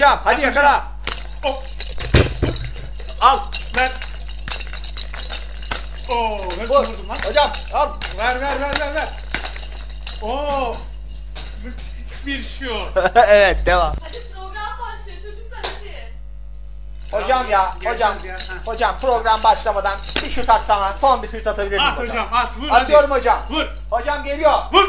hocam hadi yakala. Oh. Al. Ver. Oo, nasıl vurdun lan? Hocam al. Ver. Oo. Müthiş bir show. Evet devam. Hadi program başlıyor çocuklar hadi. Hocam ya hocam. Hocam program başlamadan bir şut atsana. Son bir şut atabilir miyim At hocam at vur. Atıyorum hadi. hocam. Vur. Hocam geliyor. Vur.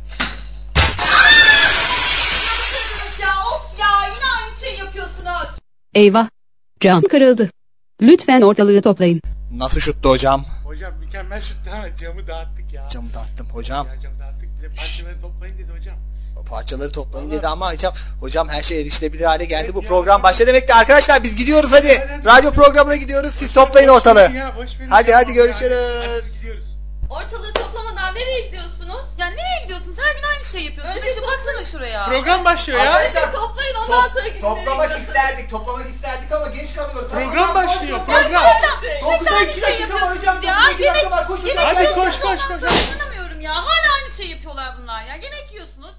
Ya of ya yine aynı şeyi yapıyorsunuz. Eyvah! Cam kırıldı. Lütfen ortalığı toplayın. Nasıl şuttu hocam? Hocam mükemmel şuttu ama camı dağıttık ya. Camı dağıttım hocam. Ya camı dağıttık. Bir de parçaları toplayın dedi hocam. Parçaları toplayın dedi ama hocam her şey erişilebilir hale geldi. Evet, bu program başladı demekti. Arkadaşlar biz gidiyoruz hadi. Radyo programına gidiyoruz. Siz toplayın ortalığı. Hadi görüşürüz. Hadi gidiyoruz. Ortalığı toplamadan nereye gidiyorsunuz? Ya nereye gidiyorsunuz? Her gün aynı şey yapıyorsunuz. Önce baksana şuraya. Program başlıyor ya. Arkadaşlar, Toplayın ondan sonra gidin. Toplamak isterdik ama geç kalıyoruz. Program başlıyor. Ya Program. Dokuzda 2 dakika var hocam. Ya 2 dakika var. Koşun. Hadi koş. İnanamıyorum ya. Hala aynı şey yapıyorlar bunlar ya. Yemek yiyorsunuz.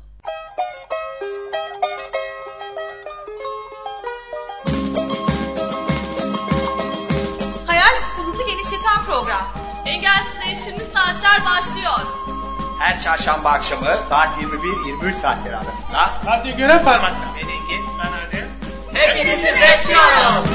Hayal ufkunuzu genişleten program. Engelsiz Erişimli Saatler başlıyor. Her çarşamba akşamı saat 21-23 saatleri arasında. Radyo görev parmakla. Ben Engin. Ben Adem. Hepinizi bekliyoruz.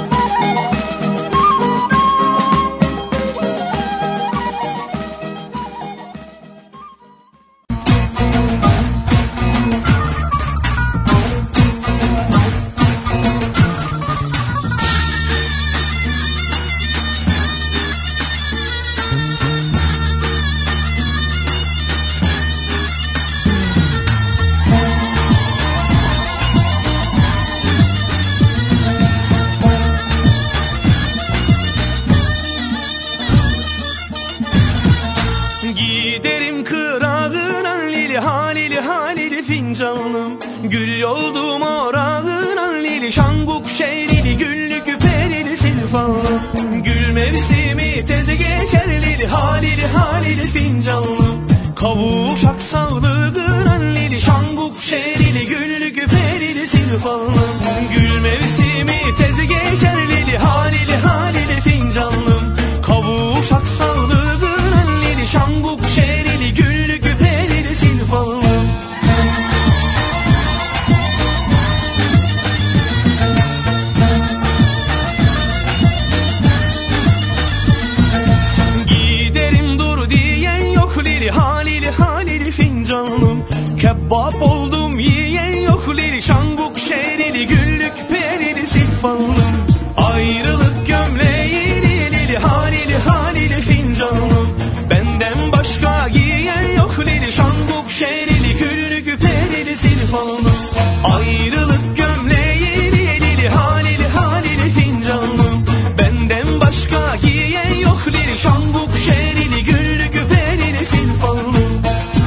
Giderim kırağına lili halili fincanım. Gül oldum orağına lili şanguk şehrili güllü küperili silfanım. Gül mevsimi teze geçer lili halili fincanım. Kavuşak sağlığına lili şanguk şehrili güllü küperili silfanım. Gül mevsimi teze geçer lili halili fincanım. Kavuşak sağlığına şanguk şerili güllü küperili silfanım. Giderim dur diyen yok lili halili fincanım. Kebap oldum yiyen yok lili şanguk şerili güllü küperili silfanım. Ayrılık gömleği lili halili fincanım. Benden başka giyen yok lili şanguk şerili güllü küperili silfanım. Ayrılık gömleği lili halili fincanım. Benden başka giyen yok lili şanguk şerili güllü küperili silfanım.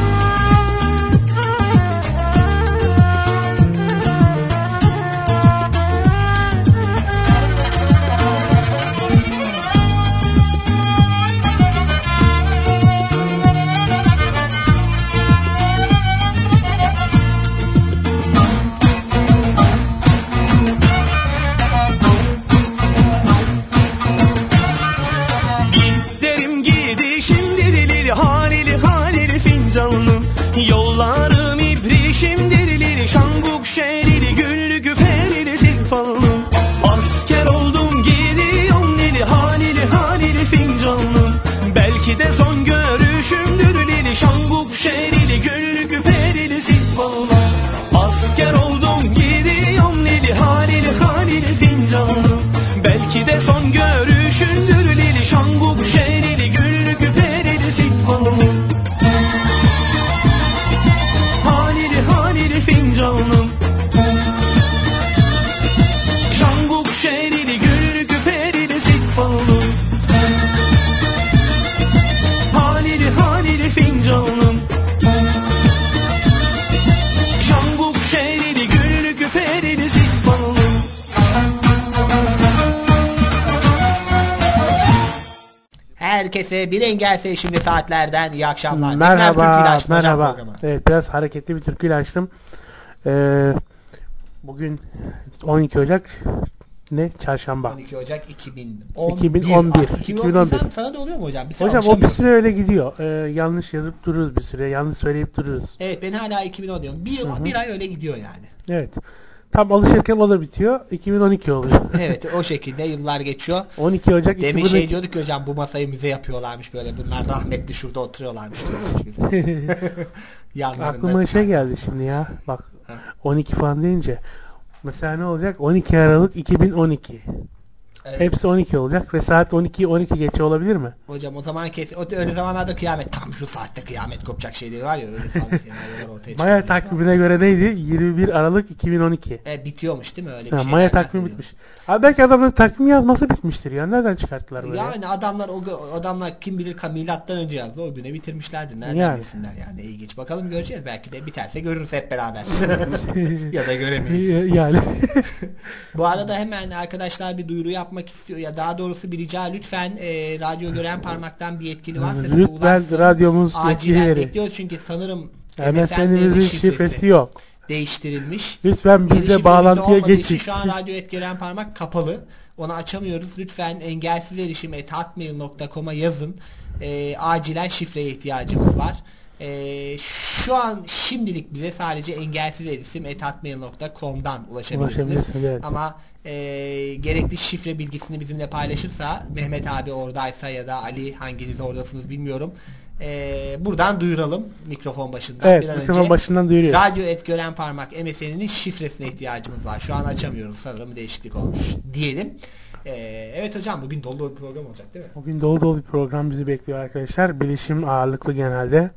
Yollarım ibrişimdir lili şanguk şerili güllü küperili silfanım. Asker oldum gidiyorum lili halili fincanım. Belki de son görüşümdür lili şanguk şerili güllü küperili silfanım. Asker oldum gidiyorum lili halili fincanım. Belki de son görüşümdür lili şanguk şerili güllü küperili silfanım. Fincanım şanguk şerili güllü küperili silfanım. Halili fincanım şanguk şerili güllü küperili silfanım. Herkese bir engelsiz şimdi saatlerden iyi akşamlar. Merhaba. Evet, biraz hareketli bir türküyle açtım. Bugün 12 Ocak ne? Çarşamba. 12 Ocak 2011. 2011. 2011. Sana da oluyor mu hocam? Bir süre Hocam o bir alışamıyorsun. süre öyle gidiyor. Yanlış yazıp dururuz bir süre. Yanlış söyleyip dururuz. Evet, ben hala 2010 diyorum. Bir ay öyle gidiyor yani. Evet. Tam alışırken o da bitiyor. 2012 oluyor. Evet, o şekilde yıllar geçiyor. 12 Ocak Demin 2012. şey diyorduk ki hocam, bu masayı müze yapıyorlarmış böyle. Bunlar rahmetli şurada oturuyorlarmış diyormuş bize. Yanlarında Aklıma şey geldi şimdi ya. Bak 12 falan deyince. Mesela ne olacak? 12 Aralık 2012. Evet. Hepsi 12 olacak ve saat 12 geçe olabilir mi? Hocam o zaman öyle zamanlarda kıyamet, tam şu saatte kıyamet kopacak şeyleri var ya, öyle senaryolar ortaya çıkıyor. Maya takvimine göre neydi? 21 Aralık 2012. Bitiyormuş değil mi öyle bir Ha, şeyler Maya takvimi bahsediyor. bitmiş. Abi belki adamların takvim yazması bitmiştir ya. Nereden çıkarttılar böyle? Yani adamlar kim bilir milattan önce yazdı, o güne bitirmişlerdir. Nereden Yani. bilsinler yani, ilginç. Bakalım, göreceğiz, belki de biterse görürüz hep beraber. Ya da göremeyiz. Yani. Bu arada hemen arkadaşlar bir duyuru yapmak istiyor, ya daha doğrusu bir rica, lütfen radyo gören parmaktan bir yetkili varsa bize Lütfen ulaşsın. radyomuz Acilen yetkilileri. bekliyoruz çünkü sanırım MSN'imizin şifresi yok. değiştirilmiş. Lütfen Yeni bizle şifremiz bağlantıya olmadığı için geçin. şu an radyo @gören parmak kapalı. Onu açamıyoruz. Lütfen engelsiz erişim @hotmail.com'a yazın. Acilen şifreye ihtiyacımız var. Şu an şimdilik bize sadece engelsiz erişim @hotmail.com'dan ulaşabilirsiniz. Ulaşabilirsiniz, evet. Ama gerekli şifre bilgisini bizimle paylaşırsa, Mehmet abi oradaysa ya da Ali, hanginiz oradasınız bilmiyorum. Buradan duyuralım mikrofon başından Evet, bir an mikrofon önce. başından duyuruyoruz. Radyo @gören parmak MSN'inin şifresine ihtiyacımız var. Şu an açamıyoruz. Sanırım bir değişiklik olmuş diyelim. Evet hocam, bugün dolu dolu bir program olacak değil mi? Bugün dolu dolu bir program bizi bekliyor arkadaşlar. Bilişim ağırlıklı genelde.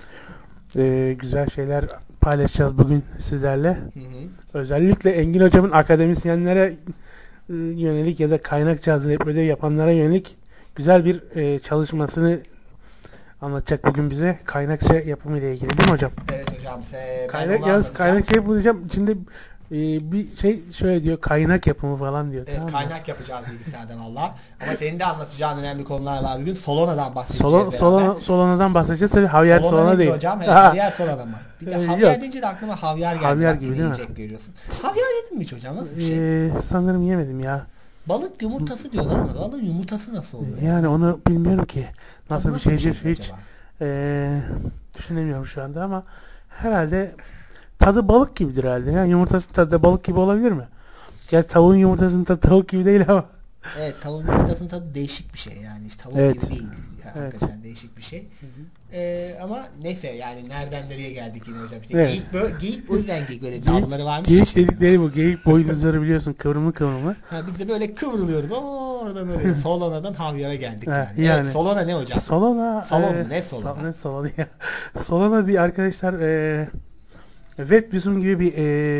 Güzel şeyler paylaşacağız bugün sizlerle. Hı hı. Özellikle Engin hocamın akademisyenlere yönelik ya da kaynak hazırlayıp ödev yapanlara yönelik güzel bir çalışmasını anlatacak bugün bize. Kaynakça yapımı ile ilgili değil mi hocam? Evet hocam. Kaynak yalnız kaynakça yapımı diyeceğim. İçinde bir şey şöyle diyor, kaynak yapımı falan diyor. Evet, tamam mı? kaynak yapacağız bilgisayarda valla. Ama senin de anlatacağın önemli konular var bugün. Solona'dan bahsedeceğiz beraber. Solona'dan bahsedeceğiz. Tabii Javier Solana nedir değil. hocam? Evet, Ha. Javier Solana mı? Bir de Yok. Javier deyince de aklıma Javier geldi. Javier Bak, gibi yine değil mi? yiyecek görüyorsun. Javier yedin mi hiç hocam? Nasıl bir şey? Sanırım yemedim ya. Balık yumurtası diyorlar ama balığın yumurtası nasıl oluyor? Yani onu bilmiyorum ki. Nasıl Tadı bir şeydir şey hiç. acaba? Düşünemiyorum şu anda ama herhalde tadı balık gibidir herhalde. Yani yumurtası tadı da balık gibi olabilir mi? Yani tavuğun yumurtasının tadı tavuk gibi değil ama. Evet, tavuğun yumurtasının tadı değişik bir şey yani. İşte tavuk Evet. gibi değil. Yani Evet. hakikaten değişik bir şey. Ama neyse, yani nereden nereye geldik yine hocam. İşte Evet. geyik o yüzden geyik böyle Geyik- dalları varmış. Geyik içinde. dedikleri bu. Geyik boynuzları biliyorsun kıvrımlı kıvrımlı. Ha, biz de böyle kıvrılıyoruz. Oradan oraya. Solona'dan Havyar'a geldik Ha, yani. yani. Evet, Solona ne hocam? Solana. Salon mu? Ne Solana? Ne Solana ya? Solana bir arkadaşlar web resume gibi bir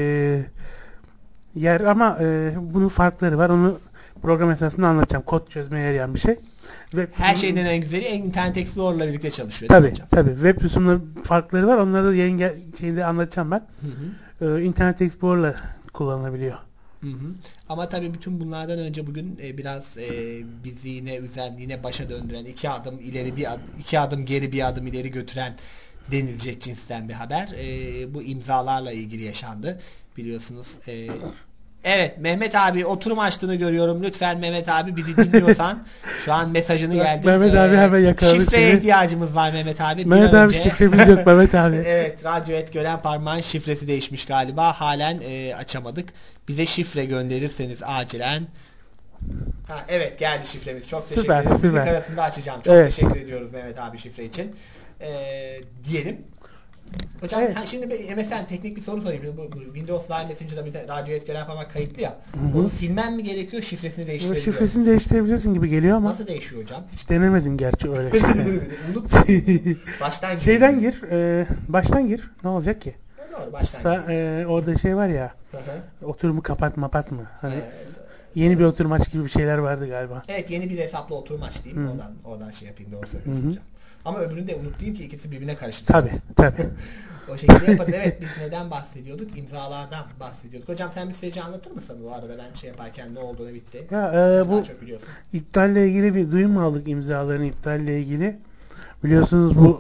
yer ama bunun farkları var. Onu program esasında anlatacağım. Kod çözmeye yarayan bir şey. Her şeyden en güzeli Internet Explorer'la birlikte çalışıyor değil mi Tabii hocam? tabii. Web resume'la farkları var. Onları da yayın şeyinde anlatacağım ben. Internet Explorer'la kullanılabiliyor. Hı hı. Ama tabii bütün bunlardan önce bugün biraz bizi yine üzen, yine başa döndüren, iki adım ileri iki adım geri bir adım ileri götüren denilecek cinsten bir haber. Bu imzalarla ilgili yaşandı. Biliyorsunuz. Evet, Mehmet abi oturum açtığını görüyorum. Lütfen Mehmet abi, bizi dinliyorsan şu an mesajını geldi. Mehmet abi hemen yakaladı Şifreye seni. ihtiyacımız var Mehmet abi. Mehmet Bir an abi önce- şifremiz yok Mehmet abi. Evet, radyo @gören parmağın şifresi değişmiş galiba. Halen açamadık. Bize şifre gönderirseniz acilen. Ha, evet, geldi şifremiz. Çok teşekkür Süper, ederim. Sizin süper. arasında açacağım. Çok Evet. teşekkür ediyoruz Mehmet abi şifre için. Diyelim. Hocam Evet. şimdi bir MSN teknik bir soru sorayım. Bu Windows Live Messenger'da bir de radyo @gören parmak kayıtlı ya. Onu silmen mi gerekiyor? Şifresini Bunun değiştirebiliyor musun? şifresini değiştirebilirsin gibi geliyor ama Nasıl değişiyor hocam? hiç denemedim gerçi öyle şeyler. Unut. Baştan gir. Şeyden gir. Baştan gir. Ne olacak ki? Doğru, baştan gir. Orada şey var ya. Hı hı. Oturumu kapat mapat mı? Hani Evet. yeni bir oturum aç gibi bir şeyler vardı galiba. Evet, yeni bir hesapla oturum aç diyeyim. Oradan şey yapayım, doğru söylüyorsun hocam. Ama öbürünü de unut diyeyim ki ikisi birbirine karıştı. Tabii. O şekilde yaparız. Evet, biz neden bahsediyorduk? İmzalardan bahsediyorduk. Hocam sen bir süreci anlatır mısın bu arada, ben şey yaparken ne olduğunu bitti. Ya Daha bu çok biliyorsun. iptalle ilgili bir duyum aldık, imzaların iptalle ilgili. Biliyorsunuz bu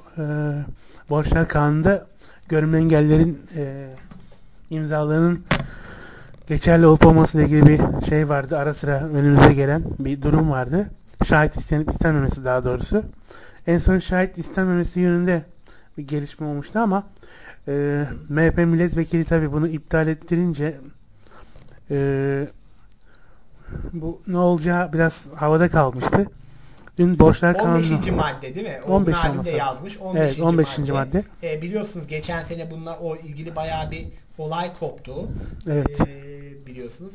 borçlar kanunda görme engellerin imzalarının geçerli olup olmasıyla ilgili bir şey vardı. Ara sıra önümüze gelen bir durum vardı. Şahit istenip istenmemesi daha doğrusu. En son şahit istenmemesi yönünde bir gelişme olmuştu ama MHP milletvekili tabi bunu iptal ettirince bu ne olacağı biraz havada kalmıştı. Dün borçlar kanunu 15. madde değil mi? 15 Olgun abim de olması. yazmış. 15. Evet, 15. madde. Biliyorsunuz geçen sene bununla o ilgili bayağı bir olay koptu. Evet. Biliyorsunuz.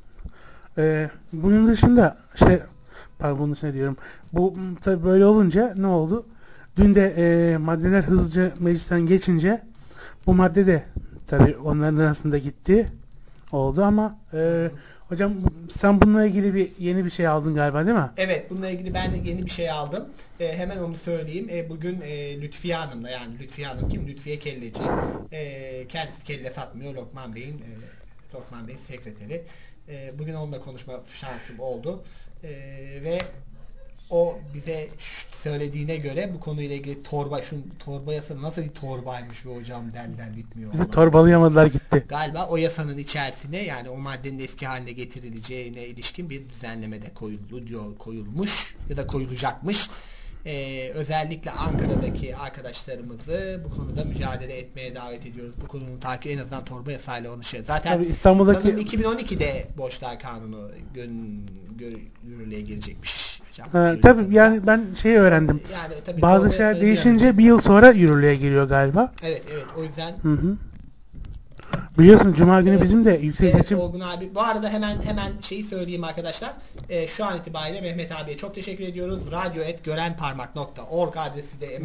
Bunun dışında bunun dışında diyorum. Bu tabi böyle olunca ne oldu? Dün de maddeler hızlıca meclisten geçince bu madde de tabi onların arasında gitti oldu ama hocam sen bununla ilgili yeni bir şey aldın galiba değil mi? Evet, bununla ilgili ben de yeni bir şey aldım. Hemen onu söyleyeyim. Bugün Lütfiye Hanım'la, yani Lütfiye Hanım kim? Lütfiye Kelleci. Kendisi kelle satmıyor. Lokman Bey'in sekreteri. Bugün onunla konuşma şansım oldu. Ve o bize söylediğine göre bu konuyla ilgili torba yasa nasıl bir torbaymış be hocam, del bitmiyor. Bizi torbalayamadılar gitti. Galiba o yasanın içerisine, yani o maddenin eski haline getirileceğine ilişkin bir düzenleme de koyulmuş ya da koyulacakmış. Özellikle Ankara'daki arkadaşlarımızı bu konuda mücadele etmeye davet ediyoruz. Bu konunun takip, en azından torba yasayla onu zaten tabii İstanbul'daki 2012'de borçlar kanunu yürürlüğe girecekmiş hocam. Tabii yani ben öğrendim. Yani, tabii bazı şeyler değişince bir yıl sonra yürürlüğe giriyor galiba. Evet, o yüzden. Biliyorsun Cuma günü bizim de yüksek seçim. Olgun abi. Bu arada hemen şeyi söyleyeyim arkadaşlar. Şu an itibariyle Mehmet abiye çok teşekkür ediyoruz. radyo@görenparmak.org adresi de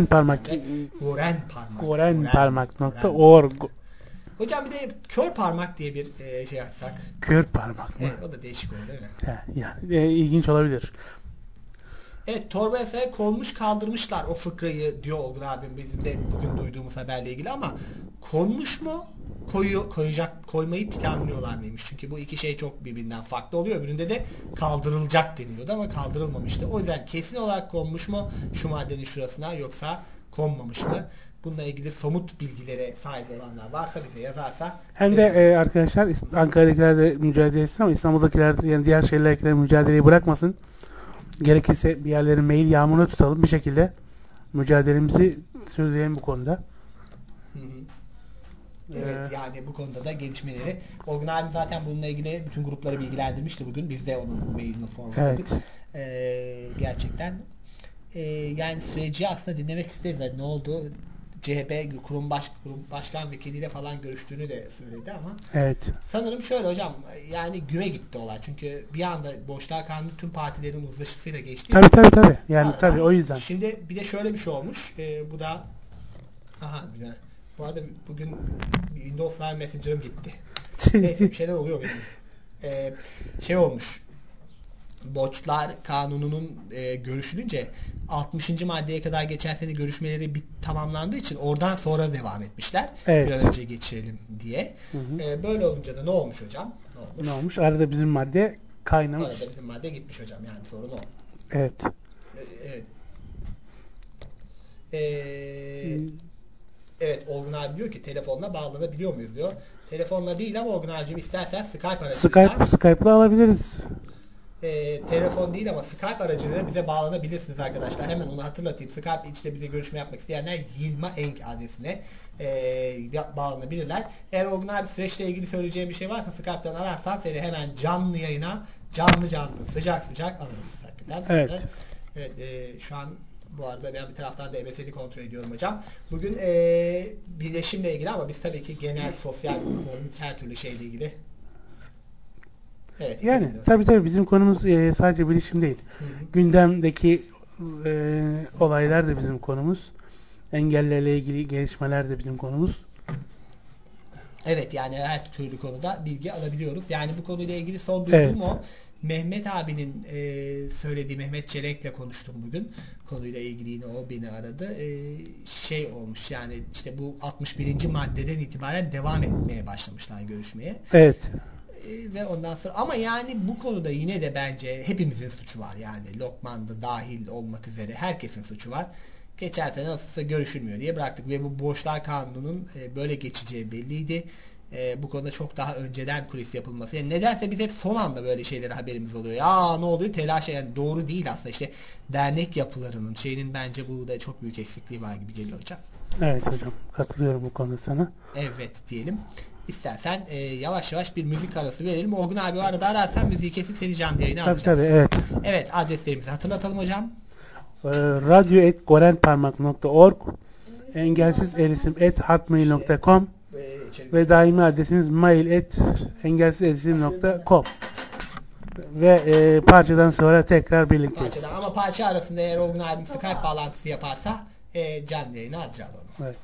Gorenparmak.org. Hocam bir de kör parmak diye bir şey açsak. Kör parmak mı? Evet, o da değişik olur değil mi? Yani ilginç olabilir. Evet, torba yasaya konmuş kaldırmışlar o fıkrayı diyor Olgun abim, bizim de bugün duyduğumuz haberle ilgili, ama konmuş mu koymayı planlıyorlar mıymış? Çünkü bu iki şey çok birbirinden farklı oluyor. Öbüründe de kaldırılacak deniyordu ama kaldırılmamıştı. O yüzden kesin olarak konmuş mu şu maddenin şurasına, yoksa konmamış mı? Bununla ilgili somut bilgilere sahip olanlar varsa bize yazarsa. Hem de arkadaşlar Ankara'dakiler de mücadele etsin ama İstanbul'dakiler yani diğer şehirlerdekiler mücadeleyi bırakmasın. Gerekirse bir yerlerin mail yağmuruna tutalım, bir şekilde mücadelemizi sürdürelim bu konuda. Evet, yani bu konuda da gelişmeleri. Olgun abim zaten bununla ilgili bütün grupları bilgilendirmişti bugün. Biz de onun mailini formladık. Evet. Gerçekten yani süreci aslında dinlemek isteriz. Yani ne oldu? CHP kurum başkan vekiliyle falan görüştüğünü de söyledi ama sanırım şöyle hocam, yani güme gitti olay. Çünkü bir anda borçlar kanunu tüm partilerin uzlaşısıyla geçti. Tabii. Yani tabii o yüzden. Şimdi bir de şöyle bir şey olmuş. Bu da bu arada bugün Windows Live Messenger'ım gitti. Neyse, bir şeyler oluyor benim. Olmuş. Borçlar kanununun görüşülünce 60. maddeye kadar geçen sene görüşmeleri tamamlandığı için oradan sonra devam etmişler. Evet. Bir an önce geçirelim diye. Böyle olunca da ne olmuş hocam? Ne olmuş? Arada bizim madde kaynamış. Arada bizim madde gitmiş hocam. Yani sorun o. Evet. Evet, Olgun abi diyor ki telefonla bağlanabiliyor muyuz diyor. Telefonla değil ama Olgun abicim istersen Skype aracılığıyla. Skype'la alabiliriz. Telefon değil ama Skype aracılığıyla bize bağlanabilirsiniz arkadaşlar. Hemen onu hatırlatayım. Skype içinde bize görüşme yapmak isteyenler Yilma Enk adresine bağlanabilirler. Eğer Olgun abi süreçle ilgili söyleyeceğim bir şey varsa Skype'tan ararsan seni hemen canlı yayına canlı sıcak alırız hakikaten. Evet. Evet, şu an bu arada ben bir taraftan da MSN'i kontrol ediyorum hocam. Bugün birleşimle ilgili ama biz tabii ki genel sosyal konumuz her türlü şeyle ilgili. Evet, yani tabii bizim konumuz sadece bilişim değil. Gündemdeki olaylar da bizim konumuz. Engellerle ilgili gelişmeler de bizim konumuz. Evet, yani her türlü konuda bilgi alabiliyoruz. Yani bu konuyla ilgili son duyduğum o. Mehmet abinin söylediği, Mehmet Çelenk'le konuştum bugün. Konuyla ilgili yine o beni aradı. Olmuş yani işte bu 61. maddeden itibaren devam etmeye başlamışlar görüşmeye. Evet. Ve ondan sonra ama yani bu konuda yine de bence hepimizin suçu var, yani Lokman'da dahil olmak üzere herkesin suçu var. Geçen sene nasılsa görüşülmüyor diye bıraktık ve bu borçlar kanununun böyle geçeceği belliydi. Bu konuda çok daha önceden kulis yapılması. Yani nedense biz hep son anda böyle şeylere haberimiz oluyor. Ya ne oluyor? Telaş, yani doğru değil aslında. İşte dernek yapılarının şeyinin bence bu da çok büyük eksikliği var gibi geliyor hocam. Evet hocam, katılıyorum bu konuda sana. Evet diyelim. İstersen yavaş yavaş bir müzik arası verelim. Olgun abi o arada ararsan müziği kesip seni canlı yayına alacağız. Tabii evet. Evet, adreslerimizi hatırlatalım hocam. radyo@gorenparmak.org, engelsizerisim@hotmail.com ve daimi adresimiz mail@engelsizerisim.com ve parçadan sonra tekrar birlikteyiz. Parçadan, ama parça arasında eğer Olgun abim Skype bağlantısı yaparsa canlı yayına alacağız onu. Evet.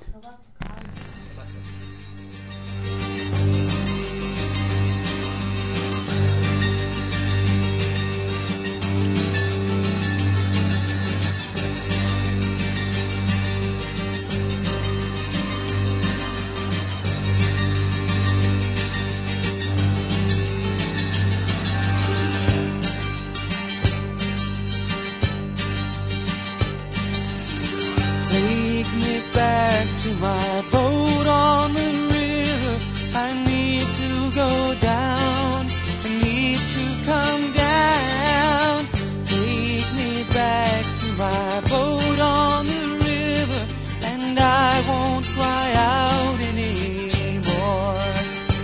Take me back to my boat on the river. I need to go down. I need to come down. Take me back to my boat on the river, and I won't cry out anymore.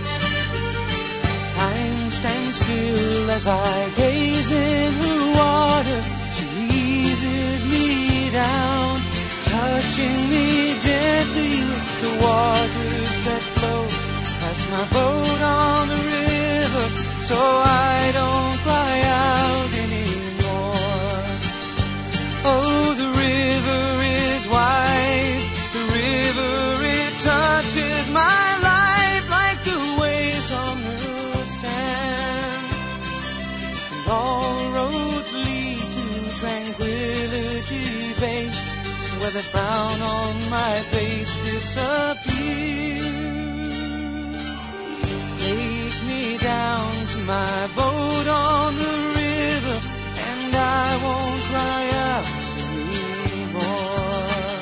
Time stands still as I gaze in her water. She eases me down, touching me gently with the waters that flow past my boat on the river, so I don't cry out anymore. Oh, the river is wise, the river, it touches my life like the waves on the sand, and all roads lead to tranquility base, where the frown on my face disappears. Take me down to my boat on the river, and I won't cry out anymore.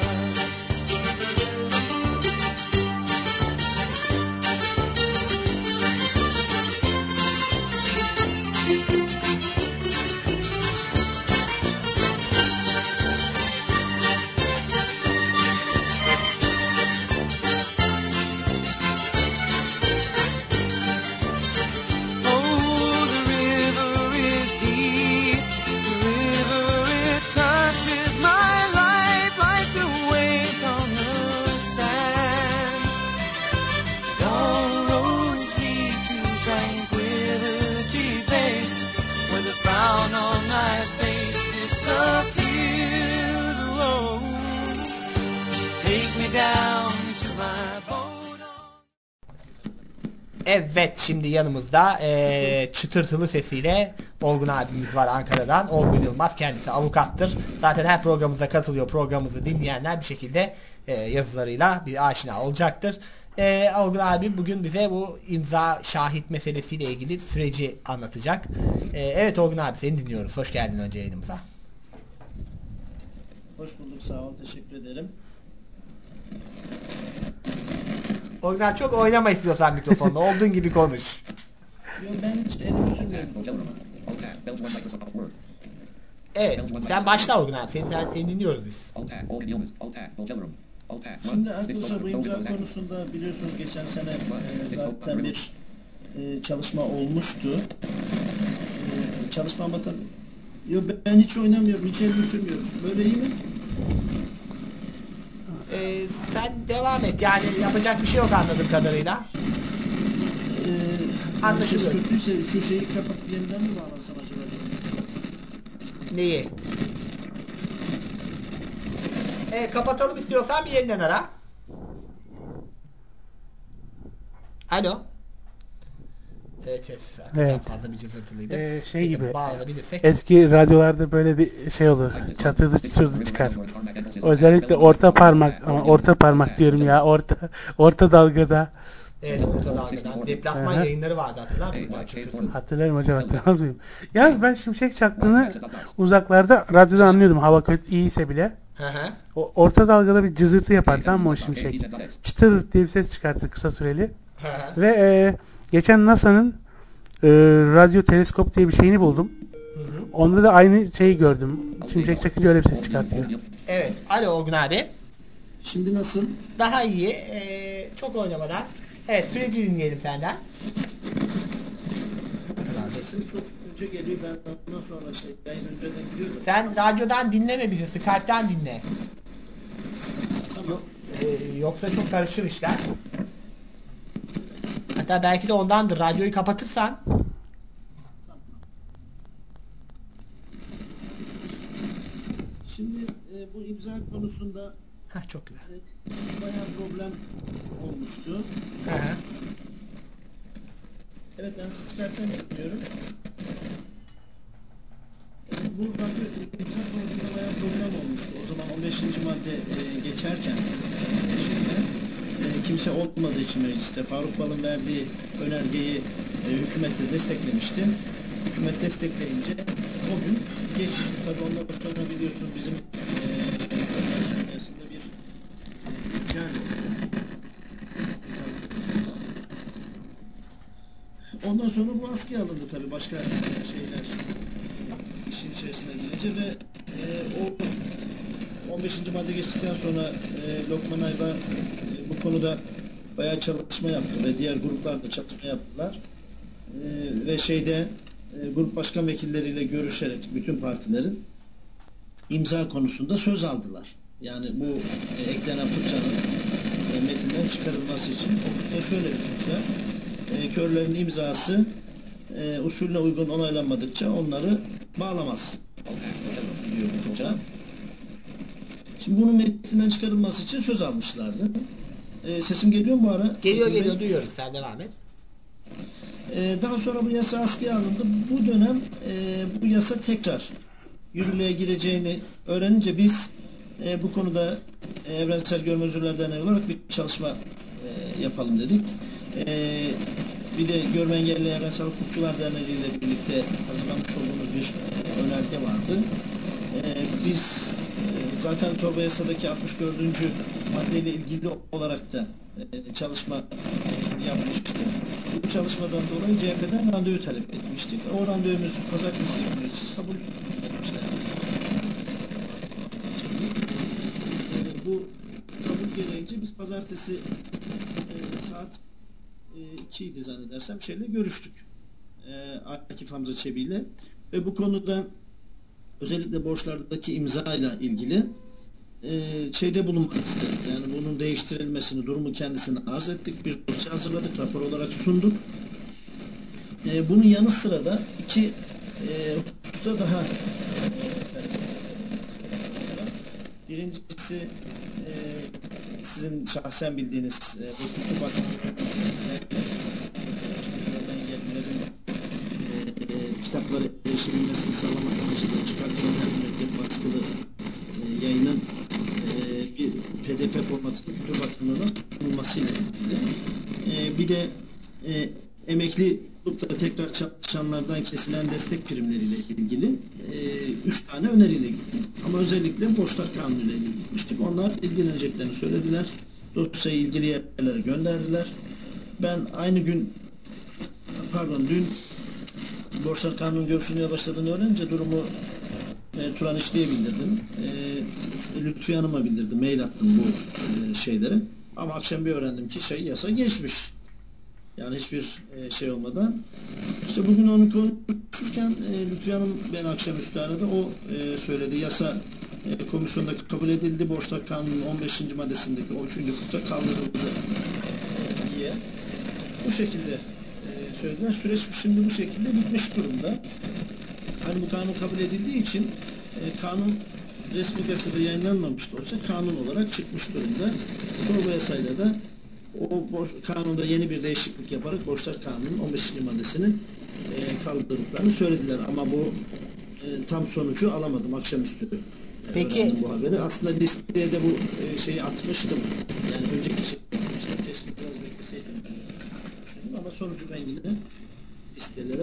Evet, şimdi yanımızda çıtırtılı sesiyle Olgun abimiz var Ankara'dan. Olgun Yılmaz, kendisi avukattır. Zaten her programımıza katılıyor. Programımızı dinleyenler bir şekilde yazılarıyla bir aşina olacaktır. Olgun abi bugün bize bu imza şahit meselesiyle ilgili süreci anlatacak. Evet Olgun abi, seni dinliyoruz. Hoş geldin önce yayınımıza. Hoş bulduk, sağ ol, teşekkür ederim. Olgun abi çok oynama istiyorsan mikrofonla. Olduğun gibi konuş. Yo, ben hiç elimi sürmüyorum. Evet, sen başla Olgun abi. Seni dinliyoruz biz. Şimdi arkadaşlar bu imza konusunda biliyorsunuz geçen sene zaten bir çalışma olmuştu. Çalışma ama tabii. Yo, ben hiç oynamıyorum, hiç elimi sürmüyorum. Böyle iyi mi? Sen devam et. Yani yapacak bir şey yok anladığım kadarıyla. Anlaşılıyor. Ses kötüyse şu şeyi kapat, yeniden mi bağlansam acaba? Neyi? Kapatalım istiyorsan, bir yeniden ara. Alo. Evet. Evet. Fazla bir cızırtılıydı. Şey gibi. Bağlanabilirsek. Eski radyolarda böyle bir şey olur. Çatırdı çatırdı çıkar. Özellikle orta parmak, ama orta parmak diyorum ya, orta dalgada. Evet, orta dalgadan. Deplasman yayınları vardı, hatırlar mısın hocam? Çıtırtılı. Hatırlarım hocam, hatırlamaz mıyım? Yalnız ben şimşek çaktığını uzaklarda radyoda anlıyordum. Hava kötü iyiyse bile. O orta dalgada bir cızırtı yapar, tamam mı o şimşek? Çıtır diye bir ses çıkartır kısa süreli. Ve geçen NASA'nın radyo teleskop diye bir şeyini buldum. Onda da aynı şeyi gördüm. Şimşek çakınca öyle bir ses çıkartıyor. Evet. Alo Orgun abi. Şimdi nasıl? Daha iyi. Çok oynamadan. Evet, süreci dinleyelim senden. Sesi çok önce geliyor. Ben ondan sonra yayın önceden gidiyorum. Sen radyodan dinleme bizi. Skype'tan dinle. Tamam. Yoksa çok karışır işler. Hatta belki de ondandır. Radyoyu kapatırsan. Şimdi bu imza konusunda Çok güzel. bayağı problem olmuştu. Evet, ben Skype'den yapıyorum. Bu radyo imza konusunda bayağı problem olmuştu. O zaman 15. madde geçerken kimse olmadığı için mecliste Faruk Bal'ın verdiği önergeyi hükümette desteklemişti. Hükümet destekleyince o gün geçmişti. Tabii ondan sonra biliyorsunuz bizim arasında bir rüzgar ondan sonra bu askıya alındı tabii başka şeyler işin içerisine girince ve o 15. madde geçtikten sonra Lokman Ayba bu konuda bayağı çalışma yaptı ve diğer gruplar da çalışma yaptılar. Ve grup başkan vekilleriyle görüşerek bütün partilerin imza konusunda söz aldılar. Yani bu eklenen fıkranın metinden çıkarılması için. O fıkra şöyle bir fıkra. Körlerin imzası usulüne uygun onaylanmadıkça onları bağlamaz. Diyor bu fıkra. Şimdi bunun metinden çıkarılması için söz almışlardı. Sesim geliyor mu bu ara? Geliyor duyuyoruz. Sen devam et. Daha sonra bu yasa askıya alındı. Bu dönem bu yasa tekrar yürürlüğe gireceğini öğrenince biz bu konuda Evrensel Görmezler Derneği olarak bir çalışma yapalım dedik. Bir de Görme Engelli Evrensel Hukukçular Derneği ile birlikte hazırlamış olduğumuz bir önerge vardı. Biz zaten torba yasadaki 64. maddeyle ilgili olarak da çalışma yapmıştık. Bu çalışmadan dolayı CHP'den randevu talep etmiştik. O randevumuz pazartesi günü kabul edilmişler. Bu kabul gereğince biz pazartesi saat 2 idi zannedersem görüştük. Akif Hamza Çebi ile ve bu konuda özellikle borçlardaki imzayla ilgili bulunmak istedik. Yani bunun değiştirilmesini, durumu kendisine arz ettik. Bir dosya hazırladık, rapor olarak sunduk. Bunun yanı sıra da iki hususta daha birincisi sizin şahsen bildiğiniz bu Kültür Bakanlığı'nın kitapları erişebilmesini sağlamak amacıyla çıkartılan her mürekkep baskılı yayının bir PDF formatında Kültür Bakanlığı'na sunulmasıyla ilgili. Bir de emekli olup tekrar çalışanlardan kesilen destek primleriyle ilgili 3 tane öneriyle gittik. Ama özellikle borçlar kanunuyla ilgili gitmiştik. Onlar ilgileneceklerini söylediler. Dosyayı ilgili yerlere gönderdiler. Ben aynı gün dün borçlar kanunu görüşülmeye başladığını öğrenince durumu Turan İşli'ye bildirdim. Lütfi Hanım'a bildirdim. Mail attım bu şeylere. Ama akşam bir öğrendim ki yasa geçmiş. Yani hiçbir şey olmadan. İşte bugün onu konuşurken Lütfi Hanım beni akşamüstü aradı. O söyledi. Yasa komisyonda kabul edildi. Borçlar Kanunu'nun 15. maddesindeki o 3. fıkra kaldırıldı diye. Bu şekilde söylediler. Süreç şimdi bu şekilde bitmiş durumda. Hani bu kanun kabul edildiği için kanun resmi gazetede yayınlanmamıştı olsa kanun olarak çıkmış durumda. Torba yasayla da o kanunda yeni bir değişiklik yaparak Borçlar Kanunu'nun 15. maddesini kaldırdıklarını söylediler. Ama bu tam sonucu alamadım. Akşamüstü Peki bu haberi. Aslında listeye de bu şeyi atmıştım. Yani önceki şey atmıştım. Keşke biraz bekleseydim düşündüm ama sonucu ben yine listelere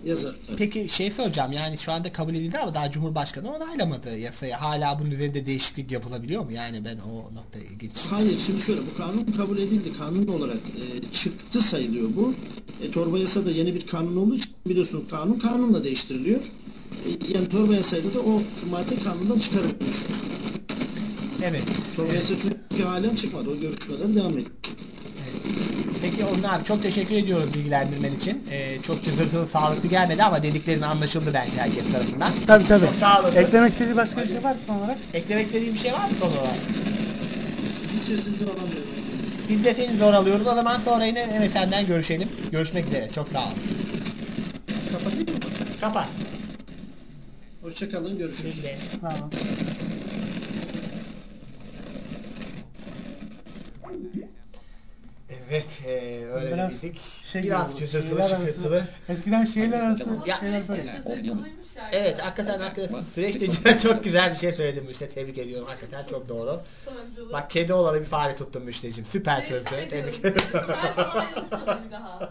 yazar. Evet. Peki şey soracağım, yani şu anda kabul edildi ama daha Cumhurbaşkanı onaylamadı yasayı. Hala bunun üzerinde değişiklik yapılabiliyor mu? Yani ben o noktaya ilginç. Hayır, şimdi şöyle, bu kanun kabul edildi. Kanun olarak çıktı sayılıyor bu. Torba yasa da yeni bir kanun olduğu için biliyorsunuz kanunla değiştiriliyor. Yani torba yasayla da o madde kanundan çıkarılmış. Evet. Torba yasa çünkü halen çıkmadı. O görüşmeler devam ediyor. Peki Onur abi, çok teşekkür ediyoruz bilgilendirmen için. Çok cızırtılı, sağlıklı gelmedi ama dediklerin anlaşıldı bence herkes tarafından. Tabii. Çok sağ olasın. Eklemek istediği başka bir şey var mı son olarak? Eklemek istediğin bir şey var mı son olarak? Hiç sesinizi alamıyorum. Biz de seni zor alıyoruz. O zaman sonra yine MSN'den görüşelim. Görüşmek üzere. Çok sağ olun. Kapatayım mı? Kapat. Hoşçakalın, görüşürüz. Şimdi. Tamam. Evet, öyle Biraz dedik. şey Biraz gibi, cızırtılı, şehirler arası- şıkırtılı. Eskiden şehirler arası Ama şeyler süreçte böyle. cızırtılıymış yani. Evet, hakikaten sürekli çok güzel bir şey söyledin Müşte. Tebrik ediyorum. Hakikaten çok doğru. Sancılı. Bak, kedi olanı bir fare tuttun Müşteciğim. Süper sözü. Tebrik ederim. Sen ayrılsana bir daha.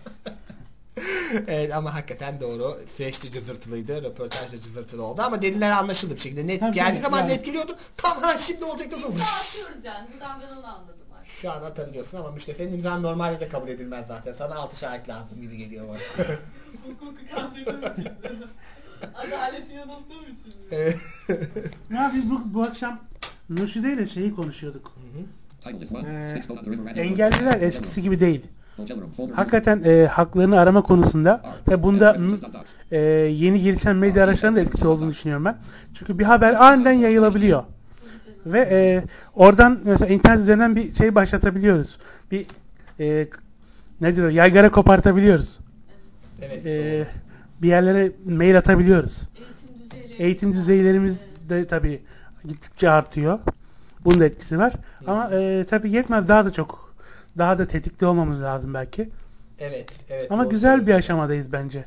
Evet, ama hakikaten doğru. Süreçte cızırtılıydı. Röportajda cızırtılı oldu ama dediler anlaşıldı bir şekilde. Net Tabii, geldiği tabii, zaman yani. net geliyordu. Tam şimdi olacak da İmza atıyoruz yani. Buradan ben onu anladım artık. Şu an atabiliyorsun ama Müşte, senin imzan normalde de kabul edilmez zaten. Sana 6 şahit lazım gibi geliyor bana. Hukuku kandırdığım için. Adaleti yanılttığım için. Evet. Ya biz bu akşam Nurşide ile şeyi konuşuyorduk. Engelliler eskisi gibi değil. Hakikaten haklarını arama konusunda ve bunda yeni gelişen medya araçlarının da etkisi olduğunu düşünüyorum ben. Çünkü bir haber aniden yayılabiliyor. Ve oradan mesela internet üzerinden bir şey başlatabiliyoruz. Bir ne diyor, yaygara kopartabiliyoruz. Evet. Bir yerlere mail atabiliyoruz. Eğitim Eğitim düzeylerimiz de tabii gittikçe artıyor. Bunun da etkisi var. Ama tabii yetmez, daha da tetikte olmamız lazım belki. Evet. Ama doğru güzel bir söylüyorsun. aşamadayız bence.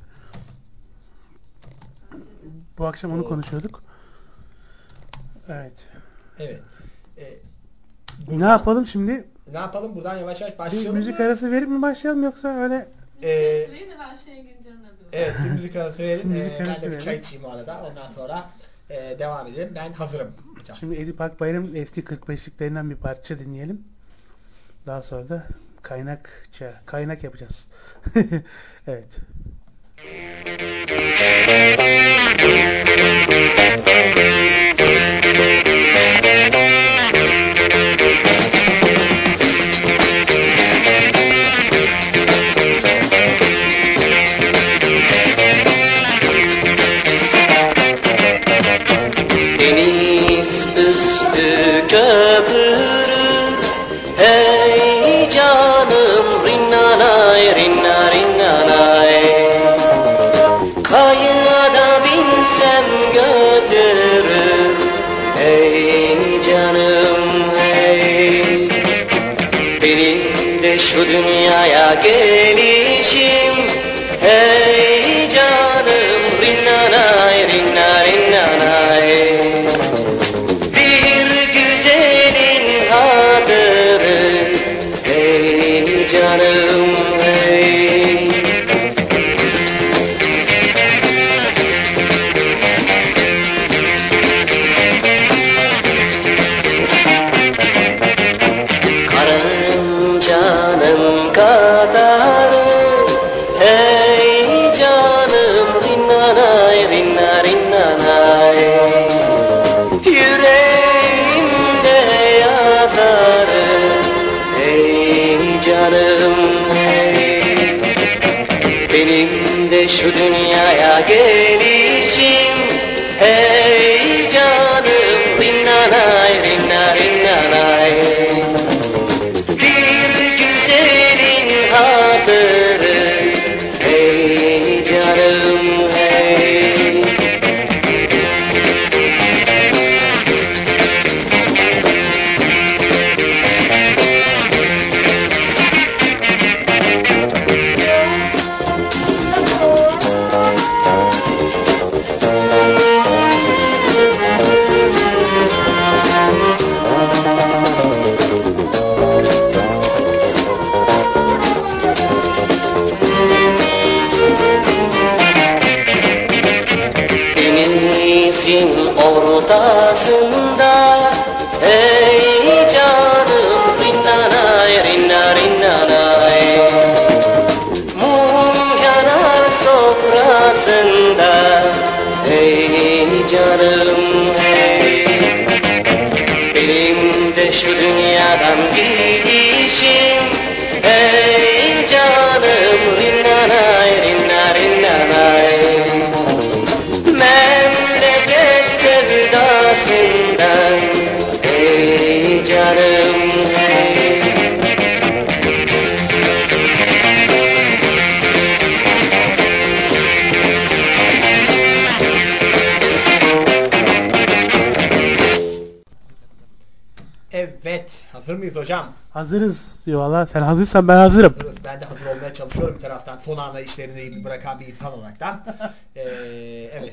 Bu akşam onu Doğru. konuşuyorduk. Evet. Evet. Ne yapalım şimdi? Ne yapalım? Buradan yavaş yavaş Bir başlayalım müzik mı? arası verip mi başlayalım yoksa öyle? Verin de ben şeye gireceğim de. Evet, bir müzik arası verin. Müzik Ben arası de bir verelim. çay içeyim o arada. Ondan sonra devam edelim. Ben hazırım hocam. Şimdi Edip Akbayram'ın eski 45'liklerinden bir parça dinleyelim. Daha sonra da kaynak yapacağız. Evet. Deniz üstü köprü, hey canım rinnanay rinna rinnanay. Kayaya da binsem götürür, hey canım hey. Benim de şu dünyaya gelişim, hey canım rinnanay rinna rinnanay. Bir güzelin hatırı, hey canım hey. Karıncanın katarı, hey canım rinnanay rinna rinnanay. Yüreğimde yatarı, hey canım hey. Benim de şu dünyaya gelişim, hey canım rinnanay rinna rinnanay. Bir güzelin hatırı, hey canım hey. ortasında. Ey canım rinnanay rinna rinnanay, mum yanar sofrasında. Ey canım hey, benim de şu dünyadan gidişim. Ey canım rinnanay rinna rinnanay, memleket sevdasından. Ey canım hey. Evet, hazır mıyız hocam? Hazırız diyor valla. Sen hazırsan ben hazırım. Hazırız. Ben de hazır olmaya çalışıyorum bir taraftan. Son anda işlerini bırakan bir insan olaraktan. Evet.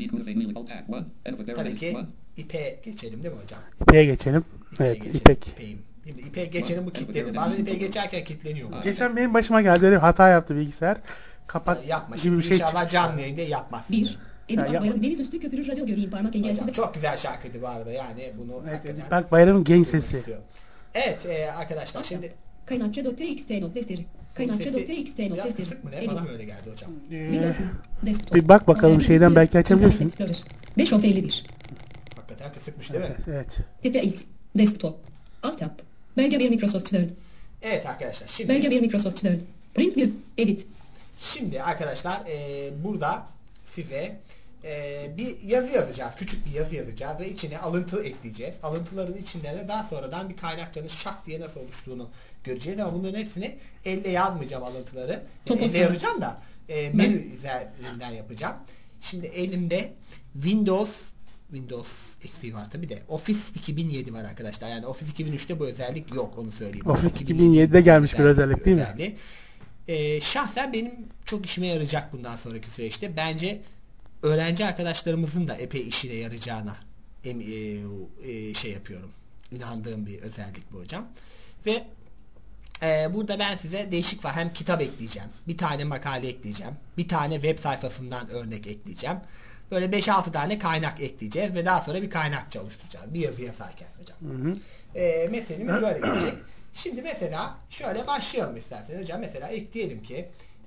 Tabii ki ipe geçelim değil mi hocam? İpek'e geçelim. İpeğe Evet, geçelim. İpek. İpeğim. Şimdi ipeğe geçelim, bu kilitlenir. Bazen ipeğe geçerken kilitleniyor. bu. Geçen benim başıma geldi, öyle bir hata yaptı bilgisayar. Kapat Yapma gibi şimdi. bir şey İnşallah çıktı. canlı yayında yapmaz. 1. Edip Ya, Akbayram Deniz Üstü Köpürür Radyo Göreyim Parmak Engelsiz. Hocam çok güzel şarkıydı bu arada, yani bunu Evet, hakikaten bak bayramın genç duymak sesi. istiyorum. Evet arkadaşlar şimdi Kaynakça.txt not defteri. Kaynakça.txt not biraz defteri. kısık mı ne? Bana mı öyle geldi hocam? Windows mu? Desktop. Bir bak bakalım, Internet şeyden Explorer. belki açabilirsin. Internet Explorer. 5 of 51. Hakikaten kısıkmış değil mi? Evet. TTX. Desktop. Alt tab. Belge 1 Microsoft Word. Evet arkadaşlar Belge şimdi 1 Microsoft Word. Print view. Edit. arkadaşlar burada size bir yazı yazacağız. Küçük bir yazı yazacağız ve içine alıntı ekleyeceğiz. Alıntıların içinde de daha sonradan bir kaynakçanın şak diye nasıl oluştuğunu göreceğiz ama bunların hepsini elle yazmayacağım alıntıları. Topu- Elle yazacağım da menü üzerinden yapacağım. Şimdi elimde Windows XP var tabi de Office 2007 var arkadaşlar. Yani Office 2003'te bu özellik yok, onu söyleyeyim. Office 2007'de gelmiş bir özellik değil mi? özelliği. Şahsen benim çok işime yarayacak bundan sonraki süreçte. Bence öğrenci arkadaşlarımızın da epey işine yarayacağına şey yapıyorum. İnandığım bir özellik bu hocam. Ve burada ben size değişik var. Hem kitap ekleyeceğim. Bir tane makale ekleyeceğim. Bir tane web sayfasından örnek ekleyeceğim. Böyle 5-6 tane kaynak ekleyeceğiz ve daha sonra bir kaynakça oluşturacağız. Bir yazı yazarken hocam. Meselemiz böyle gelecek. Şimdi mesela şöyle başlayalım isterseniz hocam. Mesela ekleyelim ki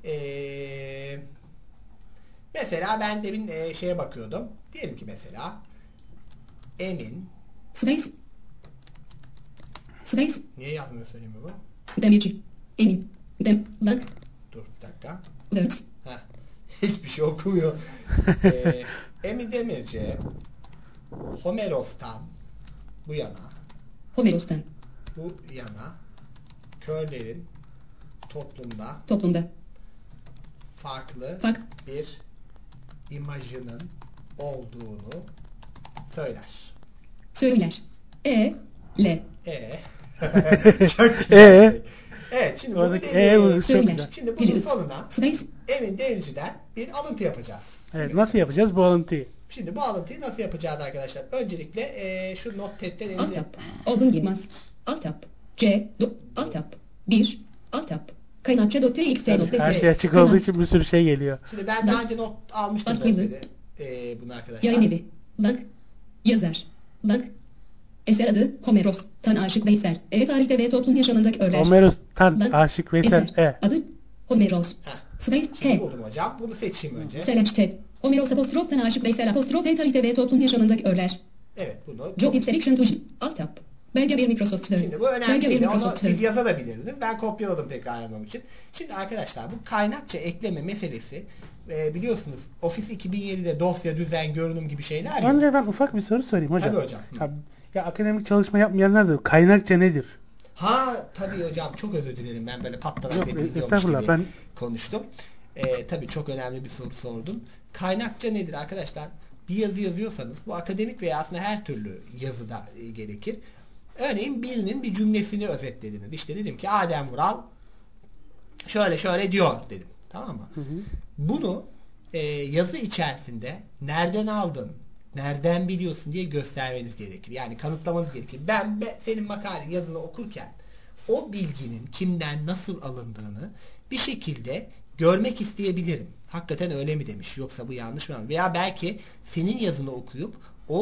mesela ben demin şeye bakıyordum. Diyelim ki mesela Emin Space. Space. niye yazmıyor söyleyeyim mi bu? Demirci. Emin. Bak. Dur bir dakika. Words. Heh. Hiçbir şey okumuyor. Emin Demirci Homeros'tan bu yana Homeros'tan. bu yana körlerin toplumda farklı Fark. bir imajının olduğunu söyler. Söyler. L. Çok güzel. Evet şimdi bunu Oradaki deneyelim. çok güzel. Şimdi bunun sonuna Space. Emin Denizci'den bir alıntı yapacağız. Evet, nasıl yapacağız bu alıntıyı? Şimdi bu alıntıyı nasıl yapacağız arkadaşlar? Öncelikle şu notepad'den Alt elinde tab. Olgun Yılmaz. Alt tab. C. Alt tab. 1. Alt tab. Kaynakça.txt not defteri. Her şey açık olduğu için bir sürü şey geliyor. Şimdi ben daha önce not almıştım Baskıydı. notepadi. Bunu arkadaşlar. Yayın evi. Lag. Yazar. Lag. Eser adı Homeros. Tan Aşık Veysel. Tarihte ve toplum yaşamındaki örler. Homeros'tan Lag. Aşık Veysel. Eser. Adı Homeros. Heh. Space. Şimdi H. buldum hocam. Bunu seçeyim önce. Selamçted. Homeros apostrof Tan Aşık Veysel apostrof tarihte ve toplum yaşamındaki örler. Evet bunu. Job Ip Selection Tuji. Alt tab. Belge 1 Microsoft Word. Şimdi bu önemli Belge 1 değil. Onu Microsoft siz Word. yazabilirdiniz. Ben kopyaladım tekrar yazmam için. Şimdi arkadaşlar bu kaynakça ekleme meselesi biliyorsunuz Office 2007'de dosya, düzen, görünüm gibi şeyler yok. Önce ben ufak bir soru sorayım hocam. Tabii hocam. Ya akademik çalışma yapmayanlar da kaynakça nedir? Ha tabii hocam, çok özür dilerim, ben böyle patlamak Yok, biliyormuş estağfurullah, gibi ben- konuştum. Tabii çok önemli bir soru sordun. Kaynakça nedir arkadaşlar? Bir yazı yazıyorsanız bu akademik veya aslında her türlü yazıda gerekir. Örneğin birinin bir cümlesini özetlediniz. İşte dedim ki Adem Vural şöyle şöyle diyor dedim. Tamam mı? Bunu yazı içerisinde nereden aldın, nereden biliyorsun diye göstermeniz gerekir. Yani kanıtlamanız gerekir. Ben senin makale yazını okurken o bilginin kimden nasıl alındığını bir şekilde görmek isteyebilirim. Hakikaten öyle mi demiş, yoksa bu yanlış mı? Veya belki senin yazını okuyup o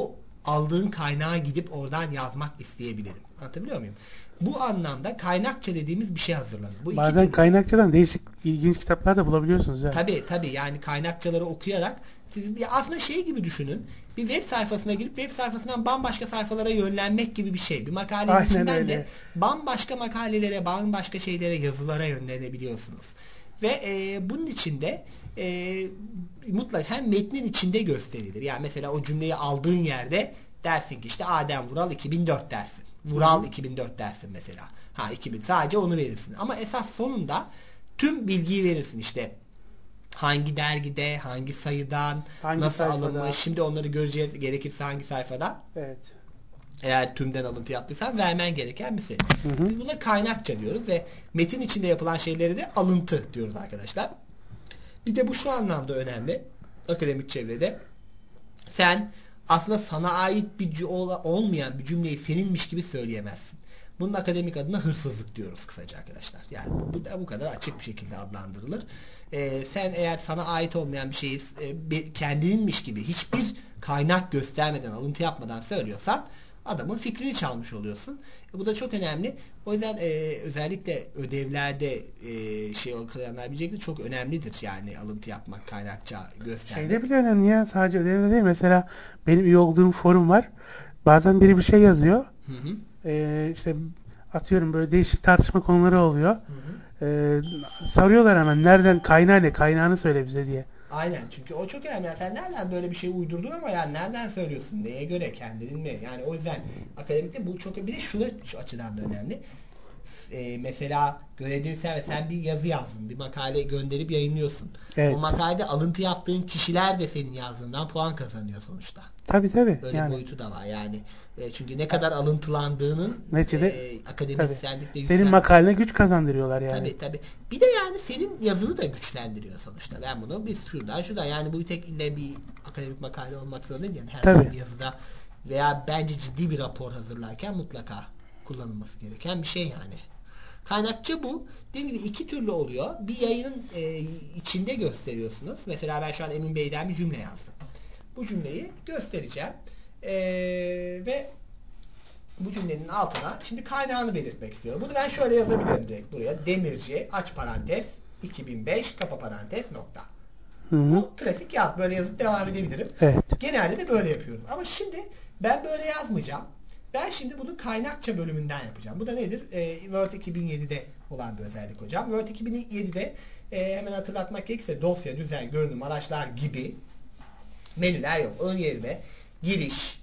aldığın kaynağa gidip oradan yazmak isteyebilirim. Anlatabiliyor muyum? Bu anlamda kaynakça dediğimiz bir şey hazırlanır. Bu iki Bazen türlü. kaynakçadan değişik ilginç kitaplar da bulabiliyorsunuz. Ya. Tabii yani kaynakçaları okuyarak siz aslında şey gibi düşünün. Bir web sayfasına girip web sayfasından bambaşka sayfalara yönlenmek gibi bir şey. Bir makalenin Aynen içinden öyle. de bambaşka makalelere, bambaşka şeylere, yazılara yönlenebiliyorsunuz. Ve bunun içinde mutlaka hem metnin içinde gösterilir. Yani mesela o cümleyi aldığın yerde dersin ki işte Adem Vural 2004 dersin. Vural 2004 dersin mesela. 2000 sadece onu verirsin. Ama esas sonunda tüm bilgiyi verirsin işte. Hangi dergide, hangi sayıdan, Hangi nasıl sayfada? alınmış. Şimdi onları göreceğiz gerekirse hangi sayfadan. Evet. Eğer tümden alıntı yaptıysan vermen gereken bir şey. Biz buna kaynakça diyoruz ve metin içinde yapılan şeyleri de alıntı diyoruz arkadaşlar. Bir de bu şu anlamda önemli. Akademik çevrede sen aslında sana ait olmayan bir cümleyi seninmiş gibi söyleyemezsin. Bunun akademik adına hırsızlık diyoruz kısaca arkadaşlar. Yani bu da bu kadar açık bir şekilde adlandırılır. Sen eğer sana ait olmayan bir şeyi kendininmiş gibi hiçbir kaynak göstermeden, alıntı yapmadan söylüyorsan adamın fikrini çalmış oluyorsun. Bu da çok önemli. O yüzden özellikle ödevlerde şey okuyanlar bilecektir. Çok önemlidir yani alıntı yapmak, kaynakça göstermek. Şeyde bile önemli ya. Sadece ödevde değil. Mesela benim üye olduğum forum var. Bazen biri bir şey yazıyor. İşte atıyorum böyle değişik tartışma konuları oluyor. Soruyorlar hemen nereden kaynağı ne? Kaynağını söyle bize diye. Aynen çünkü o çok önemli. Yani sen nereden böyle bir şey uydurdun ama yani nereden söylüyorsun? Neye göre? Kendinin mi? Yani o yüzden akademikte bu çok... Bir de şu açıdan da önemli. Mesela görevlilikler ve sen bir yazı yazdın. Bir makale gönderip yayınlıyorsun. Evet. O makalede alıntı yaptığın kişiler de senin yazdığından puan kazanıyor sonuçta. Tabii. Böyle Yani. boyutu da var yani. Çünkü ne kadar alıntılandığının Neticede akademisyenlikte senin makalene güç kazandırıyorlar yani. Tabii. Bir de yani senin yazını da güçlendiriyor sonuçta. Ben bunu biz şuradan yani bu bir tek ille bir akademik makale olmak zorunda değil yani herhangi bir yazıda veya bence ciddi bir rapor hazırlarken mutlaka kullanılması gereken bir şey yani. Kaynakça bu. Dediğim gibi iki türlü oluyor. Bir yayının içinde gösteriyorsunuz. Mesela ben şu an Emin Bey'den bir cümle yazdım. Bu cümleyi göstereceğim. Ve bu cümlenin altına şimdi kaynağını belirtmek istiyorum. Bunu ben şöyle yazabilirim direkt buraya. Demirci aç parantez 2005 kapa parantez nokta. Bu klasik yaz. Böyle yazıp devam edebilirim. Evet. Genelde de böyle yapıyoruz. Ama şimdi ben böyle yazmayacağım. Ben şimdi bunu kaynakça bölümünden yapacağım. Bu da nedir? Word 2007'de olan bir özellik hocam. Word 2007'de hemen hatırlatmak gerekirse dosya, düzen, görünüm, araçlar gibi menüler yok. Ön yerine giriş,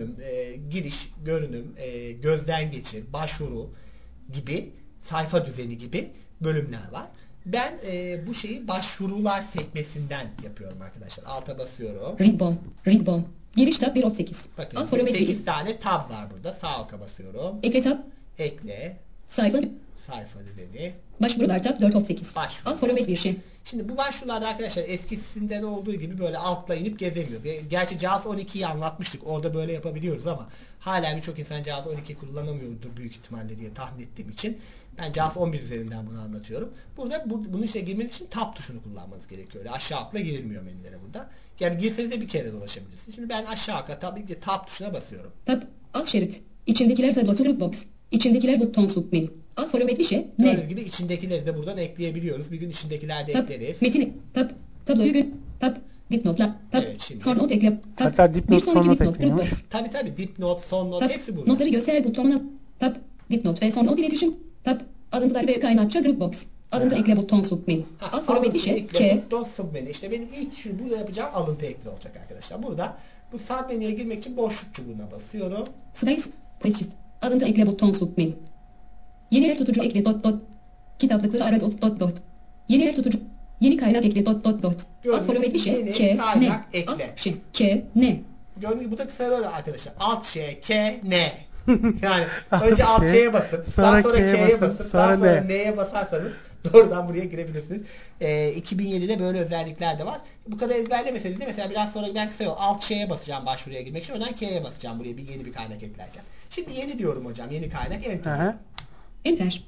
görünüm, gözden geçir, başvuru gibi, sayfa düzeni gibi bölümler var. Ben bu şeyi başvurular sekmesinden yapıyorum arkadaşlar. Alta basıyorum. Ribbon. Giriş tab 1 of 8. Bakın Alt format 8 bilgi. tane tab var burada. Sağ alta basıyorum. Ekle tab. Ekle. Sayfa. Sayfa düzeni. Başvurular tab 4 of 8. Başvuru. Alt format bir şey. Şimdi bu başvurularda arkadaşlar eskisinden olduğu gibi böyle altla inip gezemiyoruz. Gerçi JAWS 12'yi anlatmıştık. Orada böyle yapabiliyoruz ama hala birçok insan JAWS 12 kullanamıyordur büyük ihtimalle diye tahmin ettiğim için. Ben JAWS 11 üzerinden bunu anlatıyorum. Burada bunun içine girmeniz için tab tuşunu kullanmanız gerekiyor. Öyle aşağı atla girilmiyor menülere burada. Yani girseniz de bir kere dolaşabilirsiniz. Şimdi ben aşağı atla tabii ki tab tuşuna basıyorum. Tab. Alt şerit. İçindekiler tablosu rootbox. İçindekiler buton submenü. Alt format bir şey. Gördüğünüz Ne? gibi içindekileri de buradan ekleyebiliyoruz. Bir gün içindekiler de Tab. ekleriz. Metini. Tab. Tabloyu gün. Tab. Dipnotlar. Tab. Evet, şimdi. Son not ekle. Tab. Hatta dipnot, Bir sonraki son not dipnot, ekliyormuş. rootbox. Tabii dipnot, son not Tab. hepsi burada. Notları göster butonuna. Tab. Dipnot ve son not iletişim. Tab. Alıntılar ve kaynakça Dropbox. Alıntı ekle buton submenü. Alt format bir şey. Ekle, buton submenü. İşte benim ilk şimdi burada yapacağım alıntı ekle olacak arkadaşlar. Burada bu submenüye girmek için boşluk çubuğuna basıyorum. Space. Precious. Alıntı ekle buton submenü. Yeni yer tutucu ekle dot. Kitaplıkları ara dot. Yeni yer tutucu. Yeni kaynak ekle dot. Alt format bir şey. Yeni K. kaynak Ne. ekle. Alt şey. K. Ne. Gördüğünüz gibi bu da kısa böyle arkadaşlar. Alt Ş, K, N. Yani önce alt Şey, Ş'ye basıp sonra sonra K'ye K'ye basın, basıp sonra daha sonra N. N'ye basarsanız doğrudan buraya girebilirsiniz. 2007'de böyle özellikler de var. Bu kadar ezberlemeseniz de mesela biraz sonra ben kısa yol alt Ş'ye basacağım başvuruya girmek için. Oradan K'ye basacağım buraya yeni bir kaynak eklerken. Şimdi yeni diyorum hocam. Yeni kaynak enter. Aha. Enter.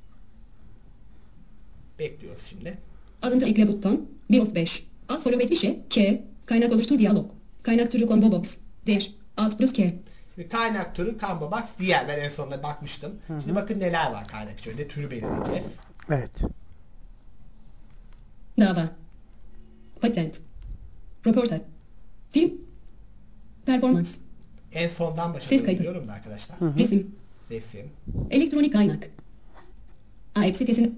Bekliyoruz şimdi. Alıntı ekle buton. 1 of 5. Alt format bir şey. K. Kaynak oluştur diyalog. Kaynak türü combo box. Der. Alt plus K. Şimdi kaynak türü Canva Box diğer. Ben en sonunda bakmıştım. Şimdi bakın neler var kaynak içinde. Türü belirleyeceğiz. Evet. Dava. Patent. Röportaj. Film. Performans. En sondan başa Ses kaydı. diyorum da arkadaşlar. Resim. Resim. Elektronik kaynak. AEP sitesi.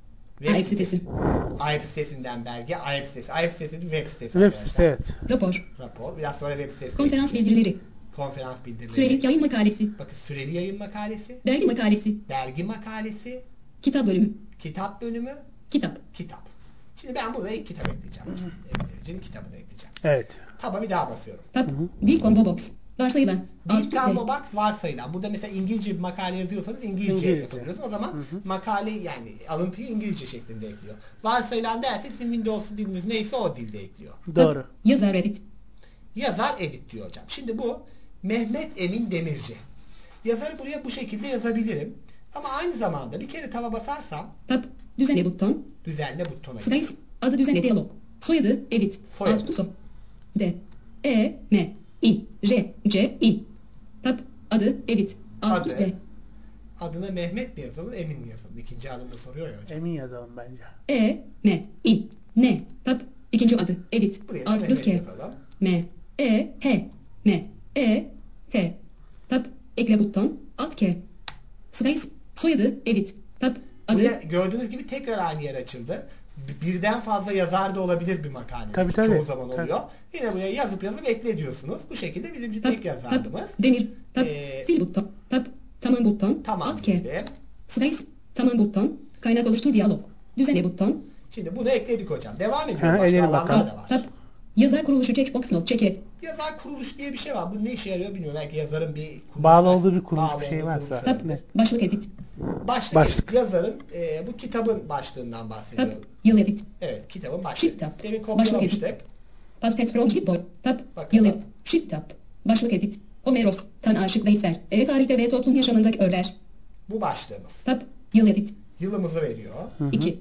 AEP sitesi. AEP sitesinden belge. AEP sitesi. AEP sitesi web sitesi. Web arkadaşlar. sitesi evet. Rapor. Rapor. Biraz sonra web sitesi. Konferans bildirileri. Konferans bildirileri. Sürelik yayın makalesi. Bakın süreli yayın makalesi. Dergi makalesi. Dergi makalesi. Kitap bölümü. Kitap bölümü. Kitap. Kitap. Şimdi ben burada ilk kitap ekleyeceğim hocam. Emin Demirci'nin kitabını ekleyeceğim. Evet. Taba bir daha basıyorum. Tab. Dil combo box. Varsayılan. Alt Bir plus Canva K. Box varsayılan. Burada mesela İngilizce bir makale yazıyorsanız İngilizce İngilizce. yapabiliyorsunuz. O zaman makale yani alıntıyı İngilizce şeklinde ekliyor. Varsayılan derse sizin Windows diliniz neyse o dilde ekliyor. Doğru. Yazar edit. Yazar edit diyor hocam. Şimdi bu Mehmet Emin Demirci. Yazarı buraya bu şekilde yazabilirim. Ama aynı zamanda bir kere tava basarsam Tab. Düzenle buton. düzenle butona gidiyor. Space. Adı düzenle diyalog. Soyadı edit. Soyadı. Alt plus O. D. E. M. I. J. C. I. Tab. Adı edit. Alt plus Adı. D. Adına Mehmet mi yazalım, Emin mi yazalım? İkinci adında soruyor ya hocam. Emin yazalım bence. E. M. I. N. Tab. İkinci adı edit. Buraya da Alt plus Mehmet K. yazalım. M. E. H. M. E. T. Tab. Ekle buton. Alt K. Space. Soyadı edit. Tab. Adı. Buraya gördüğünüz gibi tekrar aynı yer açıldı. Birden fazla yazar da olabilir bir makalede. Tabii, Çoğu tabii. zaman Tabii. oluyor. Yine buraya yazıp ekle diyorsunuz. Bu şekilde bizim için Tab. tek yazarlığımız. Tab. Demir. Tab. Ee, Sil buton. Tab. Tamam buton. Tamam Alt K. diyelim. Space. Tamam buton. Kaynak oluştur diyalog. Düzenle buton. Şimdi bunu ekledik hocam. Devam ediyoruz. Ha, Başka edelim alanlar bakalım. da var. Tab. Yazar kuruluşu checkbox not check et. Yazar kuruluş diye bir şey var. Bu ne işe yarıyor bilmiyorum. Belki yazarın bir kuruluş Bağlı var. olduğu bir kuruluş Bağlı bir şey olduğu varsa. kuruluş Tab. olabilir. Başlık edit. Başlık. Yazarın bu kitabın başlığından Tab. bahsediyor. Yıl edit. Evet, kitabın başlığı. Shift tab. Demin Başlık kopyalamıştık. Past text from Gitboard. Tab. Bakalım. Yıl edit. Shift tab. Başlık edit. Homeros. Tan Aşık Veysel. Tarihte ve toplum yaşamındaki örler. Bu başlığımız. Tab. Yıl edit. Yılımızı veriyor. 2.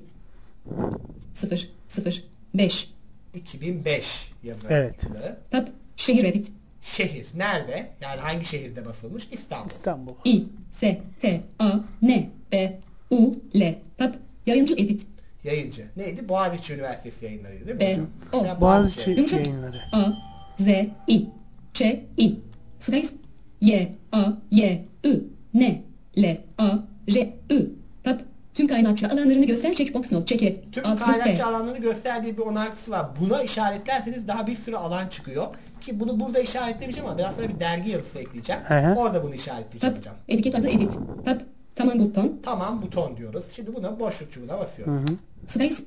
0. 0. 5. 2005 yazarı. Evet. Tab. Şehir edit. Şehir. Nerede? Yani hangi şehirde basılmış? İstanbul. İstanbul. I. S. T. A. N. B. U. L. Tab. Yayıncı edit. Yayıncı. Neydi? Boğaziçi Üniversitesi yayınlarıydı değil mi B. hocam? O. Ya Boğaziçi Yumuşak. yayınları. A. Z. I. Ç. I. Space. Y. A. Y. I. N. L. A. J. I. Tab. Tüm kaynakça alanlarını göster checkbox not check et. Tüm Alt plus T. kaynakça alanlarını gösterdiği bir onaylısı var. Buna işaretlerseniz daha bir sürü alan çıkıyor. Ki bunu burada işaretlemişim ama biraz sonra bir dergi yazısı ekleyeceğim. Hı hı. Orada bunu işaretleyeceğim Tab. hocam. Etiket adı edit. Tab. Tamam buton. Tamam buton diyoruz. Şimdi buna boşluk çubuğuna basıyorum. Space.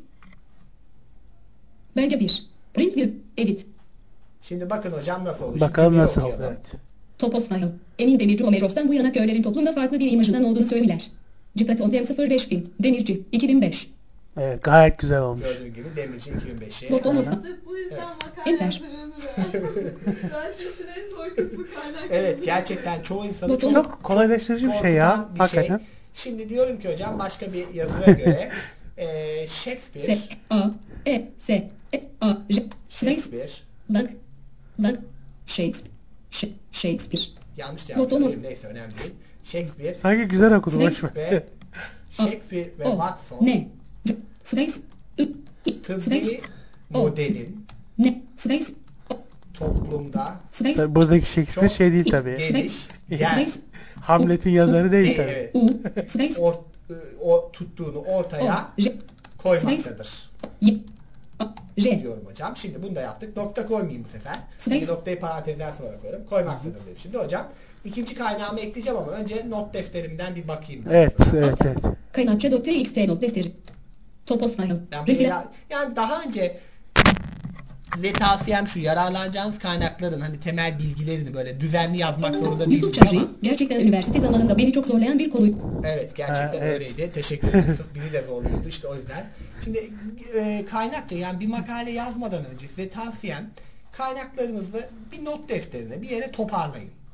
Belge 1. Print view. Edit. Şimdi bakın hocam nasıl oldu. Bakalım Şimdi nasıl okuyalım. oldu. Evet. Top of file. Emin Demirci Homeros'tan bu yana köylerin toplumda farklı bir imajından olduğunu söyler. Citat Ontem 05 film. Demirci. 2005. Evet, gayet güzel olmuş. Gördüğün gibi Demirci 2005'i. Bottom of. Sırf bu yüzden makale Enter. yazıyorum ben şu işin en zor kısmı kaynak. Evet gerçekten çoğu insanı Bottom. Çok kolaylaştırıcı bir şey ya. korkutan bir şey. Hakikaten. Şimdi diyorum ki hocam başka bir yazıra göre Shakespeare S. A. E. S. E. A. J. Space. Shakespeare Lang. Lang. Shakespeare. Shakespeare. yanlış Bottom cevap of. veriyorum. Neyse önemli değil. Shakespeare Sanki güzel okudum. Space. Hoş mu? ve Shakespeare ve O. Watson Ne. C. Space. I. I. tıbbi Space. O. modelin Ne. Space. O. toplumda Space. Tabii buradaki Shakespeare çok şey değil tabii. geniş yer Space. Hamlet'in yazarı değil tabii. evet, U. Space. tuttuğunu O. ortaya J. koymaktadır Y. A. J. diyorum hocam. Şimdi bunu da yaptık. Nokta koymayayım bu sefer. Space. Şimdi noktayı parantezler sonra koyarım. Koymaktadır dedim. Şimdi hocam ikinci kaynağımı ekleyeceğim ama önce not defterimden bir bakayım. ben. Evet, evet, evet. Kaynakça.txt not defteri. Top of file. Ben bunu Referans. yani daha önce size tavsiyem şu, yararlanacağınız kaynakların hani temel bilgilerini böyle düzenli yazmak zorunda YouTube değilsiniz çapri. ama Gerçekten üniversite zamanında beni çok zorlayan bir konuydu. evet gerçekten Ha, evet. öyleydi. Teşekkür ederim. Sırf bizi de zorluyordu işte o yüzden. Şimdi kaynakça yani bir makale yazmadan önce size tavsiyem kaynaklarınızı bir not defterine bir yere toparlayın.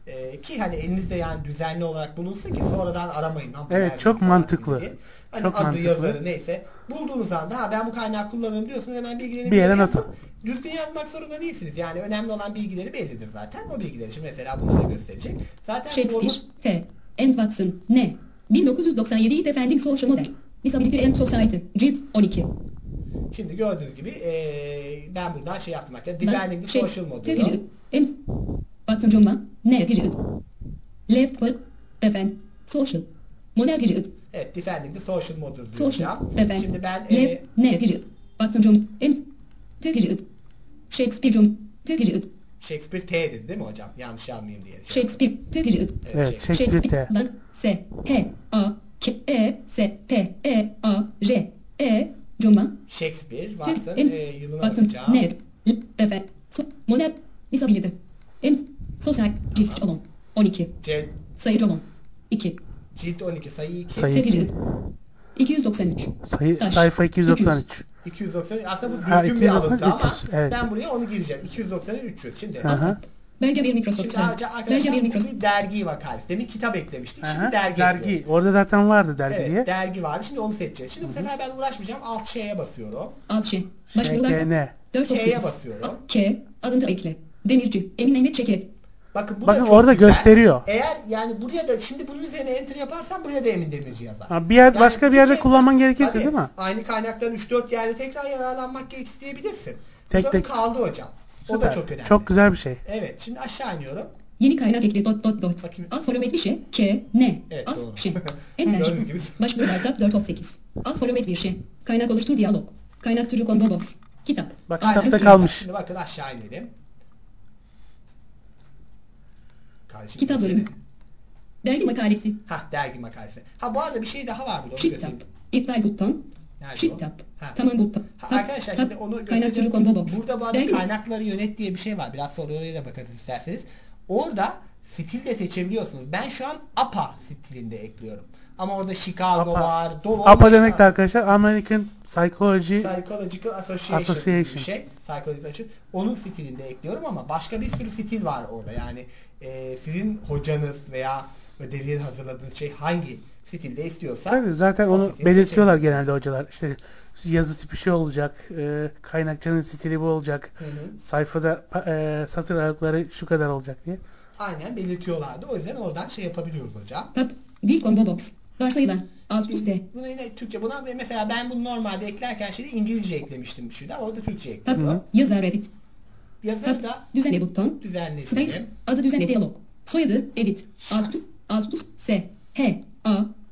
Ki hani elinizde yani düzenli olarak bulunsun ki sonradan aramayın. Lan bu Evet, nerede çok falan mantıklı. diye. Hani Çok adı mantıklı. yazarı neyse bulduğunuz anda ben bu kaynağı kullanırım diyorsunuz, hemen bilgilerini Bir yere not yazın. al. Düzgün yazmak zorunda değilsiniz. Yani önemli olan bilgileri bellidir zaten. O bilgileri şimdi mesela bunu da gösterecek. Zaten Shakespeare, sorumuz T. And Watson, N. 1997 Defending Social Model. Disability and Society, Cilt 12. şimdi gördüğünüz gibi ben buradan şey yaptım. Defending the Social Model. And Watson Joma, N. Period. Left Work, Defend, Social. Model Period. Evet, Defending the Social Model Social, diyeceğim. Defend. Şimdi ben Left, N. Period. Watson Joma, and T. Period. Shakespeare Joma, T. Period. Shakespeare T dedi değil mi hocam? Yanlış yazmayayım diye. Shakespeare, T. Period. Evet, Shakespeare T. Lan, S, H, A, K, E, S, P, E, A, R, E, Joma, Shakespeare, Watson yılına Watson, bakacağım. N. Defend, Model, Disability. And Society, Cilt 12. Sayı Joma, 2. Cilt 12 sayı 2. Sayı Period. 293. Taş. Sayfa 293. 290 aslında bu Ha, düzgün bir 290, alıntı ama 300, evet. ben buraya onu gireceğim. 290 300. Şimdi Aha. Belge bir Microsoft. Şimdi Belge arkadaşlar bir bu Microsoft. bir dergi makalesi. Demin kitap eklemiştik. Şimdi Aha, dergi dergi. ekliyoruz. Orada zaten vardı dergi Evet, diye. dergi vardı. Şimdi onu seçeceğiz. Şimdi bu sefer ben uğraşmayacağım. Alt şeye basıyorum. Alt şey. Başvurular. SGN. 438. K'ye basıyorum. K. Alıntı ekle. Demirci. Emin Mehmet Çeket. Bakın bu Bakın da çok orada güzel. gösteriyor. Eğer yani buraya da şimdi bunun üzerine enter yaparsam buraya da Emin Demirci yazar. Ha, bir yer, Yani başka bir yerde kez kullanman daha- gerekirse tabii, değil mi? Aynı kaynaktan 3-4 yerde tekrar yararlanmak isteyebilirsin. Tek Bu da tek. kaldı hocam. O da Süper. çok önemli. Çok güzel bir şey. Evet, şimdi aşağı iniyorum. Yeni kaynak ekle. Dot. Bakayım. Alt format bir şey. K. N. Evet, Alt doğru. şey. Enter. Gördüğünüz gibi. Başvurular tab 438. Alt format bir şey. Kaynak oluştur diyalog. Kaynak türü combo box. Kitap. Bak Alt kitapta üst kalmış. Şimdi bakın aşağı inelim. Kardeşim, Kitap seni- bölümü. Dergi makalesi. dergi makalesi. Bu arada bir şey daha var burada. Onu Shift göstereyim. tab. İptal buton. Nerede Shift o? tab. Ha. Tamam buton. Arkadaşlar şimdi onu Kaynak türü göstereceğim. combo box. Burada bu arada Dergi- kaynakları yönet diye bir şey var. Biraz sonra oraya da bakarız isterseniz. Orada stil de seçebiliyorsunuz. Ben şu an APA stilinde ekliyorum. Ama orada Chicago APA. var. Dolu APA olmuş demek de var. arkadaşlar American Psychology Psychological Association, gibi Association. bir şey. Psychological Association. Onun stilinde ekliyorum ama başka bir sürü stil var orada. Yani sizin hocanız veya ödevi hazırladığınız şey hangi stilde istiyorsa Tabii zaten o onu stili belirtiyorlar seçebilirsiniz. genelde hocalar. İşte yazı tipi şey olacak, kaynakçanın stili bu olacak, sayfada satır aralıkları şu kadar olacak diye. Aynen belirtiyorlardı. O yüzden oradan şey yapabiliyoruz hocam. Tab. Dil combo box. Varsayılan. Alt üst D. Bunu yine Türkçe. Buna mesela ben bunu normalde eklerken şeyde İngilizce eklemiştim şurada. Orada Türkçe Tab. ekliyorum. Yazar edit. Yazarı Tab. da Düzenle buton. düzenleyelim. Space. Adı düzenle diyalog. Soyadı edit. Alt üst S. H. A.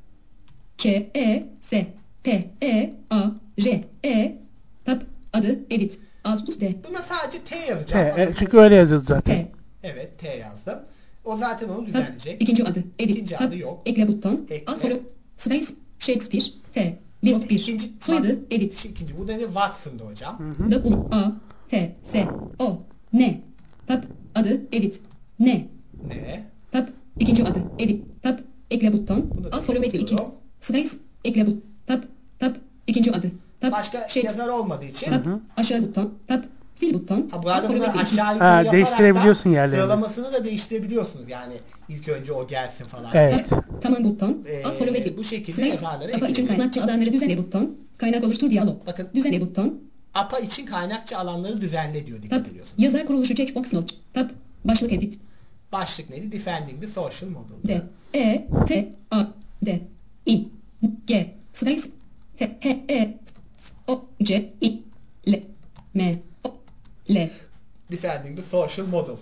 K. E. S. P. E. A. R. E. Tab. Adı edit. Alt üst D. Buna sadece T yazacağım. T, çünkü öyle yazıyordu zaten. T. Evet, T yazdım. O zaten onu Tab. düzenleyecek. İkinci adı edit. İkinci Tab. adı yok. Ekle buton. Ekle. Alt soru. Space. Shakespeare. T. Şimdi 1. Soyadı edit. İkinci. Bu da ne? Watson'da hocam. W. A. T. S. O. N. Tab. Adı edit. N. Ne? Tab. İkinci adı. Edit. Tab. Ekle buton. Bunu da Alt format 2. yapıyorum. Space. Ekle buton. Tab. Tab. İkinci adı. Tab. Başka Shakes- yazar olmadığı için. Tab. Aşağı buton. Tab. Sil buton. Bu arada Alt bunlar format 2. aşağı Ha, yukarı yaparak değiştirebiliyorsun da yerlerini. sıralamasını da değiştirebiliyorsunuz. Yani ilk önce o gelsin falan. Evet. Tamam buton. Alt format 2. Bu şekilde Space. yazarları APA için ekleyelim. kaynakçı alanları düzenle buton. Kaynak oluştur diyalog. Bakın. Düzenle buton. APA için kaynakçı alanları düzenle diyor. Dikkat Tab. ediyorsunuz. Yazar kuruluşu checkbox not. Tab. Başlık edit. Başlık neydi? Defending the Social Model. D. E. T. A. D. I. G. Space. T. H. E. O. C. I. L. M. O. L. Defending the Social Model.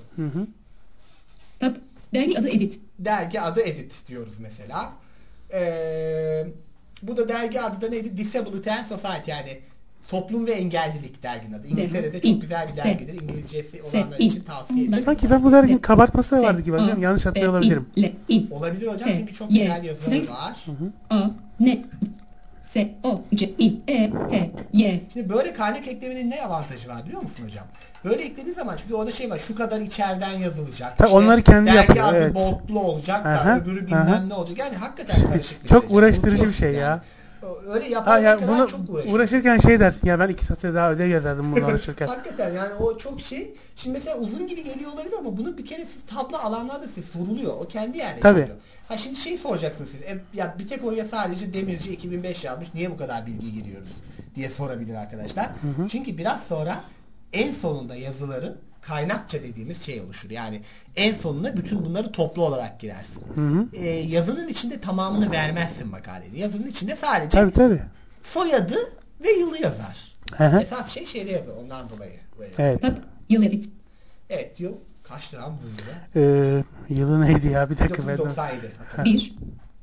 Tab. Dergi adı edit. Dergi adı Edit diyoruz mesela. Bu da dergi adı da neydi? Disability and Society, yani Toplum ve Engellilik derginin adı. İngiltere'de çok güzel bir dergidir. İngilizcesi olanlar için tavsiye ederim. Sanki ben bu derginin kabartması da vardı gibi hocam. Yanlış hatırlıyor olabilirim. L. I. Olabilir hocam T, çünkü çok Y, güzel yazıları space, var. A. N. S. O. C. I. E. T. Y. Şimdi böyle kaynak eklemenin ne avantajı var biliyor musun hocam? Böyle eklediğin zaman çünkü orada şey var, şu kadar içeriden yazılacak. Tabii onları kendi dergi yapıyor, adı evet. boldlu olacak da Aha, öbürü bilmem aha. ne olacak. Yani hakikaten karışık bir Çok şey. uğraştırıcı bir Unutuyorsunuz şey yani. ya. Öyle Ha yapana ya kadar bunu çok uğraşıyor. uğraşırken şey dersin ya ben 2 satır daha ödev yazardım bunu uğraşırken. Hakikaten yani o çok şey. Şimdi mesela uzun gibi geliyor olabilir ama bunu bir kere siz tablo alanlarda siz soruluyor. O kendi yerine Tabii. çekiyor. Ha şimdi şey soracaksınız siz. Ya bir tek oraya sadece Demirci 2005 yazmış. Niye bu kadar bilgi giriyoruz diye sorabilir arkadaşlar. Çünkü biraz sonra en sonunda yazıların kaynakça dediğimiz şey oluşur. Yani en sonuna bütün bunları toplu olarak girersin. Yazının içinde tamamını vermezsin makalenin. Yazının içinde sadece Tabii. soyadı ve yılı yazar. Hı hı. Esas şey şeyde yazar. Ondan dolayı. Evet. Tab. Yıl edit. Evet, yıl kaçtı lan bu yıla? Yılı neydi ya bir dakika ben. 1997. Hatırlıyorum. 1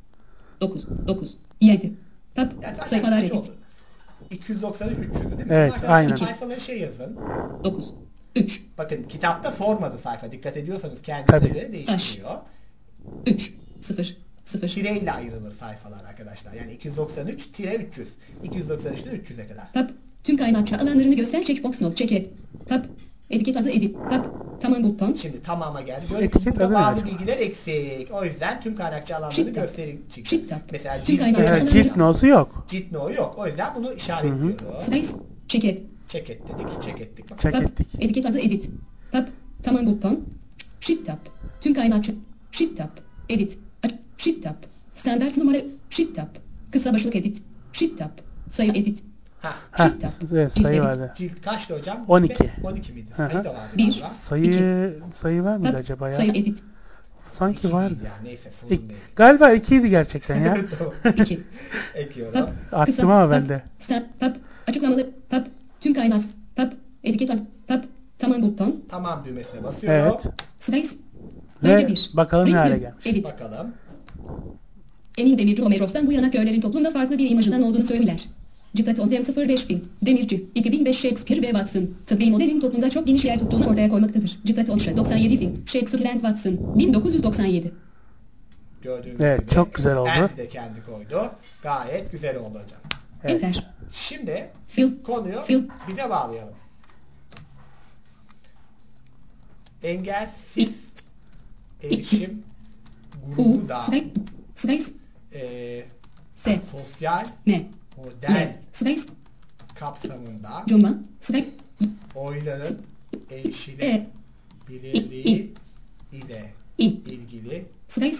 9 7 Tab. Yani zaten Sayfalar kaç edit. oldu? 293 300 değil mi? Evet, Arkadaşlar aynen. sayfaları şey yazın. 9 3 Bakın kitapta sormadı sayfa. Dikkat ediyorsanız kendinize Tabii. göre değiştiriyor. 3 0 0 Tireyle ayrılır sayfalar arkadaşlar. Yani 293 tire 300. 293'te 300'e kadar. Tab. Tüm kaynakça alanlarını göster checkbox not check et. Tab. Etiket adı edit. Tab. Tamam buton. Şimdi tamama geldi. Böyle Etiket burada adı bazı ne? bilgiler eksik. O yüzden tüm kaynakça alanlarını Shift tab. gösterin çıktı. Shift tab. Mesela Tüm cilt kaynakça no alanlarını- Cilt no'su yok. Cilt no yok. O yüzden bunu işaretliyoruz. Space. Check et. Check et dedik. Check ettik. Bak. Check Tab. ettik. Etiket adı edit. Tab. Tamam buton. Shift tab. Tüm kaynakça. Shift tab. Edit. Shift tab. Standart numara. Shift tab. Kısa başlık edit. Shift tab. Sayı edit. Hah. Ha, Shift tab. evet, sayı İzledik. vardı. Cilt kaçtı hocam? 12. 12 miydi? Hı hı. Sayı da vardı Bir. galiba. Sayı var mıydı Tab. acaba ya? Sayı edit. Sanki İki vardı. değil ya. Neyse sorun İk- değil. Galiba 2'ydi gerçekten ya. Tamam. 2. Ekliyorum. Tab. Attım ama ben de. Tab. Açıklamalı. Tab. Tüm kaynak. Tab. Etiket adı. Tab. Tamam buton. Tamam düğmesine basıyorum. Evet. Space. Ve Bölge 1. bakalım ne hale gelmiş. Edit. Bakalım. Emin Demirci Homeros'tan bu yana körlerin toplumda farklı bir imajından olduğunu söyler. Citat Odem 05000. Demirci. 2005 Shakespeare ve Watson. Tıbbi modelin toplumda çok geniş yer tuttuğunu ortaya koymaktadır. Citat Olşa 97 film. Shakespeare and Watson. 1997. Gördüğünüz Evet, gibi. çok güzel oldu. Andy de kendi koydu. Gayet güzel oldu hocam. Evet. Enter. Şimdi Fill. konuyu Fill. bize bağlayalım. Engelsiz erişim grubu da Space. S. sosyal M. model L. Space. kapsamında Cuma. Space. oyların E. erişilebilirliği ile İ. ilgili Space.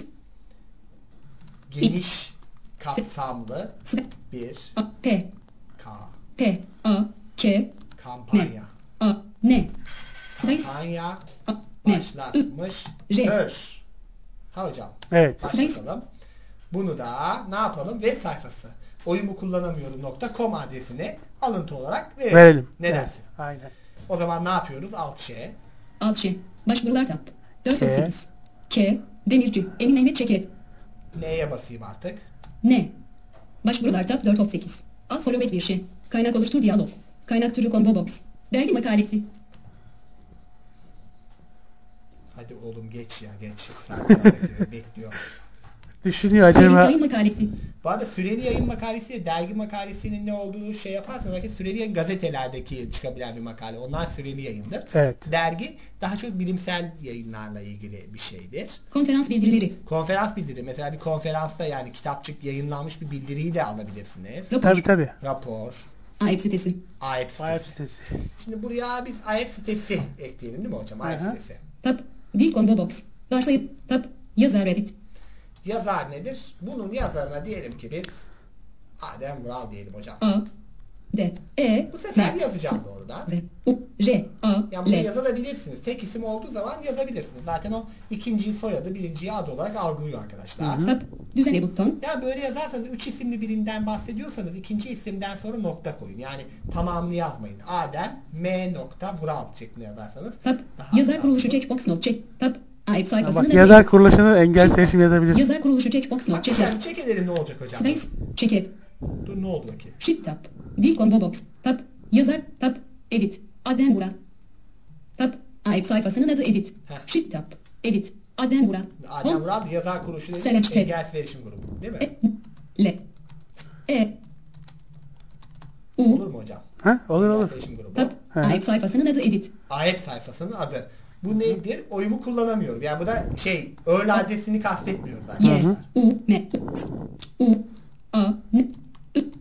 geniş kapsamlı Space. bir A. P. ka- P. A. K. kampanya A. N. Space. kampanya A. N. başlatmıştır. Ha hocam. Evet. Başlatalım. Bunu da ne yapalım? Web sayfası oyumu kullanamıyorum.com adresine alıntı olarak Verelim. Ne Evet, dersin? Aynen. O zaman ne yapıyoruz? Alt şey. Alt şey. Başvurular tab. 418. K. Demirci. Emin Mehmet Çeket. Neye basayım artık? N. Başvurular tab 418. Alt follow et bir şey. Kaynak oluştur diyalog. Kaynak türü combo box. Dergi makalesi. Hadi oğlum geç ya geç. Sen bekliyor. Düşünüyor Süreli acaba. yayın makalesi. Bu arada süreli yayın makalesi, dergi makalesinin ne olduğunu şey yaparsanız süreli yayın gazetelerdeki çıkabilen bir makale. Onlar süreli yayındır. Evet. Dergi daha çok bilimsel yayınlarla ilgili bir şeydir. Konferans bildirileri. Konferans bildiri. Mesela bir konferansta yani kitapçık yayınlanmış bir bildiriyi de alabilirsiniz. Rapor. Tabii. Rapor, AEP sitesi. AEP Web sitesi. sitesi. Şimdi buraya biz AEP sitesi ekleyelim değil mi hocam? AEP Hı hı. sitesi. Tab. Dil combo box. Varsayım. Tab. Yazar edit. Yazar nedir? Bunun yazarına diyelim ki biz Adem Vural diyelim hocam. A. D. E. Bu sefer M. yazacağım doğrudan. R. U. J. A. Yani bunu L. yazabilirsiniz. Tek isim olduğu zaman yazabilirsiniz. Zaten o ikinciyi soyadı, birinciyi ad olarak algılıyor arkadaşlar. Tab. Düzenle buton. Yani böyle yazarsanız 3 isimli birinden bahsediyorsanız ikinci isimden sonra nokta koyun. Yani tamamını yazmayın. Adem M. Vural şeklinde yazarsanız Tab. daha Yazar daha- kuruluşu checkbox not check. Tab. AEP Ha, sayfasının bak adı yazar edit. kuruluşunu engel seçim yazabilirsin. Yazar kuruluşu checkbox not Bak check. sen çek edelim ne olacak hocam? Space. Check it. Dur ne oldu bakayım? Shift tab. Dil combo box. Tab. Yazar. Tab. Edit. Adem Vural. Tab. AEP sayfasının adı edit. Heh. Shift tab. Edit. Adem Vural. Adem Vural yazar kuruluşu Selem dediğim Çiçek. engelsiz erişim grubu değil mi? L. E. U. Olur mu hocam? Ha? Olur olur. Engelsiz erişim grubu. Tab. Hı. AEP sayfasının adı edit. AEP sayfasının adı. Bu nedir? Oyumu kullanamıyorum. Yani bu da öğle adresini kastetmiyoruz Y. arkadaşlar. U. M. S. U. A. N. Ü.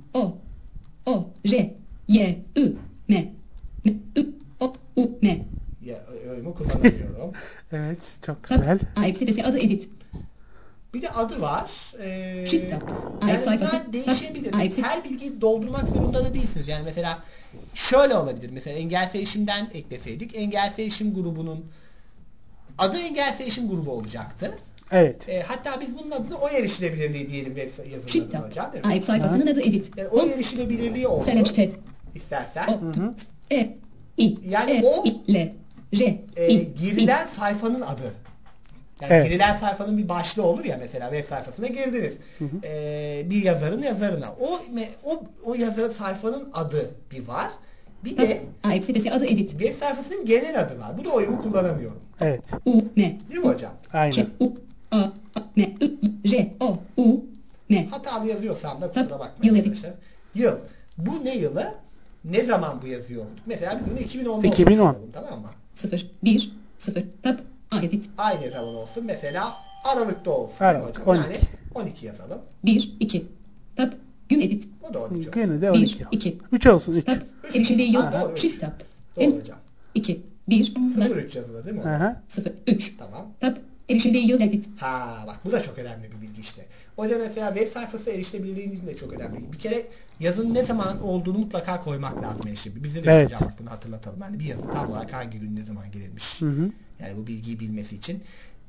R, Y, Ü, M, Ü, O, U, M. Ya, öyle kullanamıyorum. Evet, çok güzel. Ayıp sitesi adı edit. Bir de adı var. Shift tab. Yani Ayıp sayfası. bunlar değişebilir. Ayıp sitesi. Her bilgiyi doldurmak zorunda da değilsiniz. Yani mesela şöyle olabilir. Mesela engelsiz erişimden ekleseydik. Engelsiz erişim grubunun adı engelsiz erişim grubu olacaktı. Evet. Hatta biz bunun adını o erişilebilirliği diyelim web yazılımının Shift adına tab. hocam, değil mi? Ayıp sayfasının adı edit. Yani o erişilebilirliği olsun. Select tab. İstersen. O, E, I, Yani E, o I, L, J, I, girilen sayfanın adı. Yani Evet. girilen sayfanın bir başlığı olur ya, mesela web sayfasına girdiniz. Bir yazarın yazarına. O yazarın sayfanın adı bir var. Bir de Ayıp sitesi adı edit. web sayfasının genel adı var. Bu da oyumu kullanamıyorum. Evet. U, M. Değil mi hocam? K, Aynen. U, A, M, Ü, J, O, U, M. Hatalı yazıyorsam da kusura Yıl bakmayın edit. arkadaşlar. Yıl. Bu ne yılı? Ne zaman bu yazıyı okuduk? Mesela biz bunu 2010'da 2010. okumuş olalım, tamam mı? 0, 1, 0, tab, A, edit. Aynı zaman olsun. Mesela Aralık'ta olsun. Aralık, değil mi hocam? 12. Yani 12 yazalım. 1, 2, tab, gün edit. O da 12 olsun. Gene de 1, 12. 2, 3 olsun 3. tab, erişildiği yıl, Ha, doğru, üç. shift tab. Doğru hocam. 2, 1, 03 yazılır değil mi hocam? Aha. 0, 3, Tamam. tab, erişildiği yıl edit. Ha bak, bu da çok önemli bir bilgi işte. O yüzden mesela web sayfası erişilebilirliğinin için de çok önemli. Bir kere yazının ne zaman olduğunu mutlaka koymak lazım erişilebilir. Bizde de Evet. hocam bak, bunu hatırlatalım. Yani bir yazı tam olarak hangi gün ne zaman girilmiş. Yani bu bilgiyi bilmesi için.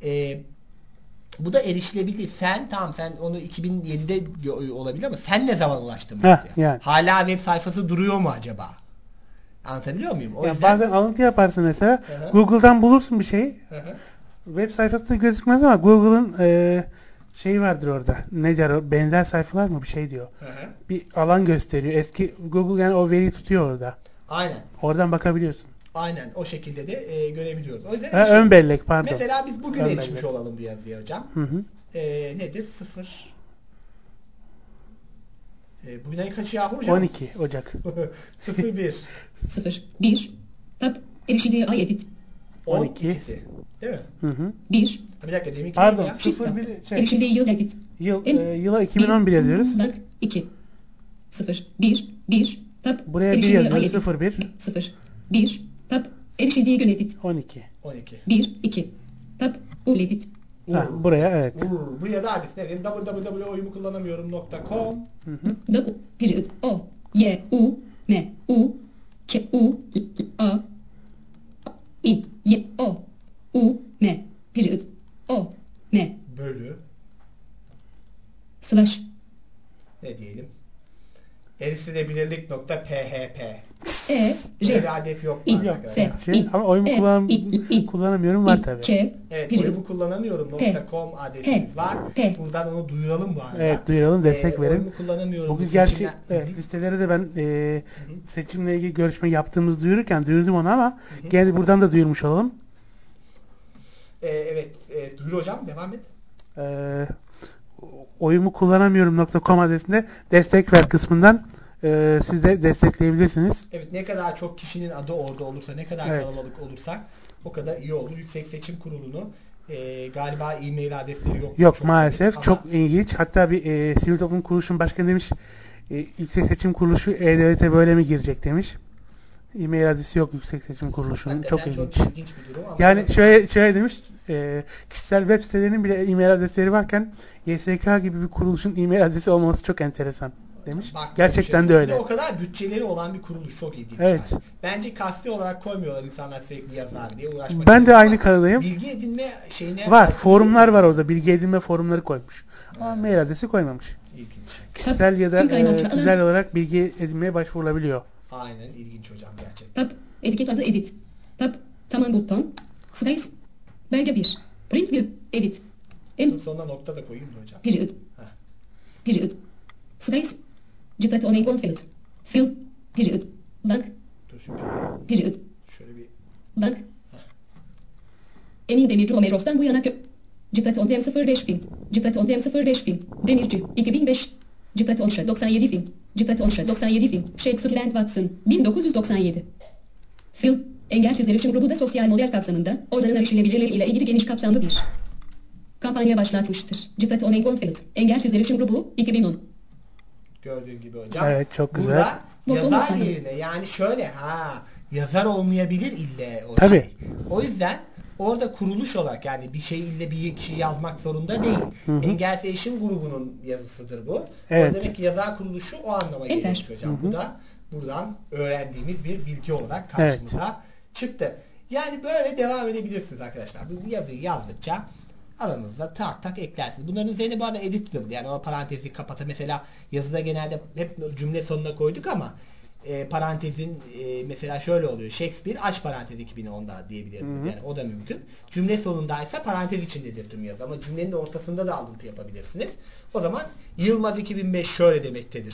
Bu da erişilebilir. Sen onu 2007'de olabilir ama sen ne zaman ulaştın bu Heh, yazıya? yani. Hala web sayfası duruyor mu acaba? Anlatabiliyor muyum? O Ya yüzden bazen alıntı yaparsın mesela. Hı hı. Google'dan bulursun bir şeyi. Hı hı. Web sayfasında gözükmez ama Google'ın şeyi vardır orada. Ne der o? Benzer sayfalar mı bir şey diyor. Hı hı. Bir alan gösteriyor. Eski Google yani o veriyi tutuyor orada. Aynen. Oradan bakabiliyorsun. Aynen o şekilde de görebiliyoruz. O yüzden Ha, ön bellek pardon. mesela biz bugün Ön erişmiş bellek. olalım bu yazıya hocam. Hı hı. Nedir? 0 bugün ayın kaçı yahu hocam? 12 Ocak. 01 0, 1, tab, erişildiği ay edit. 12. 12'si. Değil mi? Hı hı. 1, Ha, bir dakika, deminki Pardon, neydi ya? shift tab, 01 şey. erişildiği yıl edit. Yıla 2011 yazıyoruz. Bak, 2, 0, 1, 1, tab, Buraya 1 erişildiği ay yazıyoruz. edit. 01 0, 1, tab, erişildiği gün edit. 12. 12. 1, 2, tab, ul edit. Ha, buraya evet. Buraya da adres nedir? www.oyumukullanamıyorum.com. W, period, O, Y, U, M, U, K, U, A, I, Y, O, U, M, period, O, M, Bölü slash, ne diyelim? Erişilebilirlik.php. E, Böyle R, bir adres yok İ, mu yok, arkadaşlar? Şey, ama oyumu kullanamıyorum var I, tabi. K, Evet, period, oyumukullanamıyorum.com adresimiz var. P. Buradan onu duyuralım bu arada. Evet, duyuralım, destek verin. Oyumu kullanamıyorum. Bugün bu gerçi seçimler- evet, listelere de ben seçimle ilgili görüşme yaptığımızı duyururken duyurdum onu ama gene de buradan da duyurmuş olalım. Evet, duyur hocam, devam et. Oyumu kullanamıyorum.com adresinde destek ver kısmından siz de destekleyebilirsiniz. Evet, ne kadar çok kişinin adı orada olursa, ne kadar Evet. kalabalık olursak o kadar iyi olur. Yüksek Seçim Kurulu'nu galiba e-mail adresleri yok. Yok Çok maalesef. ama- Çok ilginç. Hatta bir Sivil Toplum Kuruluşu'nun başkanı demiş Yüksek Seçim Kuruluşu E-Devlet'e böyle mi girecek demiş. E-mail adresi yok Yüksek Seçim Kuruluşu'nun. Hakikaten Çok ilginç. ilginç bir durum ama Yani şöyle demiş kişisel web sitelerinin bile e-mail adresleri varken YSK gibi bir kuruluşun e-mail adresi olması çok enteresan demiş. Bak, Gerçekten bir de Bir öyle. de o kadar bütçeleri olan bir kuruluş, çok ilginç. Evet. Yani. Bence kasti olarak koymuyorlar insanlar sürekli yazar diye uğraşmak Ben de için. aynı Ama kanıdayım. Bilgi edinme şeyine Var. aykırı Forumlar değil. var orada. Bilgi edinme forumları koymuş. Ama mail adresi koymamış. İlginç. Kişisel ya da Tüm kaynakçı tüzel olarak bilgi edinmeye başvurulabiliyor. Aynen, ilginç hocam gerçekten. tab, etiket adı edit. Tab, tamam buton, space, belge 1, print view, edit, Bunun sonuna nokta da koyayım da hocam. period, Heh. period, space, cipet on icon field, fill, period, blank, Dur şimdi period, şöyle bir blank. Emin Demirci Homeros'tan bu yana Cipet on dem 05 film, Cipet on dem 05 film, Demirci, 2005, Cipet on 97 film, Cipet on 97 film, Shakespeare and Watson, 1997. Phil, engelsiz erişim grubu da sosyal model kapsamında, onların erişilebilirliği ile ilgili geniş kapsamlı bir kampanya başlatmıştır. Cipet on Engelfield, engelsiz erişim grubu, 2010. gördüğün gibi hocam. Evet, çok güzel. Burada Bottom yazar sayfa. yerine yani şöyle yazar olmayabilir ille o Tabii. şey. O yüzden orada kuruluş olarak yani bir şey ille bir kişi yazmak zorunda değil. Engelsiz Erişim grubunun yazısıdır bu. Evet. O demek ki yazar kuruluşu o anlama Enter. geliyor hocam. Bu da buradan öğrendiğimiz bir bilgi olarak karşımıza çıktı. Yani böyle devam edebilirsiniz arkadaşlar. Bu yazıyı yazdıkça aranızda tak tak eklersiniz. Bunların üzerine bu arada editable yani o parantezi kapata mesela yazıda genelde hep cümle sonuna koyduk ama parantezin mesela şöyle oluyor. Shakespeare aç parantez 2010'da diyebilirsiniz. Yani o da mümkün. Cümle sonundaysa parantez içindedir tüm yazı ama cümlenin ortasında da alıntı yapabilirsiniz. O zaman Yılmaz 2005 şöyle demektedir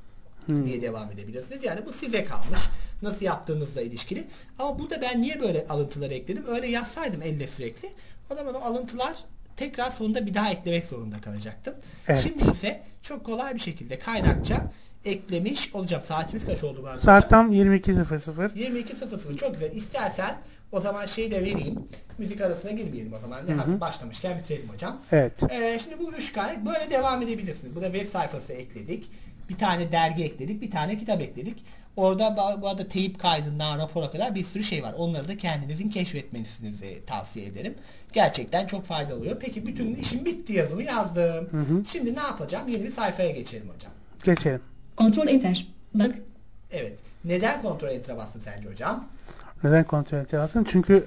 diye devam edebilirsiniz. Yani bu size kalmış. Nasıl yaptığınızla ilişkili. Ama burada ben niye böyle alıntıları ekledim? Öyle yazsaydım elle sürekli. O zaman o alıntılar tekrar sonunda bir daha eklemek zorunda kalacaktım. Evet. Şimdi ise çok kolay bir şekilde kaynakça eklemiş olacağım. Saatimiz kaç oldu var? Saat tam 22.00. 22.00 çok güzel. İstersen o zaman şeyi de vereyim. Müzik arasına girmeyelim o zaman. Hafif başlamışken bitirelim hocam. Evet. Şimdi bu 3 kaynak böyle devam edebilirsiniz. Burada web sayfası ekledik. Bir tane dergi ekledik. Bir tane kitap ekledik. Orada bu arada teyip kaydından rapora kadar bir sürü şey var. Onları da kendinizin keşfetmenizi tavsiye ederim. Gerçekten çok faydalı oluyor. Peki bütün işim bitti, yazımı yazdım. Şimdi ne yapacağım? Yeni bir sayfaya geçelim hocam. Geçelim. Kontrol enter. Bak. Evet. Neden kontrol enter'a bastın sence hocam? Neden kontrol edeceksin? Çünkü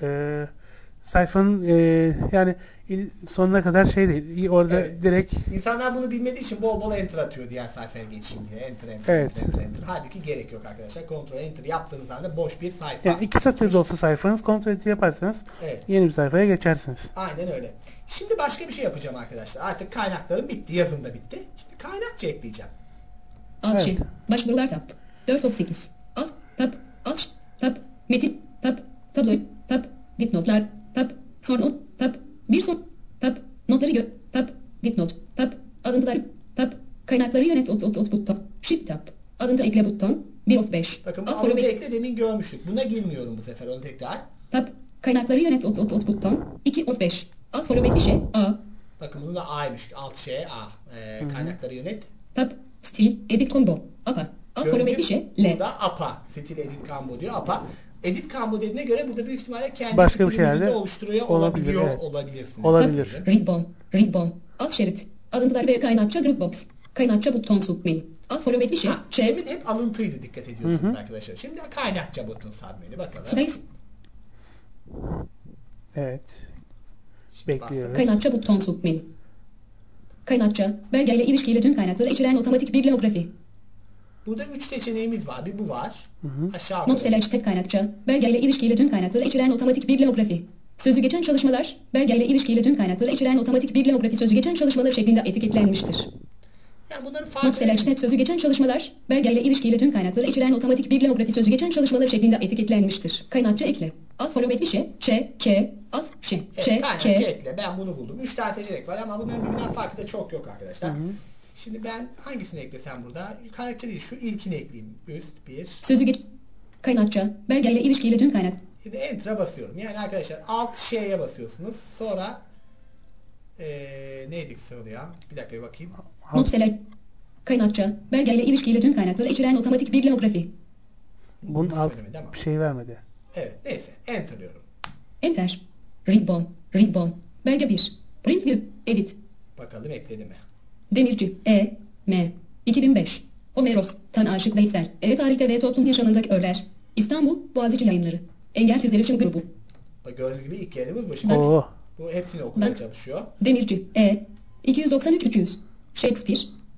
sayfanın yani sonuna kadar şey değil. Orada Evet. direkt İnsanlar bunu bilmediği için bol bol enter atıyor diğer sayfaya geçeyim diye. Enter. Evet. Enter. Halbuki gerek yok arkadaşlar. Kontrol enter yaptığınız anda boş bir sayfa. yani 2 satırda olsa sayfanız kontrol edici yaparsanız Evet. yeni bir sayfaya geçersiniz. Aynen öyle. Şimdi başka bir şey yapacağım arkadaşlar. Artık kaynaklarım bitti. Yazım da bitti. Şimdi kaynakça ekleyeceğim. Alt Evet. şey. Başvurular tab. 4 of 8. Alt tab. Alt tab. Metin tab. Tabloid tab. Dipnotlar tab. Son not tab. Bir son tab. Notları tab. Dipnot tab. Alıntılar tab. Kaynakları yönet buton. Shift tab. Alıntı ekle buton. 1 of 5. Bakın bu Alt alıntı follow ekle demin görmüştük. Buna girmiyorum bu sefer. Onu tekrar. tab. Kaynakları yönet buton. 2 of 5. Alt follow şey A. Bakın bunu da A'ymış. Alt şey A. Kaynakları yönet. Tab. Stil. Edit combo. APA. Alt follow şey L. Burada APA. Stil Edit Combo diyor. APA. Edit Combo dediğine göre burada büyük ihtimalle kendi Başka bir stilinizi şeyler de de oluşturuyor olabilir, evet. olabilirsiniz. Olabilir. Ribbon. Alt şerit. Alıntılar ve kaynakça Dropbox. Kaynakça buton submenü. Alt follow bir şey. Demin hep alıntıydı dikkat ediyorsunuz arkadaşlar. Şimdi kaynakça buton submenü bakalım. Space. Evet. Bekliyoruz. Kaynakça buton submenü. Kaynakça. Belgeyle ilişkiyle tüm kaynakları içeren otomatik bibliografi. Burada 3 seçeneğimiz var. Bir bu var. Aşağı Not doğru. select tek kaynakça. Belgeyle ilişkiyle tüm kaynakları içeren otomatik bibliografi. Sözü geçen çalışmalar. Belgeyle ilişkiyle tüm kaynakları içeren otomatik bibliografi sözü geçen çalışmalar şeklinde etiketlenmiştir. Yani bunların Not farkı select tek sözü geçen çalışmalar. Belgeyle ilişkiyle tüm kaynakları içeren otomatik bibliografi sözü geçen çalışmalar şeklinde etiketlenmiştir. Kaynakça ekle. Alt follow bir şey. Alt şey. kaynakça ekle. Ben bunu buldum. 3 tane seçenek var ama bunların birbirinden farkı da çok yok arkadaşlar. Şimdi ben hangisini eklesem burada? Kaynakça değil. Şu ilkini ekleyeyim. Üst bir. Sözü geç. Kaynakça. Belgeyle ilişkiyle tüm kaynak. Şimdi Enter'a basıyorum. Yani arkadaşlar alt şeye basıyorsunuz. Sonra neydi soru ya? Bir dakika bir bakayım. Not select. Kaynakça. Belgeyle ilişkiyle tüm kaynakları içeren otomatik bibliografi. Bunun alt Söylemedi ama. bir şey vermedi. Evet neyse. Enter diyorum. Enter. Ribbon. Belge 1. Print view. Edit. Bakalım ekledi mi? Demirci. M. 2005. Homeros. Tan Aşık Veysel. Tarihte ve toplum yaşamındaki örler. İstanbul. Boğaziçi Yayınları. Engelsiz Erişim Grubu. Bak gördüğünüz gibi ilk yerimiz bu. Şimdi Oo. bu hepsini okumaya Bak. çalışıyor. Demirci. 293-300. Shakespeare.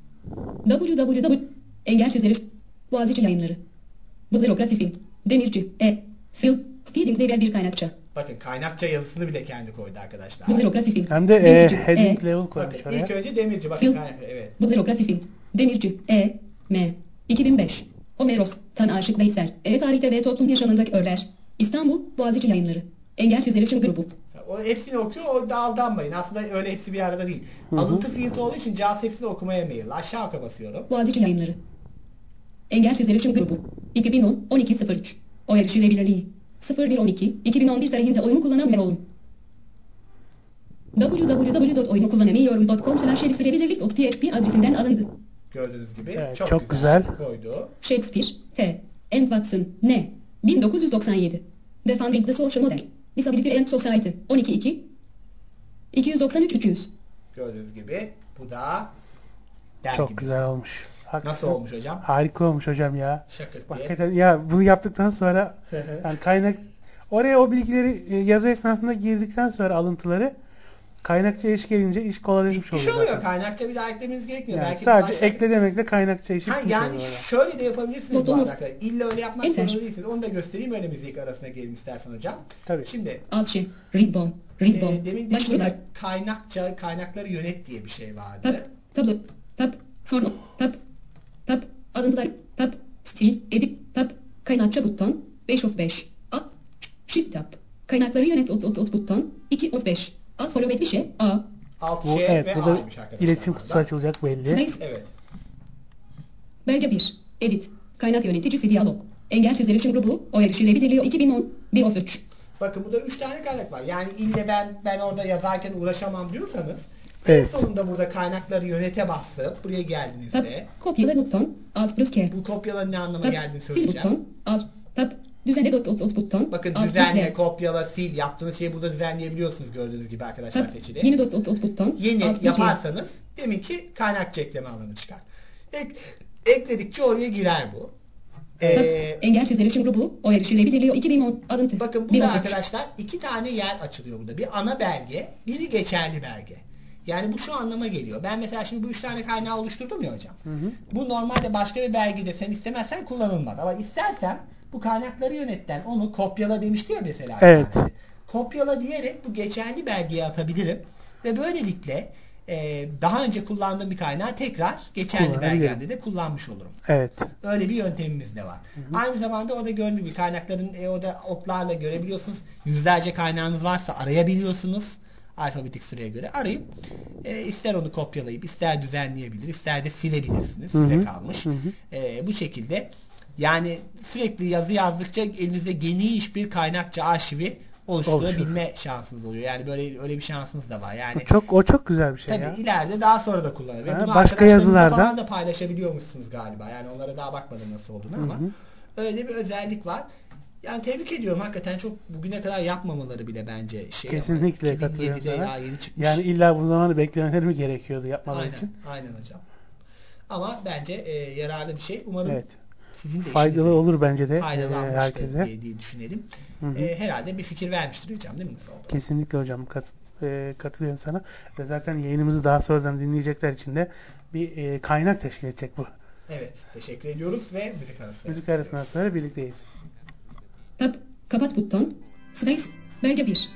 www. Engelsiz Erişim. Boğaziçi Yayınları. Bibliografi film. Demirci. Film. Feeding level bir kaynakça. Bakın kaynakça yazısını bile kendi koydu arkadaşlar. Bibliografi film. Hem de Demirci. heading level koymuş Bakın oraya. ilk önce Demirci. Bakın Film. kaynakça. Evet. Bibliografi film. Demirci. M. 2005. Homeros. Tan Aşık Veysel. Tarihte ve toplum yaşamındaki örler. İstanbul. Boğaziçi Yayınları. Engelsiz Erişim Grubu. O hepsini okuyor. Orada aldanmayın. Aslında öyle hepsi bir arada değil. Alıntı filtre olduğu için Jaws hepsini okumaya meyilli. Aşağı oka basıyorum. Boğaziçi Yayınları. Engelsiz Erişim Grubu. 2010-12-03. O erişilebilirliği. 01-12-2011 tarihinde oyumu kullanamıyor olun. www.oyumukullanamıyorum.com/erişilebilirlik.php adresinden alındı. Gördüğünüz gibi Evet, çok, çok güzel güzel. koydu. Shakespeare, T. And Watson, N. 1997. Defending the Social Model. Disability and Society. 12-2. 293-300. Gördüğünüz gibi bu da dergimiz. Çok güzel olmuş. Hakikaten Nasıl olmuş hocam? Harika olmuş hocam ya. Şakırt diye. Hakikaten ya bunu yaptıktan sonra yani kaynak oraya o bilgileri yazı esnasında girdikten sonra alıntıları kaynakça iş gelince iş kolaylaşmış Bitmiş oluyor oluyor. zaten. Kaynakça bir daha eklemeniz gerekmiyor. Yani Belki sadece başta- ekle demekle kaynakça işi Ha, bitmiş yani oluyor. şöyle de yapabilirsiniz bu Doğru. arada arkadaşlar. İlla öyle yapmak Enter. zorunda değilsiniz. Onu da göstereyim, öyle müzik arasına girelim istersen hocam. Tabii. Şimdi Alçı, Ribbon, Ribbon. demin Başlıklar. de kaynakça, kaynakları yönet diye bir şey Tab, vardı. tablo, tab, sorun, tab, alıntılar, tab, stil, edit, tab, kaynakça buton, 5 of 5, alt, shift tab, kaynakları yönet ot buton, 2 of 5, alt follow et bir şey, A, Alt Bu, şey evet, ve burada A'ymış arkadaşlar. iletişim bu arada. kutusu açılacak belli. space, Evet. belge 1, edit, kaynak yöneticisi diyalog, engelsizler için grubu, o erişilebilirliği 2010, 1 of 3. Bakın burada 3 tane kaynak var. Yani ille ben orada yazarken uğraşamam diyorsanız Evet. en sonunda burada kaynakları yönete basıp buraya Tab, geldiğinizde kopyala buton, alt plus K, bu kopyaların ne anlama tab, geldiğini sil söyleyeceğim. buton, alt, tab, düzenle dot buton, Bakın alt plus düzenle, Z, kopyala, sil yaptığınız şeyi burada düzenleyebiliyorsunuz gördüğünüz gibi arkadaşlar tab, seçili. yeni dot buton, Yeni alt plus Y. yaparsanız deminki kaynakça ekleme alanı çıkar. Ekledikçe oraya girer bu. Engelsizler için grubu, o erişilebilirliği 2010, alıntı. Bakın Bir burada of üç. arkadaşlar 2 tane yer açılıyor burada. Bir ana belge, biri geçerli belge. Yani bu şu anlama geliyor. Ben mesela şimdi bu 3 tane kaynağı oluşturdum ya hocam. Bu normalde başka bir belgede sen istemezsen kullanılmaz. Ama istersen bu kaynakları yönetten onu kopyala demişti ya mesela. Evet. Kopyala diyerek bu geçerli belgeye atabilirim. Ve böylelikle daha önce kullandığım bir kaynağı tekrar geçerli Kullanabilirim. belgemde de kullanmış olurum. Evet. Öyle bir yöntemimiz de var. Aynı zamanda orada gördüğünüz gibi kaynakların orada oklarla görebiliyorsunuz. Yüzlerce kaynağınız varsa arayabiliyorsunuz. Alfabetik sıraya göre arayıp ister onu kopyalayıp ister düzenleyebilir, ister de silebilirsiniz. Size kalmış. Bu şekilde yani sürekli yazı yazdıkça elinize geniş bir kaynakça arşivi oluşturabilme şansınız oluyor. Yani böyle öyle bir şansınız da var. Yani O çok güzel bir şey tabii ya. ileride daha sonra da kullanılır. Ve Ha, bunu başka arkadaşlarınızla yazılarda- falan da paylaşabiliyormuşsunuz galiba. Yani onlara daha bakmadım nasıl olduğunu ama öyle bir özellik var. Yani tebrik ediyorum. Hakikaten çok bugüne kadar yapmamaları bile bence şey. Kesinlikle ama katılıyorum 2007'de sana. ya yeni çıkmış. Yani illa bu zamanı beklemeleri mi gerekiyordu yapmaları aynen, için? aynen hocam. Ama bence yararlı bir şey. Umarım Evet. sizin de Faydalı işinize olur bence de faydalanmıştır herkese. diye düşünelim. Herhalde bir fikir vermiştir hocam değil mi nasıl oldu? Kesinlikle hocam katılıyorum sana. Ve zaten yayınımızı daha sonradan dinleyecekler için de bir kaynak teşkil edecek bu. Evet. Teşekkür ediyoruz ve müzik arası. Müzik arasından sonra birlikteyiz. Tab, kapat buton, space, belge 1.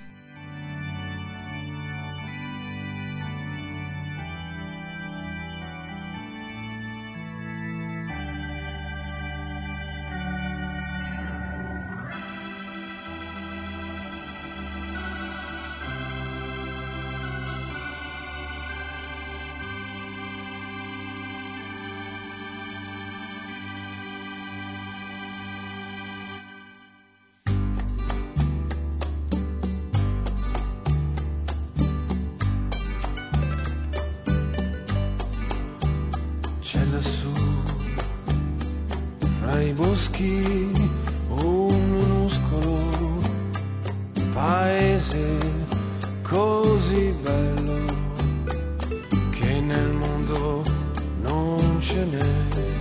C'è lassù, fra i boschi, un minuscolo paese così bello che nel mondo non ce n'è.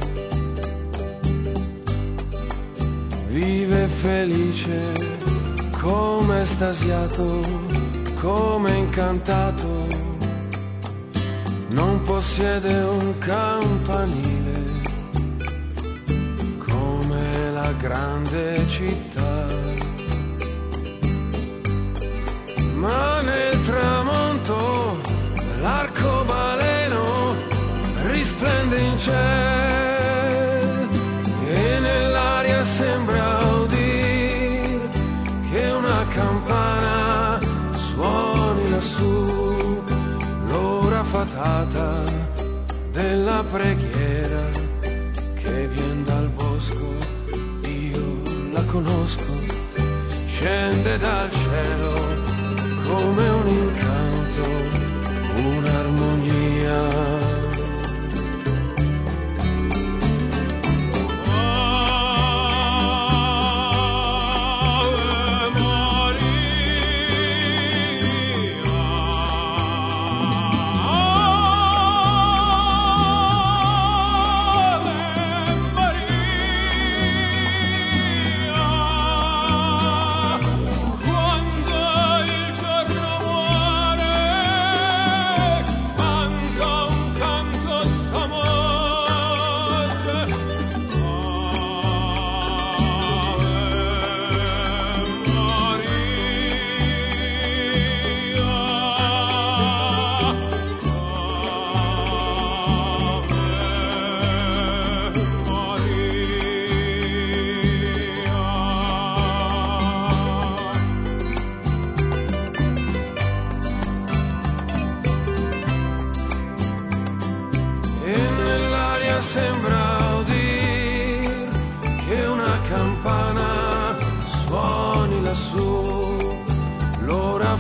Vive felice, come estasiato, come incantato. Non possiede un campanile come la grande città, ma nel tramonto l'arcobaleno risplende in cielo e nell'aria sembra udir che una campana suoni lassù. L'ora fatata della preghiera che vien dal bosco, io la conosco, scende dal cielo come un incanto, un'armonia.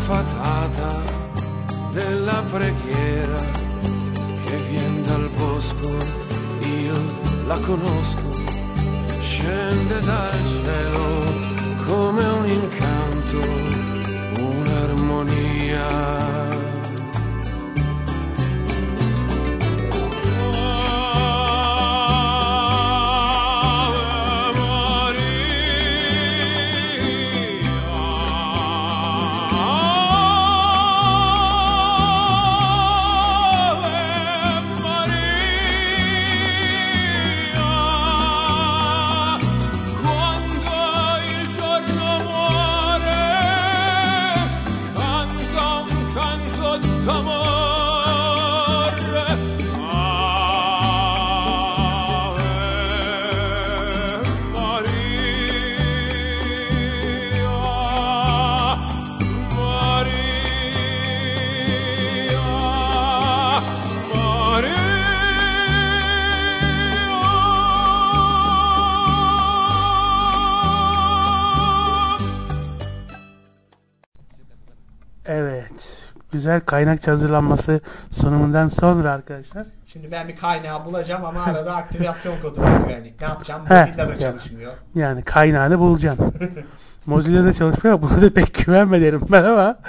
fatata della preghiera che vien dal bosco, io la conosco, scende dal cielo come un incanto, un'armonia. Evet. Güzel kaynakça hazırlanması sunumundan sonra arkadaşlar. Şimdi ben bir kaynağı bulacağım ama arada aktivasyon kodu var güvenlik. Ne yapacağım? He, Mozilla'da ya. çalışmıyor. Yani kaynağını bulacaksın. Mozilla'da çalışmıyor. Buna da pek güvenmedim ben ama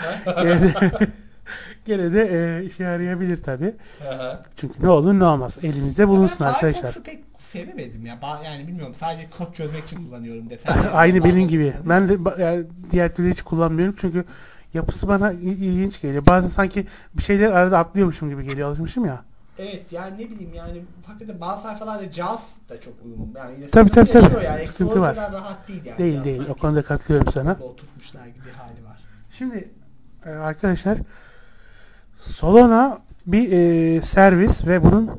gene de işe yarayabilir tabii. Çünkü ne olur ne olmaz. Elimizde bulunsun Ben arkadaşlar. Firefox'u pek sevemedim ya. Yani bilmiyorum. Sadece kod çözmek için kullanıyorum desem. Aynı benim gibi. Ben de yani diğer türlü hiç kullanmıyorum çünkü yapısı bana ilginç geliyor. Bazen sanki bir şeyler arada atlıyormuşum gibi geliyor. Alışmışım ya. Evet yani ne bileyim yani hakikaten bazı sayfalarda JAWS da çok uyumlu. Yani Tabii. Yani. Sıkıntı var. Kadar rahat değil yani. Değil. O konuda katılıyorum sana. Oturtmuşlar gibi bir hali var. Şimdi arkadaşlar Solana bir servis ve bunun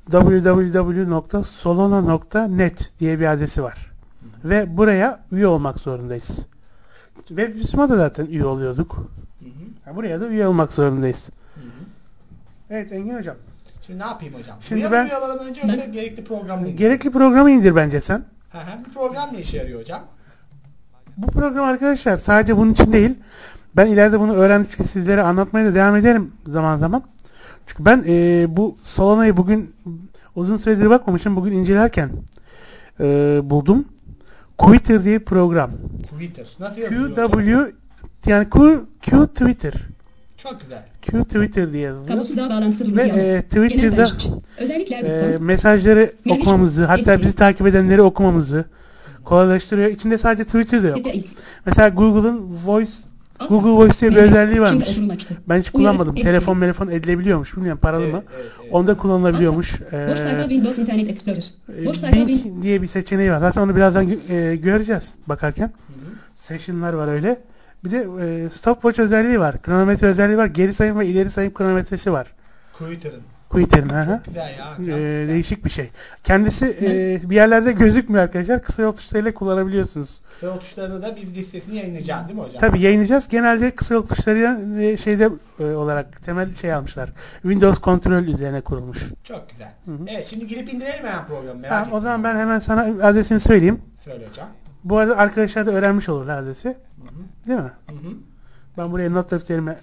www.solana.net diye bir adresi var. Ve buraya üye olmak zorundayız. Webvisma'da zaten üye oluyorduk. Buraya da üye olmak zorundayız. Evet Engin Hocam. Şimdi ne yapayım hocam? Şimdi Buraya ben- üye olalım önce yoksa gerekli programı indir. Gerekli programı indir bence sen. Bu program ne işe yarıyor hocam? Bu program arkadaşlar sadece bunun için değil. Ben ileride bunu öğrendikçe sizlere anlatmaya da devam ederim zaman zaman. Çünkü ben bu Solana'yı bugün uzun süredir bakmamışım. Bugün incelerken buldum. Quitter diye bir program. Twitter. Nasıl yazılıyor hocam? QW yani Q Twitter. Çok güzel. Q Twitter diye yazılıyor. Kablosuz ağ bağlantısı Ve diyalog. Genel Twitter'da paylaşım. Özellikler buton. mesajları Giriş, okumamızı, hatta eski. bizi takip edenleri okumamızı kolaylaştırıyor. İçinde sadece Twitter de yok. Site is. Mesela Google'ın Voice Alt. Google Voice diye bir Menü. özelliği Şimdi varmış. oturum açtı. Ben hiç Uyarı, kullanmadım. eski. Telefon edilebiliyormuş. Bilmiyorum paralı mı? Evet. Onda kullanılabiliyormuş. Boş sayfa Windows Internet Explorer. Boş sayfa Win. Bing diye bir seçeneği var. Zaten onu birazdan göreceğiz bakarken. Session'lar var öyle. Bir de stopwatch özelliği var. Kronometre özelliği var. Geri sayım ve ileri sayım kronometresi var. Twitter'ın. Quitter'ın. Hı. Güzel ya. Değişik bir şey. Kendisi bir yerlerde gözükmüyor arkadaşlar. Kısa yol tuşlarıyla kullanabiliyorsunuz. Kısa yol tuşlarını da biz listesini yayınlayacağız değil mi hocam? Tabii yayınlayacağız. Genelde kısa yol tuşlarıyla şeyde olarak temel şey almışlar. Windows kontrol üzerine kurulmuş. Çok güzel. Evet şimdi girip indirelim hemen programı. Merak Tamam, ettim. o zaman ben hemen sana adresini söyleyeyim. Söyle hocam. Bu arada arkadaşlar da öğrenmiş olurlar adresi. Değil mi? Ben buraya not defterime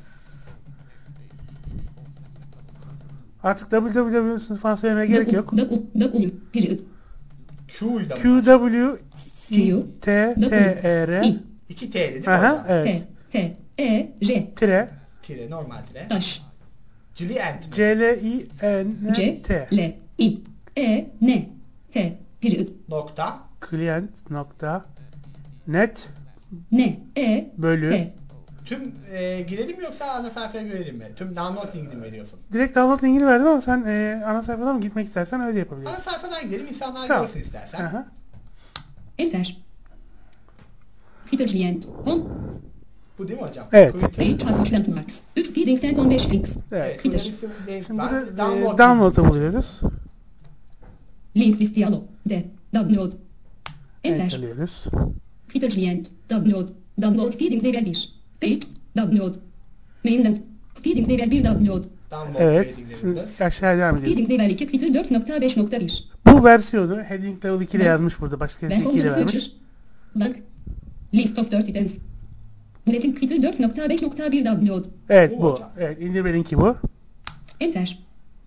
artık www falan söylemeye gerek yok. W. Period. Q'yla mı? QW T R I. 2 T'li değil mi Aha, hocam? evet. T. E. R. Tire Tire normal tire. Taş. Giant mi? C L I N C. T L. I. E. N. T. Period. Nokta. client nokta net N. E. bölü T. Tüm girelim mi yoksa ana sayfaya görelim mi? Tüm download linkini veriyorsun. direkt download linkini verdim ama sen ana sayfadan mı gitmek istersen öyle Ana yapabilirsin. sayfadan gidelim insanlar Tamam. görsün istersen. Aha. Enter. Twitter client. Home. Bu değil mi hocam? Evet. Twitter. Page has 3 landmarks. 3 feeding sent 15 links. Evet. Burada Twitter. bir sürü link Şimdi var. burada download'u buluyoruz. Links list diyalog. D. Download. Enter. Enterliyoruz. Twitter client. Download. Download feeding level 1. Page. Download. Mainland. Feeding level 1 download. Download Evet. ratinglerinde. Aşağıya devam edelim. Feeding level 2 Twitter 4.5.1. Bu versiyonu heading level 2 ile Ben- yazmış burada. Başka Welcome 2 to ile the vermiş. future. Blank. List of 30 items. Bulletin Twitter 4.5.1 download. Evet Bu bu. hocam. Evet indirmeninki bu. Enter.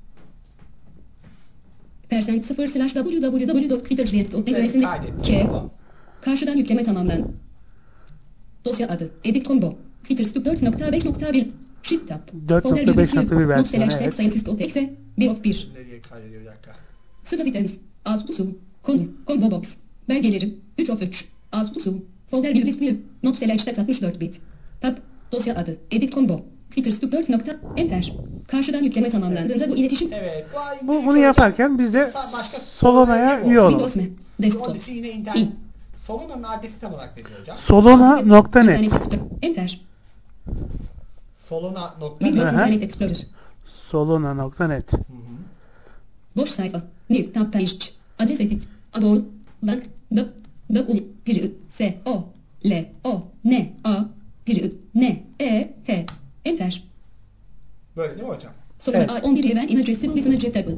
%0/www.twitter.net adresinde kaydettim. K. Karşıdan yükleme tamamlan. Dosya adı. Edit combo. Twitter Stup 4.5.1 Shift tab. 4.5.1 versiyonu, evet. Sayımsız.exe 1 of 1. Nereye kaydediyor bir dakika. Sıra items. Alt tusu. Konu. Combo box. Belgeleri. 3 of 3. Alt tusu. Folder view list view. Not selected 64 bit. Tab. Dosya adı. Edit combo. Twitter Stup 4. Enter. Karşıdan yükleme tamamlandığında bu iletişim. Evet. Bunu yaparken biz de başka Solona'ya üye olalım. Windows M. Onun Desktop. için yine internet. Solona'nın adresi tam olarak nedir hocam? Solona.net. Enter. Solona.net. Windows Aha. Internet Explorer. Solona.net. Boş sayfa. New tab page. Adres edit. About. Blank. W. S. O. L. O. N. A. N. E. T. Enter. Böyle değil mi hocam? Sonra Evet. A11 event inaddressable with unadjectable.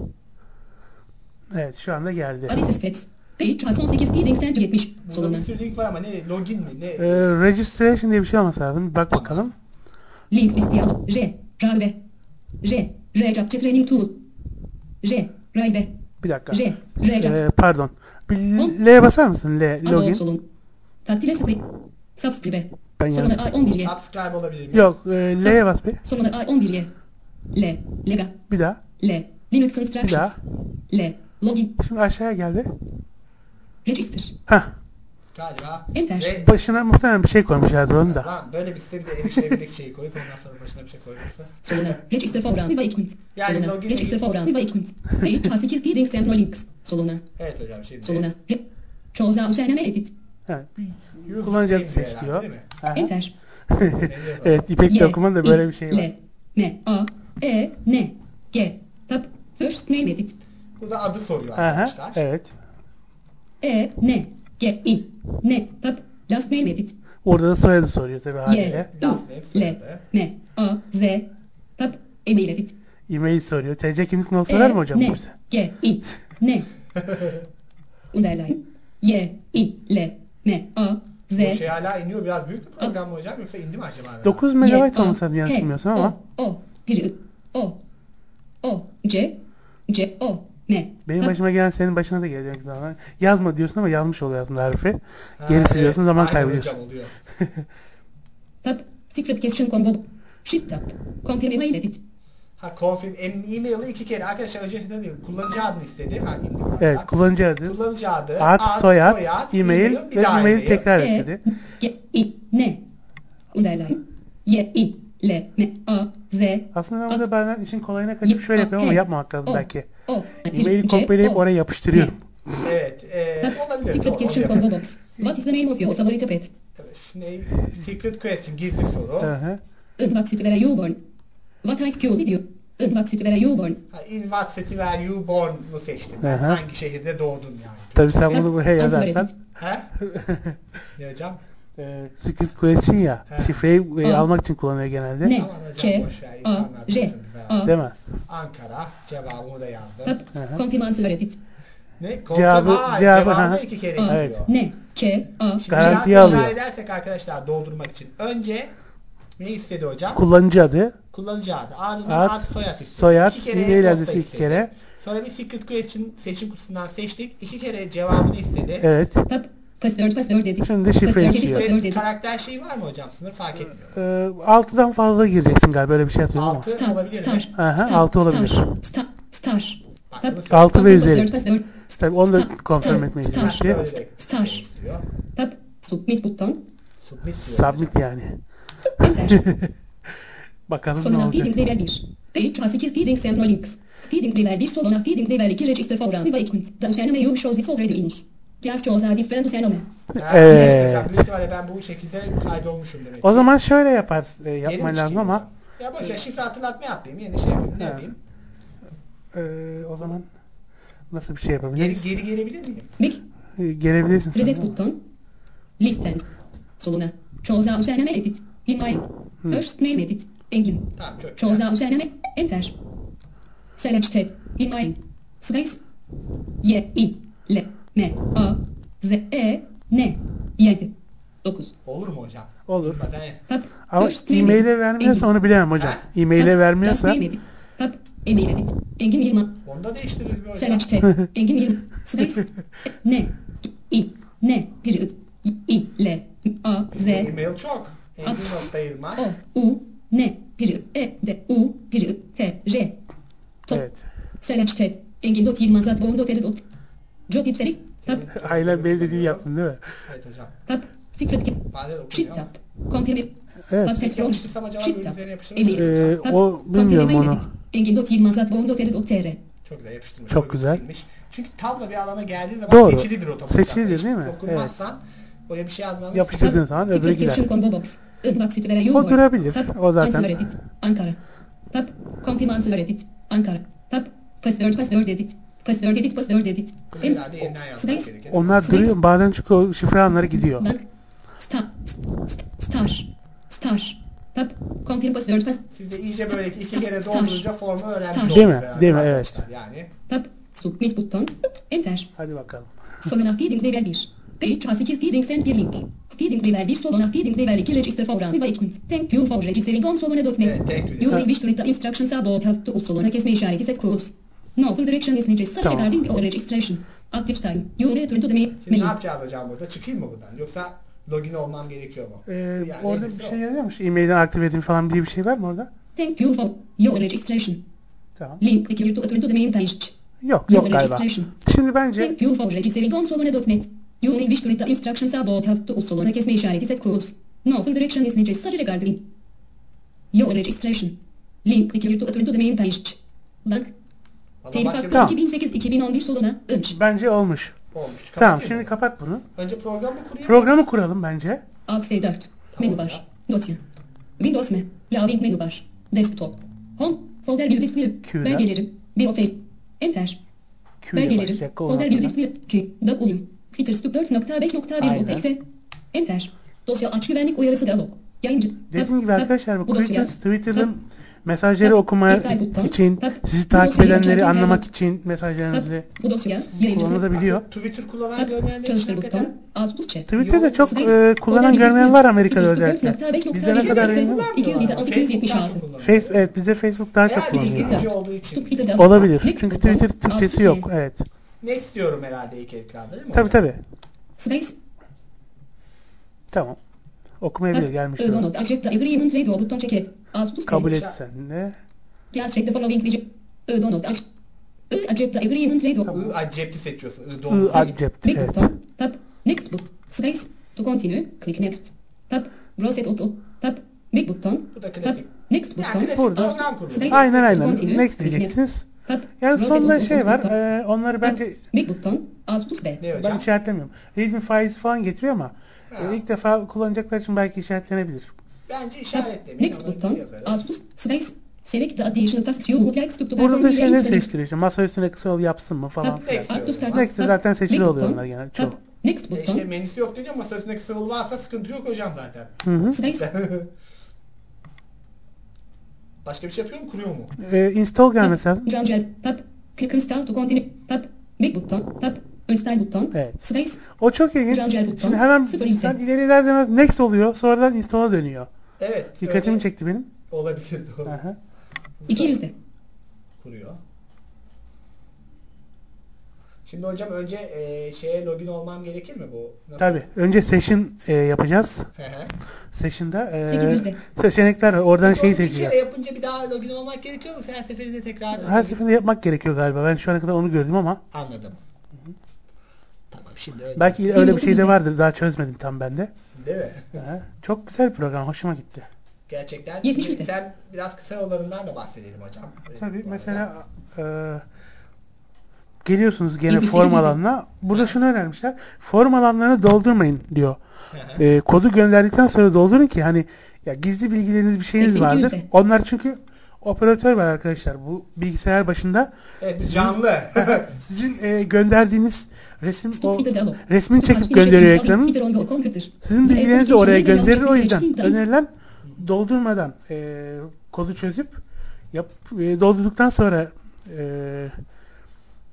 Evet şu anda geldi. RSS feeds. Page has 18 feeding center 70. Burada Soluna. bir sürü link var ama ne? Login mi? Ne? Registration diye bir şey olması lazım. Bak bakalım. Links list diyalog. Ragbe. Recaptcha training tool. Raybe. Bir dakika. Recap. Pardon. Bir L basar mısın? L. Ado Login. solun. Taktile subscribe. Subscribe. Ben Sonra yanlış. A11'ye. Subscribe olabilir mi? Yok. L'ye bas bir. Sonra A11'ye. Lega. Bir daha. Linux Bir instructions. daha. Login. Şimdi aşağıya gel bir. Register. Hah. Galiba. Enter. Ve Başına muhtemelen bir şey koymuşlardır onu da. lan böyle bir site bir de erişilebilirlik şeyi koyup ondan sonra başına bir şey koyulursa. Soluna. Register for run. Waypoint. Yani Soluna. login- Register for run. Waypoint. Page has 2 feeding center links. Soluna. Evet hocam şimdi. Soluna. Çoğuza üzerine edit. Evet. User Kullanıcı adı name seç herhalde, diyor. değil mi? Aha. Enter. Evet İpek Dokuman da böyle bir şey var. M. A. E. N. G. Tab. First name edit. Burada adı soruyor Aha. arkadaşlar. Evet. E. N. G. I. N. Tab. Last name edit. Orada da soyadı soruyor tabii Y. haliyle. Last name, L. soyadı. M. A. Z. Tab. Email edit. E-mail soruyor. TC kimlik not sorar mı hocam N. bu bize? G. I. N. Underline. Y. I. L. M. A. Z. Bu şey hala iniyor. Biraz büyük bir program mı hocam yoksa indi mi acaba? arada? 9 Y. megabayt A. olması lazım yanlış H. bilmiyorsam ama. O. Bir. I. O. O. C. C. O. M. Benim Tab. başıma gelen senin başına da gelecek zaman. Yazma diyorsun ama yazmış oluyorsun harfi. Ha, Geri siliyorsun zaman aynen kaybediyorsun. hocam oluyor. Tab. Secret question combo. Shift tab. Confirm email edit. Ha confirm e-mail'i 2 kere. Arkadaşlar önce değil, kullanıcı adını istedi. Ha indi galiba. Evet kullanıcı adı, Kullanıcı adı, ad, soyad, e-mail bir ve daha e-mail tekrar E. et dedi. G. I. N. Underline. Y. I. L. M. A. Z. Aslında ben burada bazen işin kolayına kaçıp şöyle yapıyorum ama yapmamak lazım belki. O. E-maili kopyalayıp oraya yapıştırıyorum. Evet. Olabilir. Secret Doğru, question onu yapalım. combo box. What is the name of your favorite pet? Evet. Şimdi secret question gizli soru. Hı hı. Unboxed where you born. What high school did you? Unboxed where you born. Ha, in what city were you born'u seçtim. Ben. Hı hı. Hangi şehirde doğdun yani. Tabii sen bunu buraya yazarsan. He? Ne hocam? Secret question ya. He. Şifreyi A. almak için kullanıyor genelde. Ne? Aman hocam K. boş ver. A. İnsanlar J. duysun bize. A. Değil mi? Ankara. Cevabımı da yazdım. Tab. Confirm answer edit. Ne? Cevabı- Cevabı ha. da 2 kere A. yazıyor. Evet. Ne? K. A. Şimdi Garantiye biraz alıyor. ihale edersek arkadaşlar doldurmak için. Önce ne istedi hocam? Kullanıcı adı, Kullanıcı adı. Ardından Ad, ad soyad istedi. soyad, 2 kere e-mail e-posta adresi 2 istedi. kere. Sonra bir secret question seçim kutusundan seçtik. 2 kere cevabını istedi. Evet. Tab. Password edit. Şimdi şifre Password edit, istiyor. password edit. Karakter şeyi var mı hocam? Sınır fark etmiyor. 6'dan fazla gireceksin galiba öyle bir şey hatırlıyorum ama. 6 Star. olabilir mi? Star. Aha, Star. 6 olabilir. Star. Bak, Tab. bunu söyle. 6 ve üzeri. Password. Tabii onu da Star. kontrol Star. etmeyi Star. istiyor. Böyle de Star. şey istiyor. Tab. Submit buton. Submit diyor. Submit yani. Enter. Bakalım ne Sonra olacak. feeding level 1. Page has 2 feeding center links. Feeding level 1 soluna feeding level 2 register for run waypoint. The username you shows it's already in. Just choose a different username. Evet. Hocam, büyük ihtimalle ben bu şekilde kaydolmuşum demek. O zaman şöyle yapar, Geri mi yapman lazım çıkayım ama hocam? Ya boş ver şifre hatırlatma yapayım. Yeni şey yapayım. Ne Ha. yapayım? o zaman nasıl bir şey Geri, yapabiliriz? geri gelebilir miyim? Big. Gelebilirsin sen. Reset buton. Listen. Soluna. Choose a username edit. Email. First name edit. Engin. Tamam çok Choose güzel. a username. Enter. Selected. Email. Space. Y. I. L. M. A. Z. E. N. 7. 9. Olur mu hocam? Olur. Bazen Tab. Ama First e-mail'e vermiyorsa onu bilemem hocam. E-mail'e vermiyorsa Mail edit. Tab. E-mail edit. Engin Yılmaz. onu da değiştiririz bir hocam. Select T. Engin Yılmaz. Space. N. I. N. Bir. I. L. A. Z. E-mail çok. Engin.Yılmaz. O. U. N. Bir. E. D. U. Bir. T. J. Top. evet. Select T. Engin Yılmaz. At. Job ipselik. Tab. Aynen benim dediğimi yaptın değil mi? Evet hocam. Tab. Secret key. Bazen Shift okunuyor. tab. Confirm. Evet. Passet from. Yapıştırsam acaba Shift böyle tab. üzerine yapıştırır mı? Email. Tab. O bilmiyorum Confirm onu. edit. Engin Yılmaz. At. Çok güzel yapıştırmış. Çok Böyle güzel. silmiş. Çünkü tablo bir alana geldiği zaman Doğru. seçilidir otomatik. Seçilidir değil mi? Dokunmazsan oraya bir şey yazdığında Yapıştırdığın zaman öbürü Secret gider. question combo box. Inbox sitelere you O more. durabilir. Tab. O zaten. Answer edit. Ankara. Tab. Confirm answer edit. Ankara. Tab. Password edit. Password edit. herhalde yeniden yazmak Space. gerekir. Onlar Space. duruyor. Bazen çünkü o şifre anları gidiyor. Blank. Star. Tab. Confirm password. Siz de iyice böyle iki kere Star. doldurunca formu öğrenmiş Star. oldunuz Değil mi? herhalde Değil mi? arkadaşlar. Yani Tab. Submit buton. Enter. Hadi bakalım. Soluna feeding level 1. Page H2 feeding send bir link. Feeding level 1 Soluna feeding level 2 register for run equipment. Thank you for registering on soluna.net. Evet, thank you. You will wish to read the instructions about how to soluna kesme işareti set course. No full direction is necessary Tamam. regarding your registration. At this time, you return to the şimdi main. ne yapacağız hocam burada? Çıkayım mı buradan? Yoksa login olmam gerekiyor mu? Yani Orada neyse bir o. şey yazıyormuş. E-mail'den aktif edin falan diye bir şey var mı orada? Thank you for your registration. Tamam. Link click here to return to the main page. Yok Your galiba. registration. Şimdi bence Thank you for registering on soluna.net. You will wish to read the instructions about how to soluna kesme işareti set course. No full direction is necessary regarding your registration. Link click here to return to the main page. Bak. Valla Telif başka bir hakkı şey 2008-2011 soluna önç. bence olmuş. olmuş. Tamam Kapatayım şimdi mı? kapat bunu. Önce programı kurayım. Programı kuralım bence. Alt F4. Menü bar. Dosya. Windows M. Yaving menü bar. Desktop. Home. Folder view display. Q'da. Belgelerim. Bir of Enter. Q'ya Belgelerim. başlayacak. Folder view display. Q. W. Filters 4.5.1.exe. Aynen. Enter. Dosya aç güvenlik uyarısı dialog. Yayıncı. Dediğim gibi arkadaşlar bu Bu dosya. Quickens Twitter'ın Tab. mesajları Tab. okuma İptal buton. için, Tab. sizi Bu takip dosyayı edenleri açarken anlamak her için mesajlarınızı Bu dosya yayıncısı. kullanılabiliyor. Twitter kullanan Tab. görmeyenler için Çalıştır hakikaten buton. Alt plus chat. Twitter'da çok Space. kullanan Folder görmeyen view var display. Amerika'da Filters özellikle. 4.5.1.exe. Bizde ne kadar yayınlanıyor? 276. Bizde Facebook daha çok Eğer bir kullanılıyor. İngilizce olduğu için. Olabilir. Next Çünkü buton. Twitter Alt Türkçesi plus yok. C. Evet. Next diyorum herhalde ilk ekranda değil mi Tabii hocam? tabii. Space. Tamam. Okumayabilir gelmiştir. o. Donut. Accept the agreement radio buton çeke. Alt plus Kabul C. et sen de. Please read the following digit. Donut. Accept the agreement radio. I accept'i seçiyorsun. I I don't değil. accept. Big Evet. button. Tab. Next button. Space. To continue. Click next. Tab. Browse auto. Tab. Big button. Bu da Tab. klasik. Next Yani button. klasik Burada. program kuruyor. Space. Aynen To aynen. continue. Next Click diyeceksiniz. Tab. Yani Browse sonunda auto, şey var. button. Onları bence Big button. Alt plus B. Ne ben hocam? işaretlemiyorum. Readme files falan getiriyor ama Ha. ilk defa kullanacaklar için belki işaretlenebilir. Bence Tab. işaretlemeyin. Next ama button. yazarız. Alt plus. Space. Select the additional tasks you would like to perform. Burada da in şeyleri any service. seçtiriyor. İşte masa üstüne kısa yol yapsın mı falan Tab. filan. Next Alt plus diyorum. tab. Next'te zaten seçili Big oluyor button. onlar genelde Tab. çoğu. Next button. İşte menüsü yok diyor ama masa üstünde kısa yolu varsa sıkıntı yok hocam zaten. Space. Başka bir şey yapıyor mu? Kuruyor mu? Install gelmesi lazım. Jump tab. Click install to continue. Tab. Big button. Tab. Install button. Evet. Space. O çok ilginç. Cancel buton. Şimdi hemen Sıfır ise. sen ileri ilerlemez next oluyor. Sonradan install'a dönüyor. Evet. Dikkatimi öyle çekti benim. Olabilir doğru. Aha. 200'de. Kuruyor. Şimdi hocam önce şeye login olmam gerekir mi bu? Nasıl? Tabii. Önce session yapacağız. Hı hı. Session'da 800'de. seçenekler var. Oradan şeyi Bir kere seçeceğiz. yapınca bir daha login olmak gerekiyor mu? Her seferinde tekrar Her seferinde yapmak gerekiyor galiba. Ben şu ana kadar onu gördüm ama Anladım. Tamam şimdi öyle. belki öyle bir şey de vardır. Daha çözmedim tam ben de. Değil mi? Aha. Çok güzel bir program. Hoşuma gitti. Gerçekten. 70 Şimdi üstü. sen biraz kısa yollarından da bahsedelim hocam. Tabii Bu arada. mesela geliyorsunuz gene 78 form yüzde. alanına. Burada şunu önermişler. Form alanlarını doldurmayın diyor. Hı hı. Kodu gönderdikten sonra doldurun ki hani ya gizli bilgileriniz bir şeyiniz 82 vardır. yüzde. Onlar çünkü operatör var arkadaşlar. Bu bilgisayar başında Evet biz canlı. sizin gönderdiğiniz resim Stop o filter dialog. resmini Stop çekip filter gönderiyor install ekranın. filter on your computer. Sizin The bilgilerinizi application oraya will allow gönderir. O you to yüzden search things. önerilen doldurmadan kodu çözüp doldurduktan sonra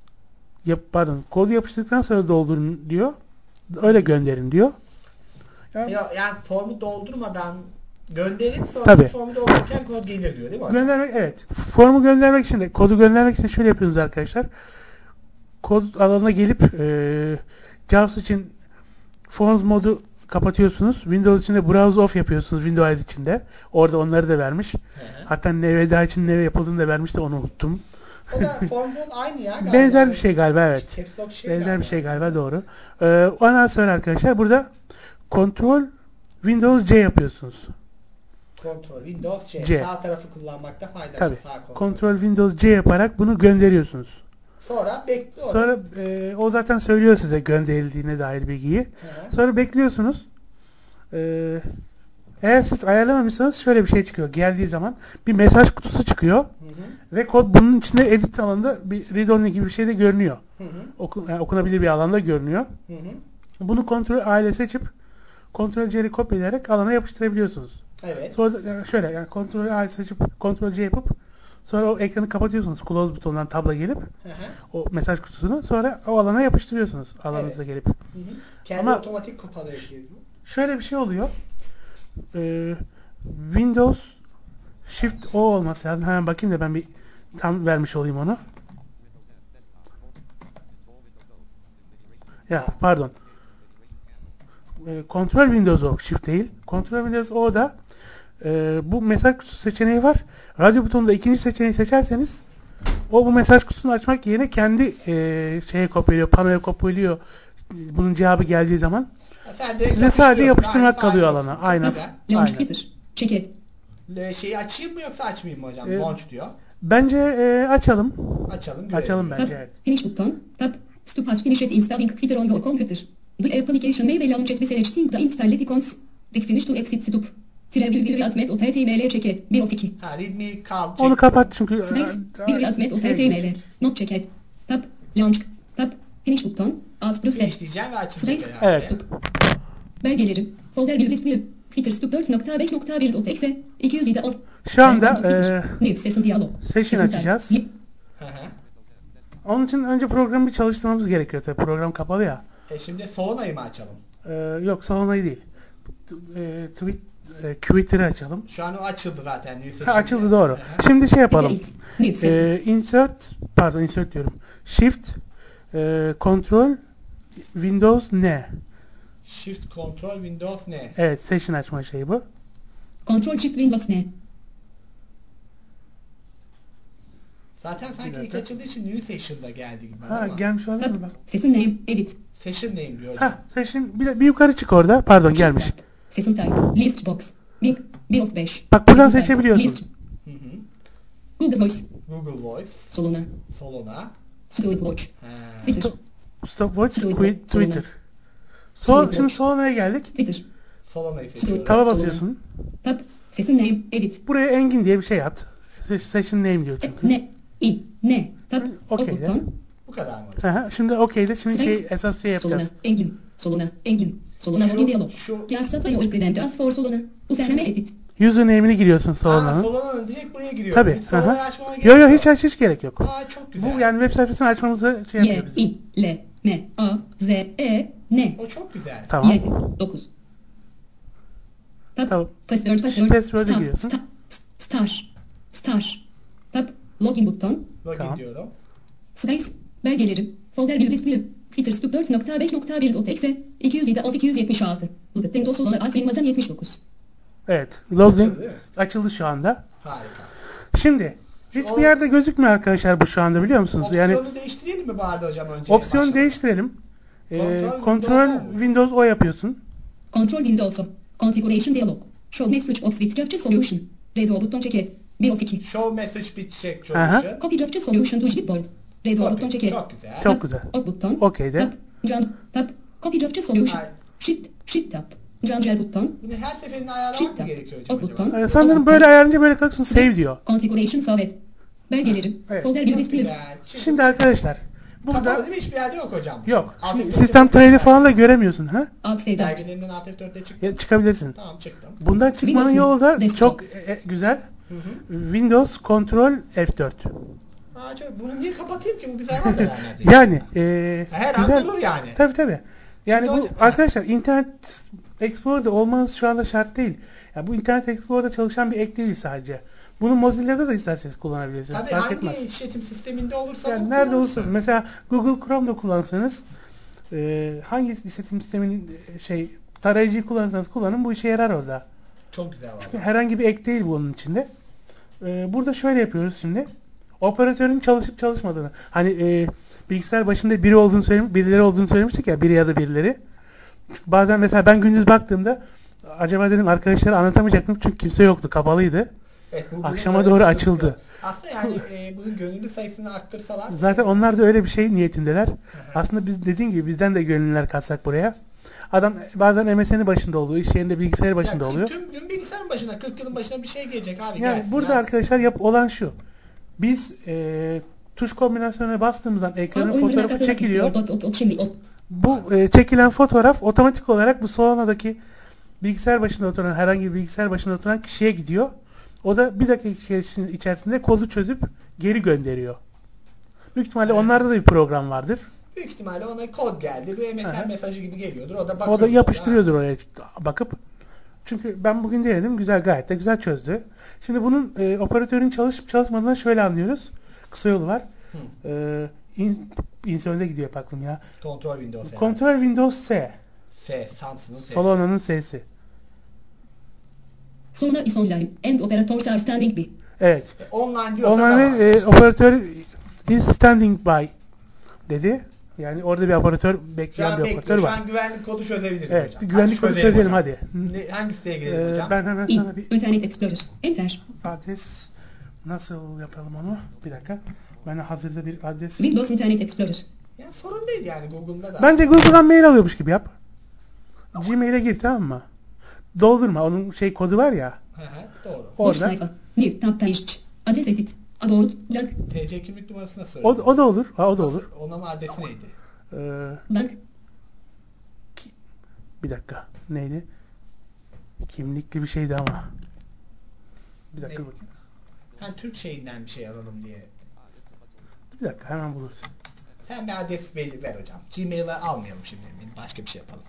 kodu yapıştırdıktan sonra doldurun diyor. Öyle gönderin diyor. Yani formu doldurmadan gönderip sonra Tabii. formu doldururken kod gelir diyor değil mi hocam? Göndermek, evet. Formu göndermek için de, kodu göndermek için şöyle yapıyorsunuz arkadaşlar. Kod alanına gelip JAWS için Forms modu kapatıyorsunuz. Windows için de Browse Off yapıyorsunuz Windows içinde. Orada onları da vermiş. Hatta NVDA için neve yapıldığını da vermiş de onu unuttum. O da form aynı ya galiba. Benzer bir şey galiba, evet. Caps Lock şey Benzer galiba. bir şey galiba, doğru. Ondan sonra arkadaşlar burada Ctrl Windows C yapıyorsunuz. Ctrl Windows C. C. Sağ tarafı kullanmakta fayda var. Tabii. Sağ kontrol. Ctrl Windows C yaparak bunu gönderiyorsunuz. Sonra bekliyor. Sonra o zaten söylüyor size gönderildiğine dair bilgiyi. Sonra bekliyorsunuz. Eğer siz ayarlamamışsanız şöyle bir şey çıkıyor. Geldiği zaman bir mesaj kutusu çıkıyor. Ve kod bunun içinde edit alanında bir read-only gibi bir şey de görünüyor. Yani okunabilir bir alanda görünüyor. Bunu Ctrl A ile seçip Ctrl C'yi kopyalayarak alana yapıştırabiliyorsunuz. Evet. Sonra da yani şöyle yani Ctrl A seçip Ctrl C yapıp sonra o ekranı kapatıyorsunuz. Close butonundan tabla gelip o mesaj kutusunu sonra o alana yapıştırıyorsunuz alanınıza gelip. Kendi Ama otomatik kopyalıyor. şöyle bir şey oluyor. Windows Shift O olması lazım. Hemen bakayım da ben bir tam vermiş olayım onu. Ya pardon. Control Windows O, Shift değil. Control Windows O'da bu mesaj kutusu seçeneği var. Radyo butonunda ikinci seçeneği seçerseniz o bu mesaj kutusunu açmak yerine kendi şeye kopyalıyor, panoya kopyalıyor. Bunun cevabı geldiği zaman size sadece yapıştırmak kalıyor alana. Aynen. Launch Twitter. Check it. Şeyi açayım mı yoksa açmayayım mı hocam? Launch diyor. Bence açalım. Açalım. Görelim. Açalım bence, evet. Finish button. Tab. Stop has finished installing Twitter on your computer. The application may be launched with selecting the installed icons. Click finish to exit stop. Atmet o html check it. 1 of 2. Ha, readme kaldı. Onu kapat çünkü. Space. Atmet o html. Not check it. Tab. Launch. Tab. Finish button. Alt plus F. Finish diyeceğim ve açacağım. Space. Evet. Stop. Belgelerim. Folder bir view. Twitter stop 4.5.1.exe 207 of. Şu anda New session diyalog. session açacağız. Hı hı. Onun için önce programı bir çalıştırmamız gerekiyor tabii. Program kapalı ya. Şimdi Solona'yı mı açalım? Yok, Solona'yı değil. Twitter'ı açalım. Şu an o açıldı zaten. Açıldı, doğru. Şimdi şey yapalım. Insert diyorum. Shift Control Windows N. Shift Control Windows N. Evet, session açma şeyi bu. Control Shift Windows N. Zaten sanki ilk açıldığı için New Session'da geldi gibi Ha, ama. gelmiş olabilir mi bak? Session name edit. Session name diyor hocam. Ha, session bir yukarı çık orada. Pardon, gelmiş. Session type. List box. 1 of 5. Bak buradan seçebiliyorsunuz. Hı hı. Google Voice. Google Voice. Soluna. Solona. Stopwatch. Ha. Twitter. Stopwatch, Soluna. Twitter. Şimdi Solona'ya geldik. Twitter. Solona'yı seçiyorum. Taba basıyorsun. Tab. Session name edit. Buraya Engin diye bir şey at. Session name diyor çünkü. Ne. Tab. Okey Off de. button. Bu kadar mı hocam? Aha, şimdi okey'de şimdi Space. esas şey Soluna. yapacağız. Engin. Soluna. Login diyalog. Yasatayı present as for Soluna. Username edit. Username'ini giriyorsun Ha, Solona'nın. Solona'nın direkt buraya giriyor. Tabii. Hiç Solona'yı aha. açmama gerek Yo yok. hiç gerek yok. Aa, çok güzel. Bu yani web sayfasını açmamızı şey yapıyor bizim. Y-I-L-M-A-Z-E N. O çok güzel. Tamam. 7. 9. Tab. Tamam. Password'e Password'e giriyorsun. Star. Tab. Login buton. Login Tamam. diyorum. Space. Belgelerim. Folder bir view. Twitter stop 4.5.1.exe 207 of 276. Lookatting dos Solana as Wilmazan 79. Evet. Login Açıldı değil mi? açıldı şu anda. Harika. Şimdi hiçbir yerde gözükmüyor arkadaşlar bu şu anda, biliyor musunuz? Yani Opsiyonu değiştirelim mi bari hocam önce? opsiyon başlayalım. değiştirelim. Control Windows O yapıyorsun. Control Windows O. Configuration dialog. Show message box with structure solution. Radio button check it. 1 of 2. Show message bit check Aha. solution. Copy structure solution to Gitboard. Radio Copy. button check it. Çok güzel. Çok güzel. Ok button. Okey de. Tab. Tab. Copy structure solution. Hayır. Shift tab. Jump button. Bunu her seferinde ayarlamak Shift mı tab. gerekiyor hocam Ok acaba? button. Sanırım böyle ayarlayınca böyle kalksın save diyor. Configuration solid. Belgelerim. Evet. Folder bir Çok view. güzel. Şimdi arkadaşlar Kapalı burada değil mi? Hiçbir yerde yok hocam. yok. Alt Şimdi F4'te sistem trade'i falan da göremiyorsun ha? Alt F4. Dergilerinden Alt F4'te çıktı. Ya, çıkabilirsin. Tamam çıktım. Bundan çıkmanın Windows yolu da desktop. çok güzel. Windows Ctrl F4. Aa, bunu niye kapatayım ki? Bu bize yalan da vermez. Yani Her güzel. an olur yani. Tabii. Yani Şimdi bu hocam- arkadaşlar internet Explorer'da olmanız şu anda şart değil. Yani bu Internet Explorer'da çalışan bir ek değil sadece. Bunu Mozilla'da da isterseniz kullanabilirsiniz. Tabii Fark hangi etmez. işletim sisteminde olursa Yani o nerede kullanırsın. olursa mesela Google Chrome'da kullansanız hangi işletim sisteminin tarayıcıyı kullanırsanız kullanın bu işe yarar orada. Çok güzel var. Çünkü herhangi bir ek değil bu onun içinde. Burada şöyle yapıyoruz şimdi. Operatörün çalışıp çalışmadığını. Hani bilgisayar başında birileri olduğunu söylemiştik ya. Biri ya da birileri. Bazen mesela ben gündüz baktığımda acaba dedim arkadaşlara anlatamayacaktım çünkü kimse yoktu. Kapalıydı. Evet, bu Akşama böyle doğru bir açıldı. sıkıntı. Aslında yani bunun gönüllü sayısını arttırsalar Zaten onlar da öyle bir şey niyetindeler. Aslında biz dediğin gibi bizden de gönüllüler katsak buraya. Adam bazen MSN'i başında oluyor. İş yerinde bilgisayarı başında ya, oluyor. tüm gün bilgisayarın başına 40 yılın başına bir şey gelecek abi. Yani gelsin, burada gelsin. arkadaşlar olan şu. Biz tuş kombinasyonuna bastığımızdan ekranın Oyunlarına fotoğrafı katılmak çekiliyor. istiyor. Şimdi Bu çekilen fotoğraf otomatik olarak bu Solana'daki bilgisayar başında oturan herhangi bir bilgisayar başında oturan kişiye gidiyor. O da bir dakika içerisinde kodu çözüp geri gönderiyor. Büyük ihtimalle onlarda da bir program vardır. Büyük ihtimalle ona kod geldi. Bir MSN mesajı gibi geliyordur. O da O bakıyor. da yapıştırıyordur oraya bakıp. Çünkü ben bugün denedim. Güzel, gayet de güzel çözdü. Şimdi bunun operatörün çalışıp çalışmadığını şöyle anlıyoruz. Kısa yolu var. İnsönde gidiyor aklım ya. Kontrol Windows. Kontrol Windows S. S. Samsung'un S. Solana'nın S'si. Sonra is online and operators are standing by. Evet. Online diyorsa Online tamam. ve operatör is standing by dedi. Yani orada bir operatör Şu bekleyen an bir bekliyor. operatör Şu var. an güvenlik kodu çözebiliriz Evet, hocam. bir güvenlik kodu çözelim çözelim hocam. hadi. Hangi siteye girelim hocam? Ben hemen sana bir Internet Explorer. Enter. adres nasıl yapalım onu? Bir dakika. Ben hazırda bir adres. Windows Internet Explorer. Yani sorun değil yani Google'da da. Bence Google'dan mail alıyormuş gibi yap. Gmail'e gir, tamam mı? Doldurma. Onun kodu var ya. Hı hı, doğru. Boş Orada. sayfa. New tab page. Adres edit. About. Log. TC kimlik numarasına O, söyle. o da olur. O da olur. Onun adresi neydi? Log. Bir dakika. Neydi? Kimlikli bir şeydi ama. Bir dakika Ne? bakayım. Yani Türk şeyinden bir şey alalım diye. Bir dakika, hemen buluruz. Sen bir adres ver hocam. Gmail'e almayalım şimdi. Başka bir şey yapalım.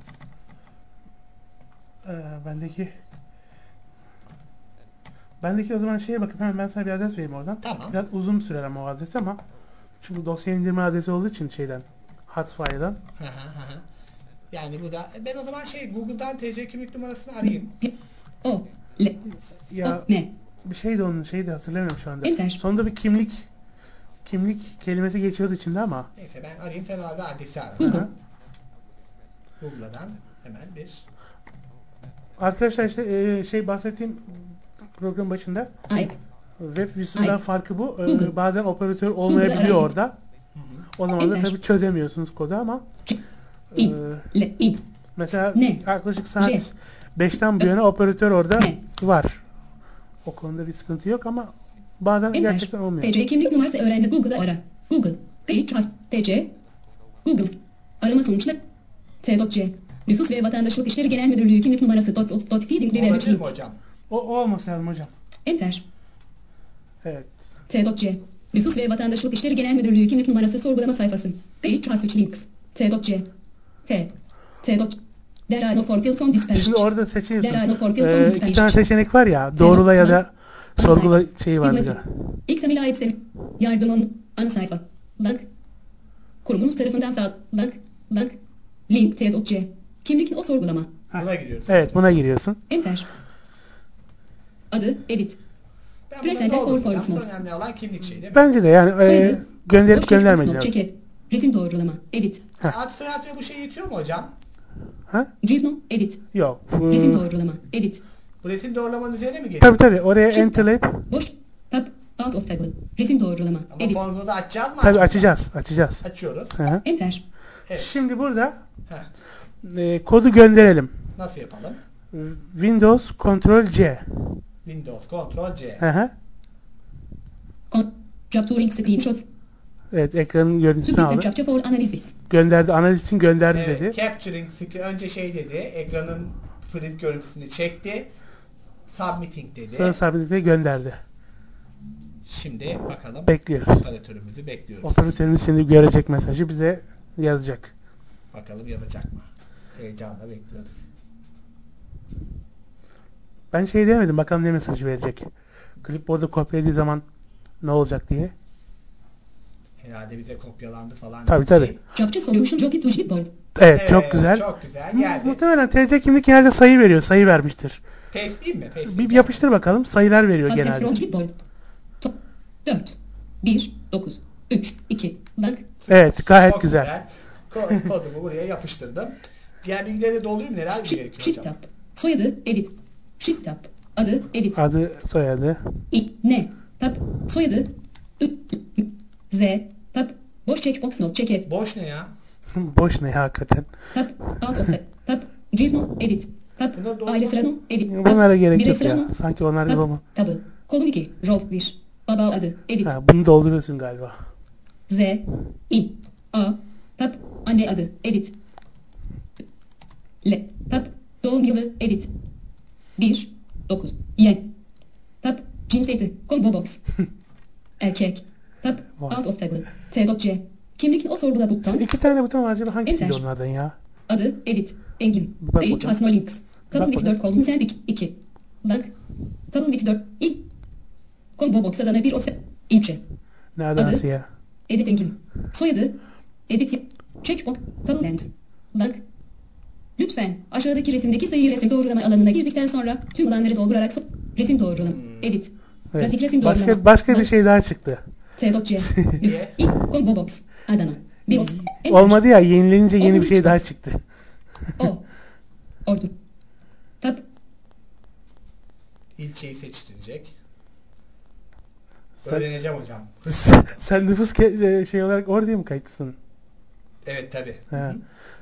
Bendeki o zaman şeye bakıp hemen ben sana bir adres vereyim oradan. Tamam. Biraz uzun sürer ama o adres ama çünkü dosya indirme adresi olduğu için Hotfire'dan. Hı hı hı. Yani bu da ben o zaman Google'dan TC kimlik numarasını arayayım. O. L. Ya O. M. bir şeydi onun de hatırlamıyorum şu anda. Enter. Sonunda bir kimlik kelimesi geçiyordu içinde ama. Neyse ben arayayım sen orada adresi ara. Google. Google'dan hemen bir. Arkadaşlar işte bahsettiğim program başında Ay. web üstünden Ay. farkı bu. Google. Bazen operatör Google'da olmayabiliyor arayın. orada. O zaman da Enter. tabii çözemiyorsunuz kodu ama İn. L. İn. mesela Ne? yaklaşık saat J. 5'ten bu yana operatör orada Ne? var. O konuda bir sıkıntı yok ama bazen Enter. gerçekten olmuyor. TC kimlik numarası öğrendi. Google'da ara. Google. Page has. TC. Google. Arama sonuçları. T.C. Nüfus ve Vatandaşlık İşleri Genel Müdürlüğü kimlik numarası .feeding ve Olabilir mi hocam? O olması lazım hocam. Enter. Evet. T.C. Nüfus ve Vatandaşlık İşleri Genel Müdürlüğü kimlik numarası sorgulama sayfası. Page has 3 links. T.C. T. T. There are no for fields on this page. Şimdi orada seçiyorsun. There are no for fields on this İki page. tane seçenek var ya. Doğrula ya da Ana sorgula sayfa. şeyi var. Hizmeti. XML ayıp yardım on ana sayfa. Link. Kurumunuz tarafından sağ. Link. Link T.C. Kimlik o sorgulama. Buna giriyoruz. Evet, buna giriyorsun. Enter. Adı edit. Ben Press bunu enter for dolduracağım. voice mode. Önemli olan kimlik değil mi? Bence de yani Soyadı. gönderip Boş geçmiş göndermediler. not, Çeket. Resim doğrulama. Edit. Ad soyad ve bu şey yetiyor mu hocam? Ha? Civno. Edit. Yok. Resim doğrulama. Edit. Bu resim doğrulamanın üzerine mi geliyor? Tabii oraya enterlayıp Boş. Tab. Out of table. Resim doğrulama. Ama Edit. formu da açacağız mı? tabii Açmayacağız. açacağız. Açıyoruz. Hı hı. Enter. Evet. Şimdi burada Heh. kodu gönderelim. Nasıl yapalım? Windows Ctrl C. Windows Ctrl C. Hı hı. Capturing screenshot. Evet, ekranın görüntüsünü Submit aldı. capture for analysis. Gönderdi. Analiz için gönderdi Evet, dedi. capturing önce dedi. Ekranın print görüntüsünü çekti. Submitting dedi. Sonra sabitliğe gönderdi. Şimdi bakalım. Bekliyoruz. Operatörümüzü bekliyoruz. Operatörümüz şimdi görecek mesajı bize yazacak. Bakalım yazacak mı? Heyecanla bekliyoruz. Ben şey demedim, bakalım ne mesajı verecek. Clipboard'u kopyaladığı zaman ne olacak diye. Herhalde bize kopyalandı falan. Tabii. Capture solution job to Clipboard. Evet, çok güzel. Çok güzel geldi. Muhtemelen TC kimlik genelde sayı veriyor. Sayı vermiştir. Paste değil mi? Paste Bir yapıştır bakalım. Sayılar veriyor Basket genelde. from Clipboard. 4, 1, 9, 3, 2, blank. Evet, gayet Çok güzel. Kodumu buraya yapıştırdım. Diğer bilgileri doldurayım, neler gerekiyor Shift hocam? tab. Soyadı edit. Shift tab. Adı edit. Adı, soyadı. Ne. Tab. Soyadı. Z. Tab. Boş checkbox not check it. Boş ne ya? Boş ne ya hakikaten. Tab. Out of. Tab. Gmail edit. Tab. Bunlar doğru Aile mu? sırano edit. Bunlara gerek Birey yok ya. sırano. Sanki onlar Tab. yolu mu? Tabı. Kolum 2. Row 1. Baba adı. Edit. Ha, bunu dolduruyorsun galiba. Z. I. A. Tab. Anne adı. Edit. L. Tab. Doğum yılı. Edit. 1. 9. Yen. Tab. Cinsiyeti. Combo box. Erkek. Tab. Vay. Out of table. T.C. Kimlik o sorgula buton. İki tane buton var acaba, hangisiydi Enter. onlardan ya? Adı. Edit. Engin. Bir bak Page bakalım. has no links. Tabın Bak with bakalım. 4 kolon sendik. 2. Blank. Tabın with 4. İlk. Combo box adana bir offset. İlçe. Ne adanası Adı? ya? Edit Engin. Soyadı. Edit. Checkbox. Tabland. Blank. Lütfen aşağıdaki resimdeki sayıyı resim doğrulama alanına girdikten sonra tüm alanları doldurarak resim doğrulama. Edit. Evet. Grafik resim doğrulama. Başka bir Blank. şey daha çıktı. T.C. Niye? İlk combo box. Adana. Bir offset. Enter. Olmadı ya, yenilenince yeni bir şey daha Olmadı. çıktı. O. Ordu. Tab. İlçeyi seçtirecek. Sen, Öğreneceğim hocam. sen nüfus şey olarak oraya mı kayıtlısın? Evet tabi. Ha.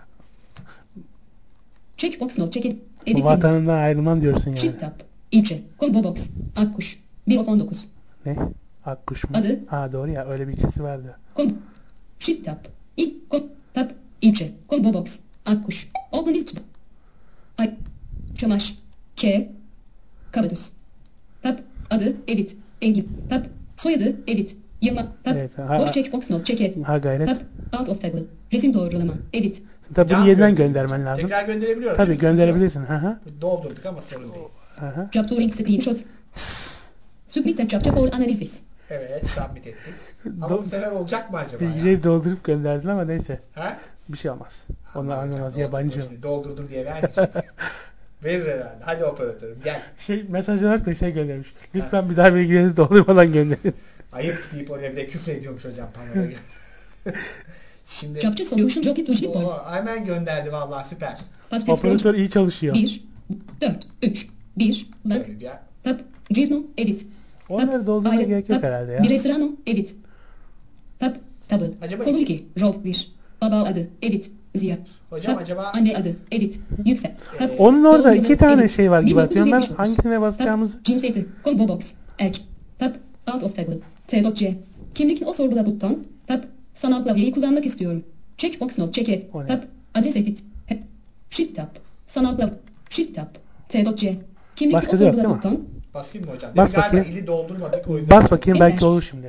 Checkbox not check it. Edit. Vatanından ayrılmam diyorsun yani. Shift tab. İlçe. Combo box. Akkuş. 1 of 19. Ne? Akkuş mu? Adı? Ha doğru ya, öyle bir ilçesi vardı. Combo. Shift tab. İlk tab. İlçe. Combo box. Akkuş. Open list. Ay. Çamaş. K. Kabadus. Tab. Adı. Edit. Engin. Tab. Soyadı. Edit. Yılma. Tab. Evet, ha- Boş checkbox not check it. Ha gayret. Tab. Out of table. Resim doğrulama. Edit. Tabii bunu Devam yeniden ediyoruz. göndermen lazım. Tekrar gönderebiliyorum. Tabii değil mi? gönderebilirsin. Hı hı. Doldurduk ama sorun değil. Hı hı. Job to link screenshot. Submit the capture for analysis. Evet, submit ettik. Ama bu sefer olacak mı acaba ya? Bilgileri doldurup gönderdin ama neyse. Ha? Bir şey olmaz. Onlar Aman anlamaz, hocam, yabancı. şimdi doldurdum diye vermeyecek. Verir herhalde. Hadi operatörüm gel. Mesaj olarak da şey göndermiş. Lütfen bir daha bilgileri doldurmadan gönderin. Ayıp deyip oraya bir de küfür ediyormuş hocam panoda. Şimdi Capture solution job to clipboard. hemen gönderdi vallahi süper. Past tense from Operatör iyi çalışıyor. 1, 4, 3, 1, blank. Böyle bir yer. Tab. Gmail edit. Onları doldurmaya Aile, gerek yok tab, herhalde ya. Birey sırano edit. Tab. Tabı. Acaba Kolum iki- 2. Row 1. Baba adı. Edit. Ziya. Hocam Tab, acaba- Anne adı. Edit. Yüksel. Tab, Onun orada doğum iki yılı, tane edit. şey var gibi atıyorum. Ben 1979. hangisine Tab, basacağımızı... Cinsiyeti. Combo box. Erk. Tab. Out of table. T.C. Kimlik o sorgula buton. Tab. Sanal klavyeyi kullanmak istiyorum. Checkbox not check it. O ne? Tab. Adres edit. Shift tab. Sanal klavye. Shift tab. T.C. Kimlik Başka o da yok, sorgula değil mi? buton. basayım mı hocam? Bas Demin galiba bakayım. ili doldurmadık o yüzden. Bas bakayım, belki Enter. olur şimdi.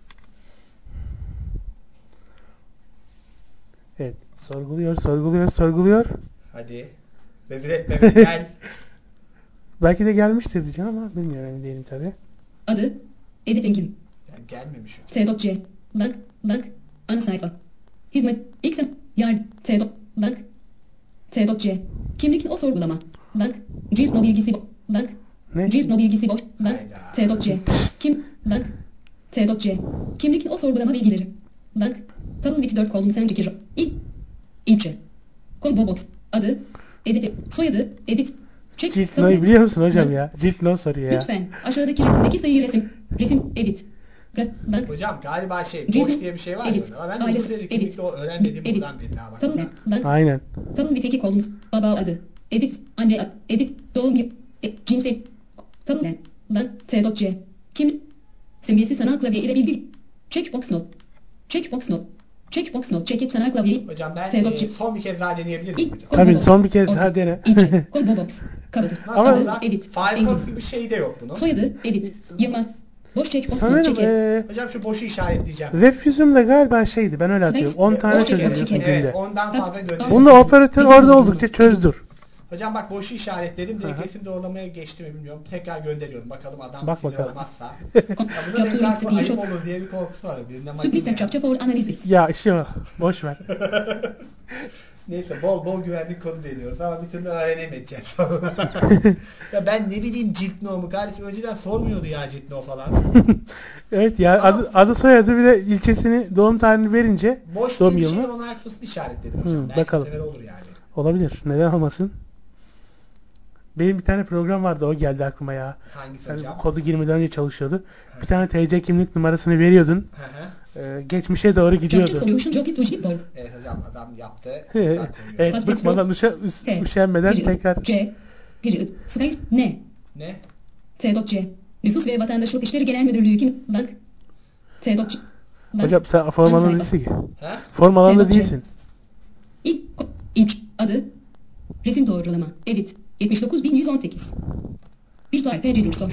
Evet. Sorguluyor. Hadi. Rezil etme beni, gel. Belki de gelmiştir diyeceğim ama bilmiyorum, emin değilim tabi. Adı. Edit Engin. Yani gelmemiş o. T.C. Blank. Ana sayfa. Hizmet. X. Yard. Blank. T.C. Kimlik o sorgulama. Blank. Cilt no bilgisi blank. Ne? Cilt no bilgisi boş. Blank. Hayda. T.C. Kim. Blank. T.C. Kimlik o sorgulama bilgileri. Blank. Tabın with 4 kolon sen çekir. İlçe. Combo box. Adı. Edit. Soyadı. Edit. Check. Cilt tablet. no biliyor musun hocam Blank. ya? Cilt no soruyor ya. Lütfen aşağıdaki resimdeki sayıyı resim edit. Blank. Hocam galiba şey Cilt- boş diye bir şey var ya. edit. Ama ben de Ailesi- bu seri edit. kimlikte o öğrenmediğim Edit. buradan belli ha bak. Tabın blank. Aynen. Tabın with 2 kolon. Baba adı. Edit. Anne adı. Edit. Doğum yılı. Cinsiyet. Tabın blank. T.C. Kim? Simgesi sanal klavye ile bilgi. Checkbox not. Checkbox not. Check it sanal klavyeyi. Hocam ben T.C. son bir kez daha deneyebilir miyim İlk hocam? combo Tabii, box. son bir kez Orta. daha dene. İlçe. Combo box. Kapadı. Nasıl Ama- olsa Edit. Firefox Engin. gibi şey de yok bunun. Soyadı. Edit. Yılmaz. Boş checkbox not. Sanırım Check it. Hocam şu boşu işaretleyeceğim. Webfuse'umda galiba şeydi, ben öyle Space. hatırlıyorum. 10 tane Boş çözebiliyorsun çeker. günde. Evet, ondan fazla gönderiyorum. Bunu da operatör Bizim orada bizim oldukça çözdür. Hocam bak boşu işaretledim diye Hı hı. kesim doğrulamaya geçti mi bilmiyorum. Tekrar gönderiyorum. Bakalım adam Bak sinir bakalım. olmazsa. Ya bunu da imza ayıp olur diye bir korkusu var. Birinde Submit makine the ya. captcha for analysis. Ya şu boş ver. Neyse bol bol güvenlik kodu deniyoruz ama bir türlü öğrenemeyeceğiz. Ya ben ne bileyim cilt nomu kardeşim önceden sormuyordu ya cilt no falan. Evet ya adı soyadı bir de ilçesini doğum tarihini verince Boş doğum diye bir şey yılını onun arkasını işaretledim hocam. Hı, Belki bakalım. bu sefer olur yani. olabilir. Neden olmasın? Benim bir tane program vardı o geldi aklıma ya. Hangisi Yani hocam? kodu girmeden önce çalışıyordu. Bir tane TC kimlik numarasını veriyordun. Hı hı. Geçmişe doğru Captcha gidiyordu. solution job to Gboard. Evet hocam adam yaptı. He, Tekrar koyuyor. evet Basket bıkmadan T. üşenmeden Period. tekrar C. Period. Space. N. Ne? T.C. Nüfus ve Vatandaşlık İşleri Genel Müdürlüğü kim? Bank. T.C. Bank. hocam sen form Ön alanında sayfa. değilsin ki. He? Form alanında T.C. değilsin. İlk adı. Resim doğrulama. Edit. 79118. Virtual Page sor.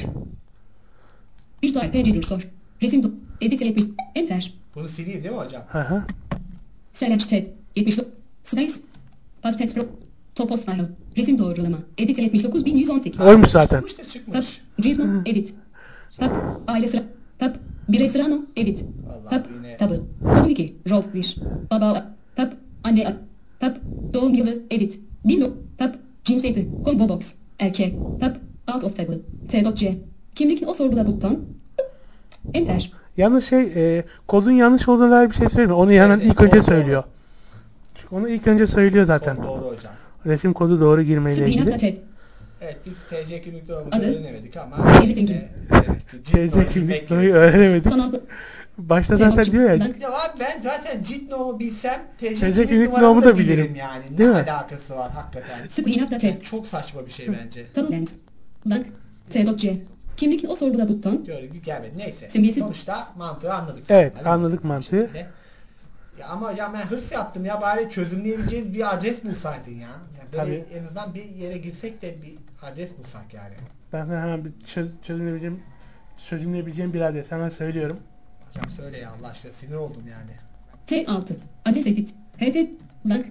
Virtual Page sor. Resim edit 70. Enter. Bunu sileyim değil mi hocam? Hı hı. Select tab. 79. Space. Past text pro. Top of file. Resim doğrulama. Edit 79118. Oymuş zaten. Çıkmış da Tab. çıkmış. Gmail. Edit. Tab. Aile sıra. Tab. Birey sırano. Edit. Vallahi Tab. yine- Tabı. 12. Row 1. Baba. Tab. Anne. Tab. Doğum yılı. Edit. Bingo. Tab. Cinsiyeti. Combo box. Erkek. Tab. Out of table. T.C. Kimlik o sorgula buton. Enter. Yalnız kodun yanlış olduğuna dair bir şey söylemiyor. Onu hemen Evet, ilk önce doğru. söylüyor. Çünkü onu ilk önce söylüyor zaten. Doğru hocam. Resim kodu doğru girmeyle Screen ilgili. updated. Evet biz TC kimlik numaramızı Adı? öğrenemedik ama Editing. demek ki cilt TC nomu kimlik bilmek numarayı gerekiyor. öğrenemedik. Sanal Başta zaten diyor ya. Bank. Ya abi ben zaten cilt nomu bilsem TC TC kimlik kimlik numaramı nomu da da bilirim bilirim. yani. Ne Değil mi? alakası var hakikaten. Screen updated. Yani çok saçma bir şey bence. Tabland. Bank. T.C. Kimlik o sorgula buton. Gördük gelmedi. Neyse. Simgesiz- Sonuçta mantığı anladık. Evet, zaten, değil mi? anladık mantığı. Bir şekilde. Ya ama hocam ben hırs yaptım ya bari çözümleyebileceğiz bir adres bulsaydın ya. Yani böyle Tabii. en azından bir yere girsek de bir adres bulsak yani. Ben hemen bir çözümleyebileceğim bir adres hemen söylüyorum. Hocam söyle ya Allah aşkına sinir oldum yani. T6. Adres edit. HT. Bank.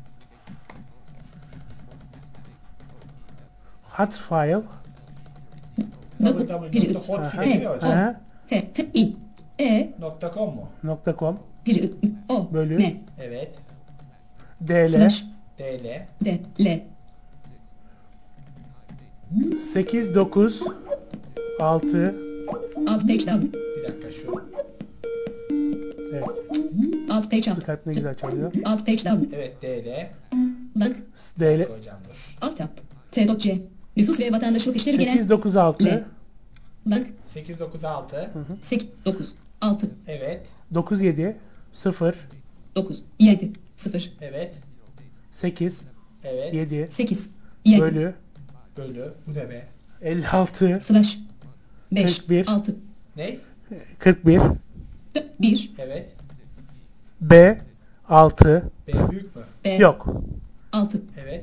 Hotfile. www.hotfile değil mi hocam? Hı. T. T. I. E. .com mu? .com Period. O. Bölü. M. Evet. DL Slash. DL. D. L. 8 9 6 Alt page down. Bir dakika şu. evet. Alt page up. Skype ne güzel çalıyor. Alt page down. Evet DL. Bank. DL Hocam dur. Alt tab. T.C. Nüfus ve Vatandaşlık İşleri 8 Genel. 9 6 L. Bank. 896. 8. 9. 6. Evet. 9 7 0 9. 7. 0. Evet. 8 Evet. 7 8. 7. bölü Bölü. Bu ne be? 56 Slash. 5. 41. 6. Ne? 41 1. Evet. B 6 B büyük mü? B. yok. 6. Evet.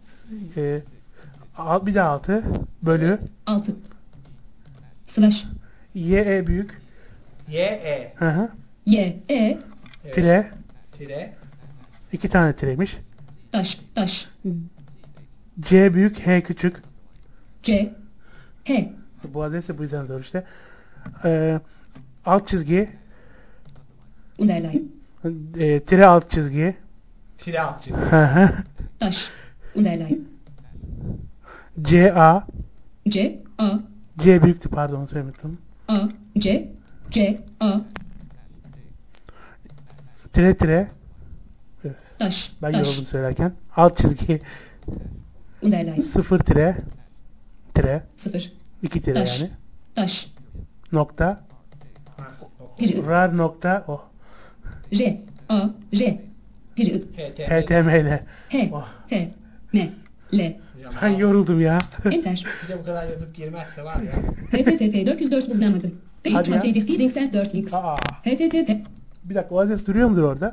Bir de 6 bölü 6. Slash. Y büyük. Y E. Hı hı. Y. E. Evet. Tire Tire. 2 tane tireymiş. Taş. Taş. C büyük H küçük. C. H. Bu adrese bu yüzden zor işte. Alt çizgi Underline. tire alt çizgi. Tire alt çizgi. Hı hı. Taş. Underline. C A C. A. C büyüktü pardon söylemedim. A. C. C. A. Tire tire Taş. ben Taş. yoruldum söylerken. Alt çizgi Underline. 0 tire 0. 2 tire Taş. yani. Taş. Nokta Ha, nokta. Period. rar nokta o. J. A. J. Period. HTML. HTML. H. Oh. T. M. L. Hocam, Ben yoruldum ya. Enter. bir de bu kadar yazıp girmezse var ya. http 404 bulunamadı. Hadi Page ya. was edit feeding sent 4 links. Aa, http bir dakika o adres duruyor mudur orada?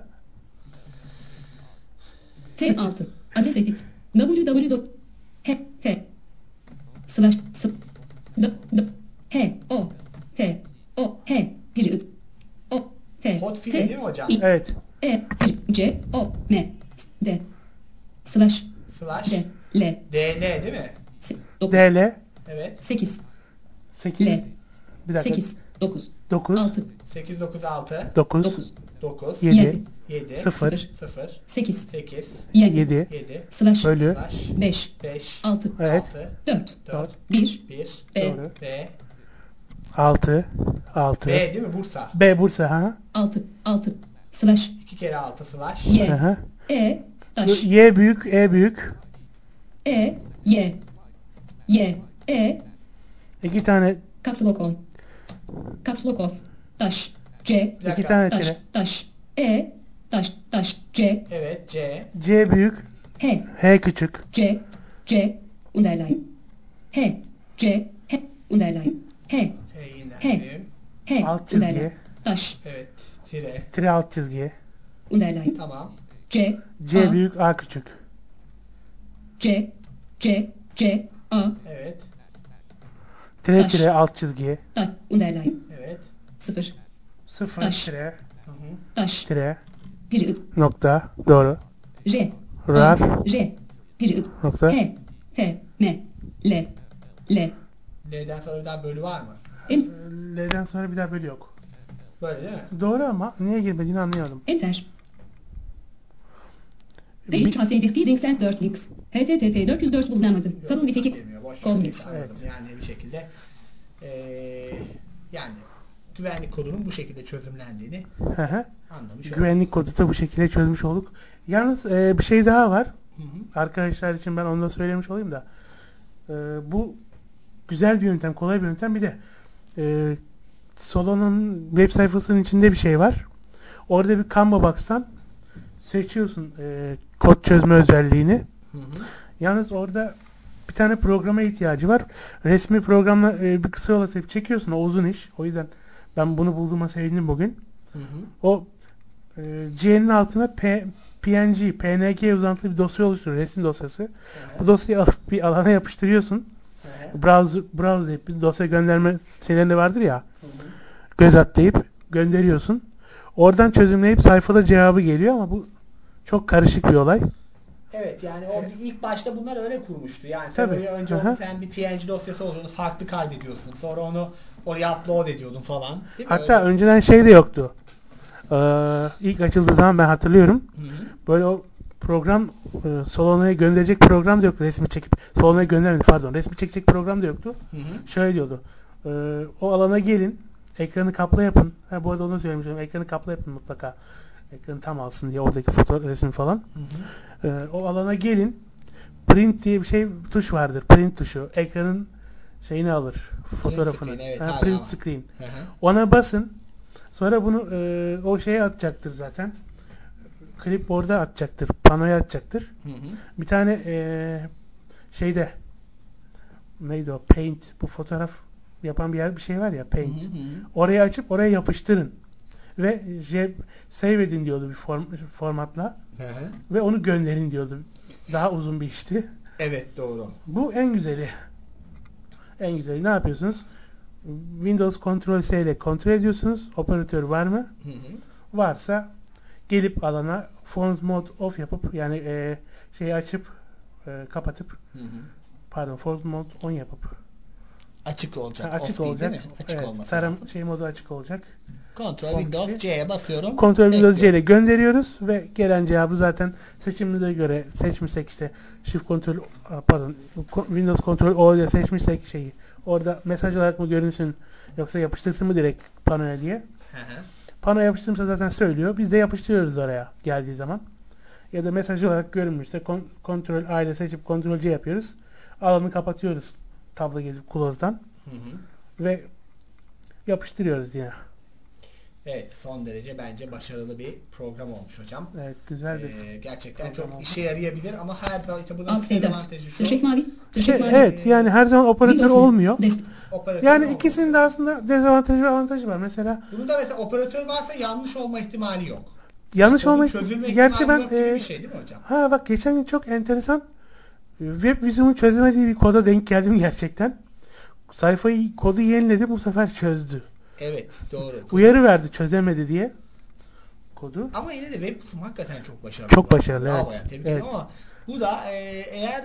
T6 adres edit www h t slash d h o t o h period o t Hotfile t değil mi hocam? i Evet. e c o m d slash Slash. d L. DL değil mi? 9. DL Sekiz. 8 L. bir dakika 8. 9. 9 6. 8 9 6 9 9. 9 7 7 0 0 8. 8 7. 7 7 Slash. bölü slash 5. 5 6. evet 6 4. 4 1. 1 B. doğru B 6 6 B değil mi Bursa? B Bursa ha 6. 6. Slash. 2 kere 6 slash Y. Aha. E. Taş. Y büyük E büyük E. Y. Y. E. 2 tane Caps lock on. Caps lock off. Taş. C. Bir dakika. 2 tane Taş. tire Taş. E. Taş. Taş. C. Evet C C büyük H. H küçük C. C. Underline. H. C. H. Underline. H. H yine H. H. Alt Underline. çizgi. Taş. evet tire tire alt çizgi Underline. tamam C. C A. büyük A küçük C. C. C. A. evet tire Taş. tire alt çizgi Taş. Underline. evet 0. 0 Taş. tire Taş. tire Period. nokta doğru J. Rar. A. J. Period. nokta H. T. M. L. L. L'den sonra bir daha bölü var mı? L'den sonra bir daha bölü yok. Böyle değil mi? Doğru ama niye girmediğini anlayamadım. Enter. Ve Bir- ilk bahsedildiği links and 4 links. HTTP 404 bulunamadı. Kabul niteki. Demiyor, boş ver, Kol neyse, links. anladım. Yani bir şekilde yani güvenlik kodunun bu şekilde çözümlendiğini Hı hı. anlamış olduk. Güvenlik kodu da bu şekilde çözmüş olduk. Yalnız bir şey daha var. Arkadaşlar için ben onu da söylemiş olayım da. Bu güzel bir yöntem, kolay bir yöntem. Bir de Solona'nın web sayfasının içinde bir şey var. Orada bir Canva Box'tan seçiyorsun kod çözme özelliğini. Yalnız orada bir tane programa ihtiyacı var. Resmi programla bir kısa yol atıp çekiyorsun. O uzun iş. O yüzden ben bunu bulduğuma sevindim bugün. O C'nin altına PNG, PNG uzantılı bir dosya oluşturuyor. Resim dosyası. Bu dosyayı alıp bir alana yapıştırıyorsun. Browse deyip bir dosya gönderme şeylerinde vardır ya. Göz at deyip gönderiyorsun. Oradan çözümleyip sayfada cevabı geliyor ama bu çok karışık bir olay. Evet yani o ilk başta bunlar öyle kurmuştu. Yani sen Tabii. oraya önce Aha. onu sen bir PNG dosyası olduğunu farklı kaydediyorsun. Sonra onu oraya upload ediyordun falan. Değil mi? Hatta Öyle. önceden şey de yoktu. İlk açıldığı zaman ben hatırlıyorum. Böyle o program Solona'ya gönderecek program da yoktu. Resmi çekip Solona'ya göndermedi pardon. Resmi çekecek program da yoktu. Şöyle diyordu. O alana gelin. Ekranı kapla yapın. Bu arada onu söylemiştim. Ekranı kapla yapın mutlaka. Ekranı tam alsın diye oradaki fotoğraf resim falan. O alana gelin. Print diye bir şey tuş vardır. Print tuşu. Ekranın şeyini alır. Fotoğrafını. screen, evet, Ha, hala print var. screen. Hı hı. Ona basın. Sonra bunu o şeye atacaktır zaten. Clipboard'a atacaktır. Panoya atacaktır. Bir tane şeyde neydi o? Paint. Bu fotoğraf yapan bir şey var ya. Paint. Oraya açıp oraya yapıştırın. Ve save edin diyordu bir formatla. Hı hı. Ve onu gönderin diyordu. Daha uzun bir işti. Evet doğru. Bu en güzeli. En güzeli. Ne yapıyorsunuz? Windows Ctrl S ile kontrol ediyorsunuz. Operatör var mı? Varsa gelip alana Fonts Mode Off yapıp yani şeyi açıp kapatıp pardon Fonts Mode On yapıp Açık olacak. açık off değil, olacak. değil mi? Açık Evet, olması tarım lazım. şey modu açık olacak. Ctrl Komple. Windows C'ye basıyorum. Ctrl Windows C bekliyorum. ile gönderiyoruz ve gelen cevabı zaten seçimimize göre seçmişsek işte Shift Ctrl pardon Windows Ctrl O ile seçmişsek şeyi orada mesaj olarak mı görünsün yoksa yapıştırsın mı direkt panoya diye. Hı hı. Pano yapıştırmışsa zaten söylüyor. Biz de yapıştırıyoruz oraya geldiği zaman. Ya da mesaj olarak görünmüşse Ctrl A ile seçip Ctrl C yapıyoruz. Alanı kapatıyoruz tablo gezip Close'dan. Ve yapıştırıyoruz yine. Evet son derece bence başarılı bir program olmuş hocam. Evet güzel bir Gerçekten program çok oldu. işe yarayabilir ama her zaman işte bunun Alt header. dezavantajı şu. Tırşık mavi. Tırşık mavi. evet yani her zaman operatör Windows olmuyor. Desktop. Operatör Yani olmalı. ikisinin de aslında dezavantajı ve avantajı var. Mesela Bunun da mesela operatör varsa yanlış olma ihtimali yok. yanlış Kodun olmak çözülme gerçi ben ihtimali yok gibi bir şey değil mi hocam? bak geçen gün çok enteresan WebVision'un çözemediği bir koda denk geldim gerçekten. Sayfayı kodu yeniledi bu sefer çözdü. Evet doğru. Uyarı verdi çözemedi diye kodu. Ama yine de WebVision hakikaten çok başarılı. Çok başarılı, Bravo evet. ya, tebrik Evet. ederim ama bu da eğer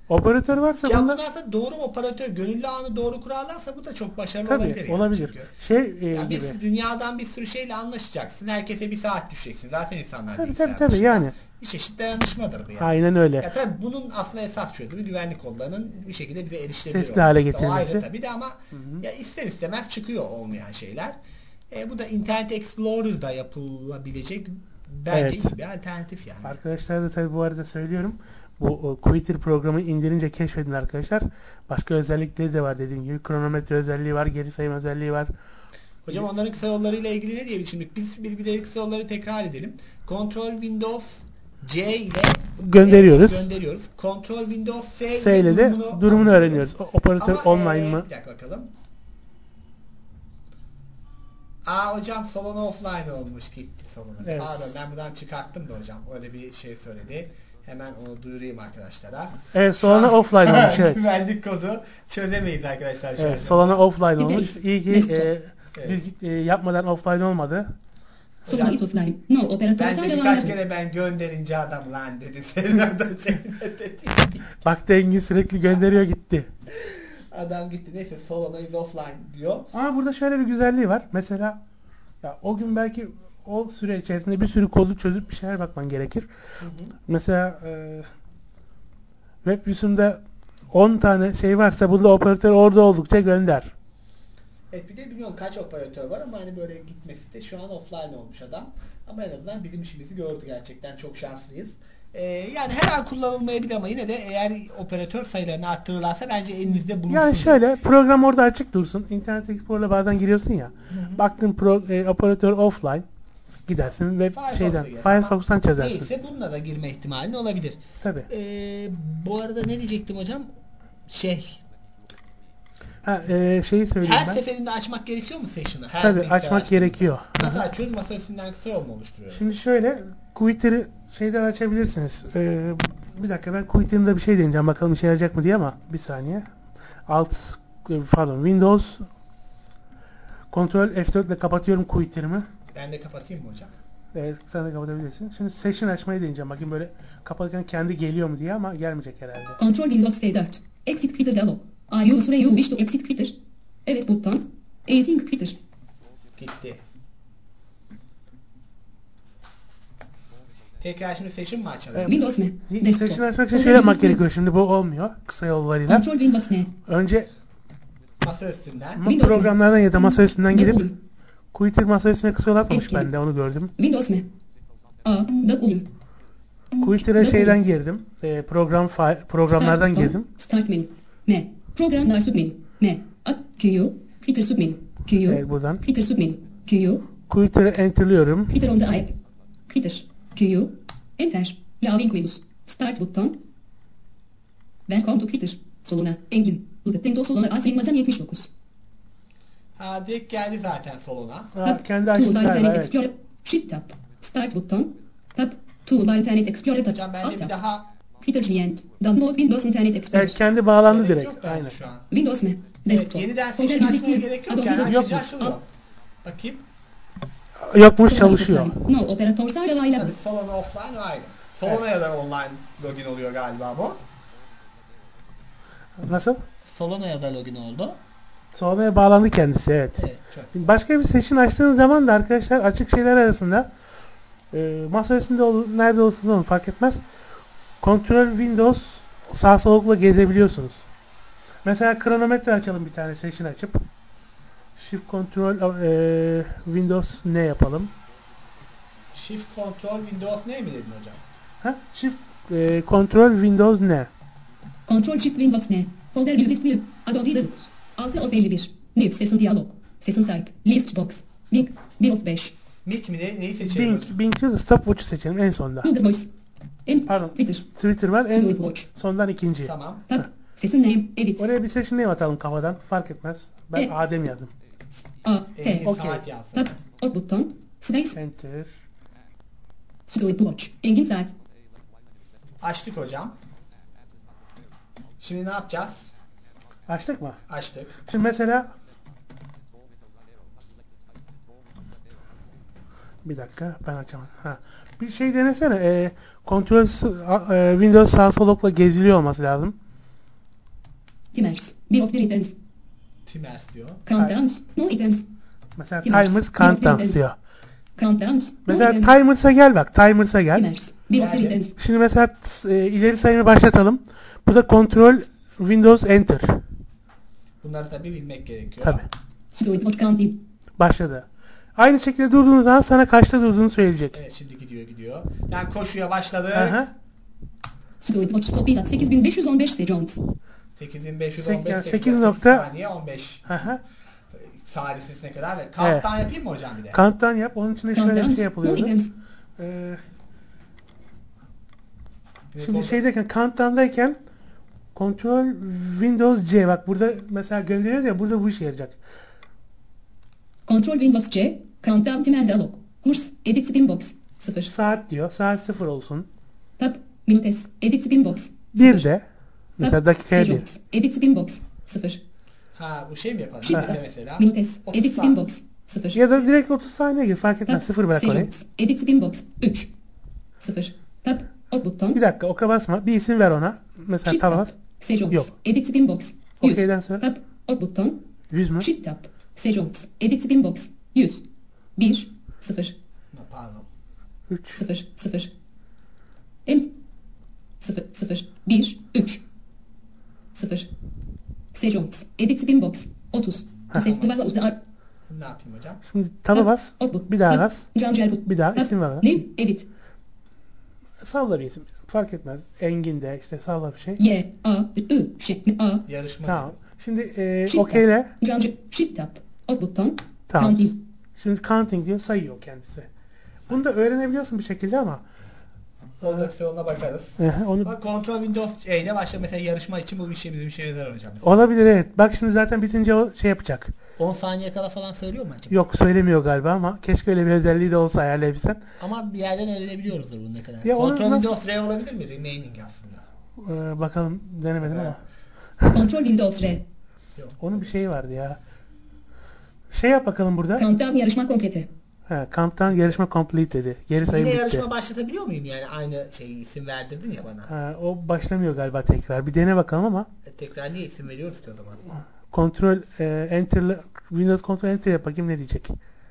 Operatör varsa Ya bunlar bunlar da doğru operatör, gönüllü ağını doğru kurarlarsa bu da çok başarılı tabii olabilir. Yani olabilir. çünkü. Şey Ya gibi. dünyadan bir sürü şeyle anlaşacaksın. Herkese bir saat düşeceksin. Zaten insanlar Tabii bilgisayar tabii başında. yani. Bir çeşit dayanışmadır bu yani. Aynen öyle. Ya tabii bunun aslında esas çözümü güvenlik kodlarının bir şekilde bize erişilebilir Sesli hale olması. O ayrı getirilmesi. tabii de ama ya ister istemez çıkıyor olmayan şeyler. Bu da Internet Explorer'da yapılabilecek bence Evet. iyi bir alternatif yani. Arkadaşlar da tabii bu arada söylüyorum. Bu Quitter programı indirince keşfedin arkadaşlar. Başka özellikleri de var dediğim gibi. Kronometre özelliği var, geri sayım özelliği var. Hocam onların kısa yollarıyla ilgili ne diyelim şimdi? Biz bir de kısa yolları tekrar edelim. Control Windows C ile Gönderiyoruz. Control Windows S S ile de durumunu öğreniyoruz. Operatör Ama, online mı? Bir dakika bakalım. Hocam Solana offline olmuş, gitti Solana. Evet. Pardon, ben buradan çıkarttım da hocam. Öyle bir şey söyledi. Hemen onu duyurayım arkadaşlara. Evet, Solana offline olmuş, evet. Güvenlik kodu çözemeyiz arkadaşlar şu Evet, anda. Solana offline Bir de olmuş. X. İyi ki Desktop. biz yapmadan offline olmadı. Solana is offline. No operator Bence server birkaç available. kere ben gönderince adam lan dedi. Senin orada çekme dedi. Baktı Engin sürekli gönderiyor gitti. Adam gitti. Neyse Solana is offline diyor. Ama burada şöyle bir güzelliği var. Mesela ya o gün belki o süre içerisinde bir sürü kodu çözüp bir şeyler bakman gerekir. Mesela web yüzünde 10 tane şey varsa burada operatör orada oldukça gönder. Evet, bir de bilmiyorum kaç operatör var ama hani böyle gitmesi de şu an offline olmuş adam. Ama en azından bizim işimizi gördü, gerçekten çok şanslıyız. Yani her an kullanılmayabilir ama yine de eğer operatör sayılarını arttırırlarsa bence elinizde bulunsun. Yani şöyle program orada açık dursun. İnternet Explorer'la bazen giriyorsun ya. Baktın operatör offline, gidersin web Firefox'a şeyden gir. Firefox'tan çözersin. Neyse bununla girme ihtimalin olabilir. Tabii. Bu arada ne diyecektim hocam? Şeyi söyleyeyim Her ben. seferinde açmak gerekiyor mu session'ı? Her Tabii bilgisayar açmak açtığınızda. gerekiyor. Nasıl açıyoruz? Masa üstünden kısa yol mu oluşturuyoruz? Şimdi şöyle Quitter'ı şeyden açabilirsiniz. Bir dakika, ben Quitter'ımda bir şey deneyeceğim. Bakalım işe yarayacak mı diye ama bir saniye. Windows Ctrl F4 ile kapatıyorum Quitter'ımı. Ben de kapatayım mı hocam? Evet, sen de kapatabilirsin. Şimdi session açmayı deneyeceğim. Bakayım böyle kapatırken kendi geliyor mu diye ama gelmeyecek herhalde. Control Windows F4. Exit Quitter dialog. Are you sure you wish to exit Quitter? Evet buton. Editing Quitter. Gitti. Tekrar şimdi session mı açalım? Windows M. Session Desktop. açmak için Folder şöyle yapmak Windows M. gerekiyor. Şimdi bu olmuyor kısa yollarıyla. Control Windows N. Önce Masa üstünden. Windows programlardan ya da masa üstünden W. gidip Quitter masa üstüne kısa yol atmamış, Escape. ben de onu gördüm. Windows M. A. W. Quitter'a şeyden girdim. Programlardan Start girdim. button. Start menü. M. Programlar submenü. M. At. Q. Quitter submenü. Q. Evet, buradan. Quitter submenü. Q. Quitter'ı enterlıyorum. Quitter on the app. Quitter. Q. Enter. Login menüs. Start button. Welcome to Quitter. Soluna. Engin. Ilgıttendo Soluna Az Yılmazan 79. Direkt geldi zaten Solana. Kendi açtı Toolbar galiba, Internet evet. Explorer. Shift tab. Start button. Tab. Toolbar Internet Explorer tab. Hocam bence Alt bir tab. daha Quitter Client. Download Windows Internet Explorer. Evet, kendi bağlandı gerek direkt. yok bence Aynen. şu an. Windows M. Evet, Desktop. yeniden Folder session açmaya birlikleri. gerek yok Adobe yani. Adobe Açınca Yokmuş. açılıyor. Bakayım. Yokmuş, Solana çalışıyor. offline. No operators are available. Tabii Solana offline ayrı. Solana'ya da online login oluyor galiba bu. Nasıl? Solana'ya da login oldu. Sonraya bağlandı kendisi, evet. Evet, çok. Şimdi başka bir session açtığınız zaman da arkadaşlar açık şeyler arasında masa üstünde nerede olursa olun fark etmez. Control Windows sağ solukla gezebiliyorsunuz. Mesela kronometre açalım, bir tane session açıp. Shift Control Windows ne yapalım? Shift Control Windows ne mi dedin hocam? Shift Control Windows ne? Control Shift Windows N. Folder View View. Adobe Deluxe. 6 of 51. New Session Dialog. Session Type. List Box. Link. 1 of 5. Mic mi neyi seçiyoruz? Bing'de Stopwatch'u seçelim en sonda. Google Voice. Pardon. Twitter. Twitter var en Storyboard. sondan ikinci. Tamam. Tab. Session Name. Edit. Oraya bir session name atalım kafadan, fark etmez. Ben Adem yazdım. A. T. Engin Okey. saat yazsın. Tab. Ok buton. Space. Enter. Storyboard. Engin saat. Açtık hocam. Şimdi ne yapacağız? Açtık mı? Açtık. Şimdi mesela bir dakika, ben açamadım. Bir şey denesene. Windows sağ solukla geziliyor olması lazım. Timers. 1 of 3 items. Timers diyor. Countdowns. No items. Mesela Timers. timers countdown Timers. diyor. Countdowns. No Mesela items. timers'a gel bak. Timers'a gel. Timers. 1 of 3 Geldi. items. Şimdi mesela ileri sayımı başlatalım. Burada Ctrl Windows Enter. Bunları tabii bilmek gerekiyor. Tabi. Story for counting. Başladı. Aynı şekilde durduğunuz zaman sana kaçta durduğunu söyleyecek. Evet, şimdi gidiyor. Yani koşuya başladı. Aha. Story for stop at 8515 seconds. 8515 8 8 nokta- saniye 15 Aha. salисesine kadar ve countdown yapayım mı hocam bir de? Countdown yap. Onun için de şöyle bir Countdowns. şey No yapılıyordu. items. Şimdi şeydeyken countdown'dayken Ctrl Windows C, bak burada mesela gönderiyor ya, burada bu işe yarayacak. Control Windows C. Countdown timer dialog. Kurs. Edit spin box. 0. Saat diyor. Saat 0 olsun. Tab. Minutes. Edit spin box. Bir de mesela dakikaya bir. Seconds. Edit spin box. 0. Ha, bu şey mi yapalım? Shift Bir de tab. mesela Minutes. 30 Edit spin saniye. box. 0. Ya da direkt 30 saniye gir, fark etmez. 0 bırak orayı. Seconds. Edit spin box. 3. 0. Tab. Ok buton. Bir dakika, oka basma. Bir isim ver ona. Mesela Shift tab tab. bas. Seconds. Yok. Edit spin box. 100. Okey'den sonra. Tab. Ok buton. 100 mü? Shift tab. Seconds. Edit spin box. 100. 1. 0. Pardon. 3. 0. 0. End. 0. 0. 1. 3. 0. Seconds. Edit spin box. 30. To set the value of the Ne yapayım hocam? Şimdi taba bas. Bir daha bas. Bir daha isim ver. Name. Edit. Salla bir isim. Fark etmez. Engin de işte, salla bir şey. Y. A. I. Ş. A. Yarışma Tamam. dedim. Şimdi Shift okeyle. tab. Shift tab. Ok buton. Tamam. Counting. Şimdi counting diyor, sayıyor kendisi. Bunu da öğrenebiliyorsun bir şekilde ama Fonksiyonuna bakarız. onu Bak, Ctrl Windows E ile başla mesela yarışma için bu bir şey bizim işe yarar hocam. olabilir, evet. Bak şimdi zaten bitince o şey yapacak. 10 saniye kala falan söylüyor mu acaba? Yok, söylemiyor galiba ama keşke öyle bir özelliği de olsa ayarlayabilsen. Ama bir yerden öğrenebiliyoruzdur bunu ne kadar. Ya onu Ctrl nasıl- Windows R olabilir mi? Remaining aslında. Bakalım, denemedim ama. Control Windows R. Onun bir şeyi vardı ya. Şey yap bakalım burada. Countdown yarışma komplete. Countdown yarışma complete dedi. Geri sayım Yine bitti. yarışma başlatabiliyor muyum yani? Aynı şey isim verdirdin ya bana. O başlamıyor galiba tekrar. Bir dene bakalım ama. Tekrar niye isim veriyoruz ki o zaman? Kontrol Enter, Windows Control Enter yap bakayım ne diyecek.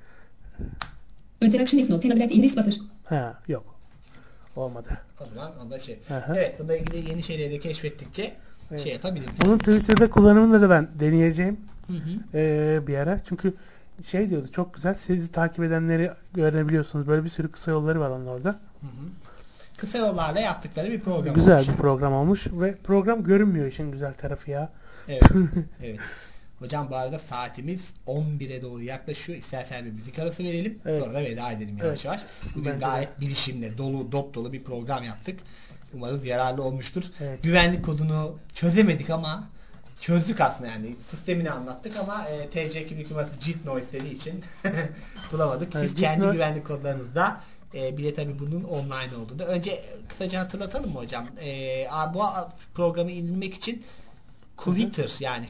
Interaction is not enabled in this buffer. Yok. Olmadı. O zaman onda şey. Aha. Evet, bunda ilgili yeni şeyleri de keşfettikçe şey yapabiliriz. Bunun Twitter'da kullanımını da ben deneyeceğim. Bir ara. Çünkü şey diyordu, çok güzel. Sizi takip edenleri görebiliyorsunuz. Böyle bir sürü kısa yolları var onun orada. Kısa yollarla yaptıkları bir program Güzel olmuş. bir program olmuş ve program görünmüyor, işin güzel tarafı ya. Evet. Evet. Hocam bu arada saatimiz 11'e doğru yaklaşıyor. İstersen bir müzik arası verelim. Evet. Sonra da veda edelim yavaş yavaş. Bugün Bence de. gayet bilişimle dolu, dop dolu bir program yaptık. Umarız yararlı olmuştur. Evet. Güvenlik kodunu çözemedik ama çözdük aslında yani. Sistemini anlattık ama TC kimlik numarası JIT istediği için bulamadık. Siz Evet, kendi JIT güvenlik kodlarınızda bir de tabii bunun online olduğunu. Önce kısaca hatırlatalım mı hocam? Bu programı indirmek için Quitter yani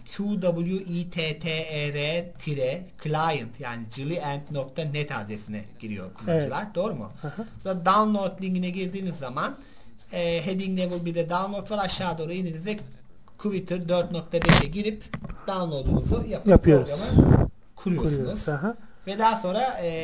QWITTER-client yani juliant.net adresine giriyor kullanıcılar. Evet. Doğru mu? Burada download linkine girdiğiniz zaman heading level bir de download var, aşağı doğru indiğinizde Quitter 4.5'e girip downloadunuzu Yapıyoruz. programı kuruyorsunuz. Aha. Ve daha sonra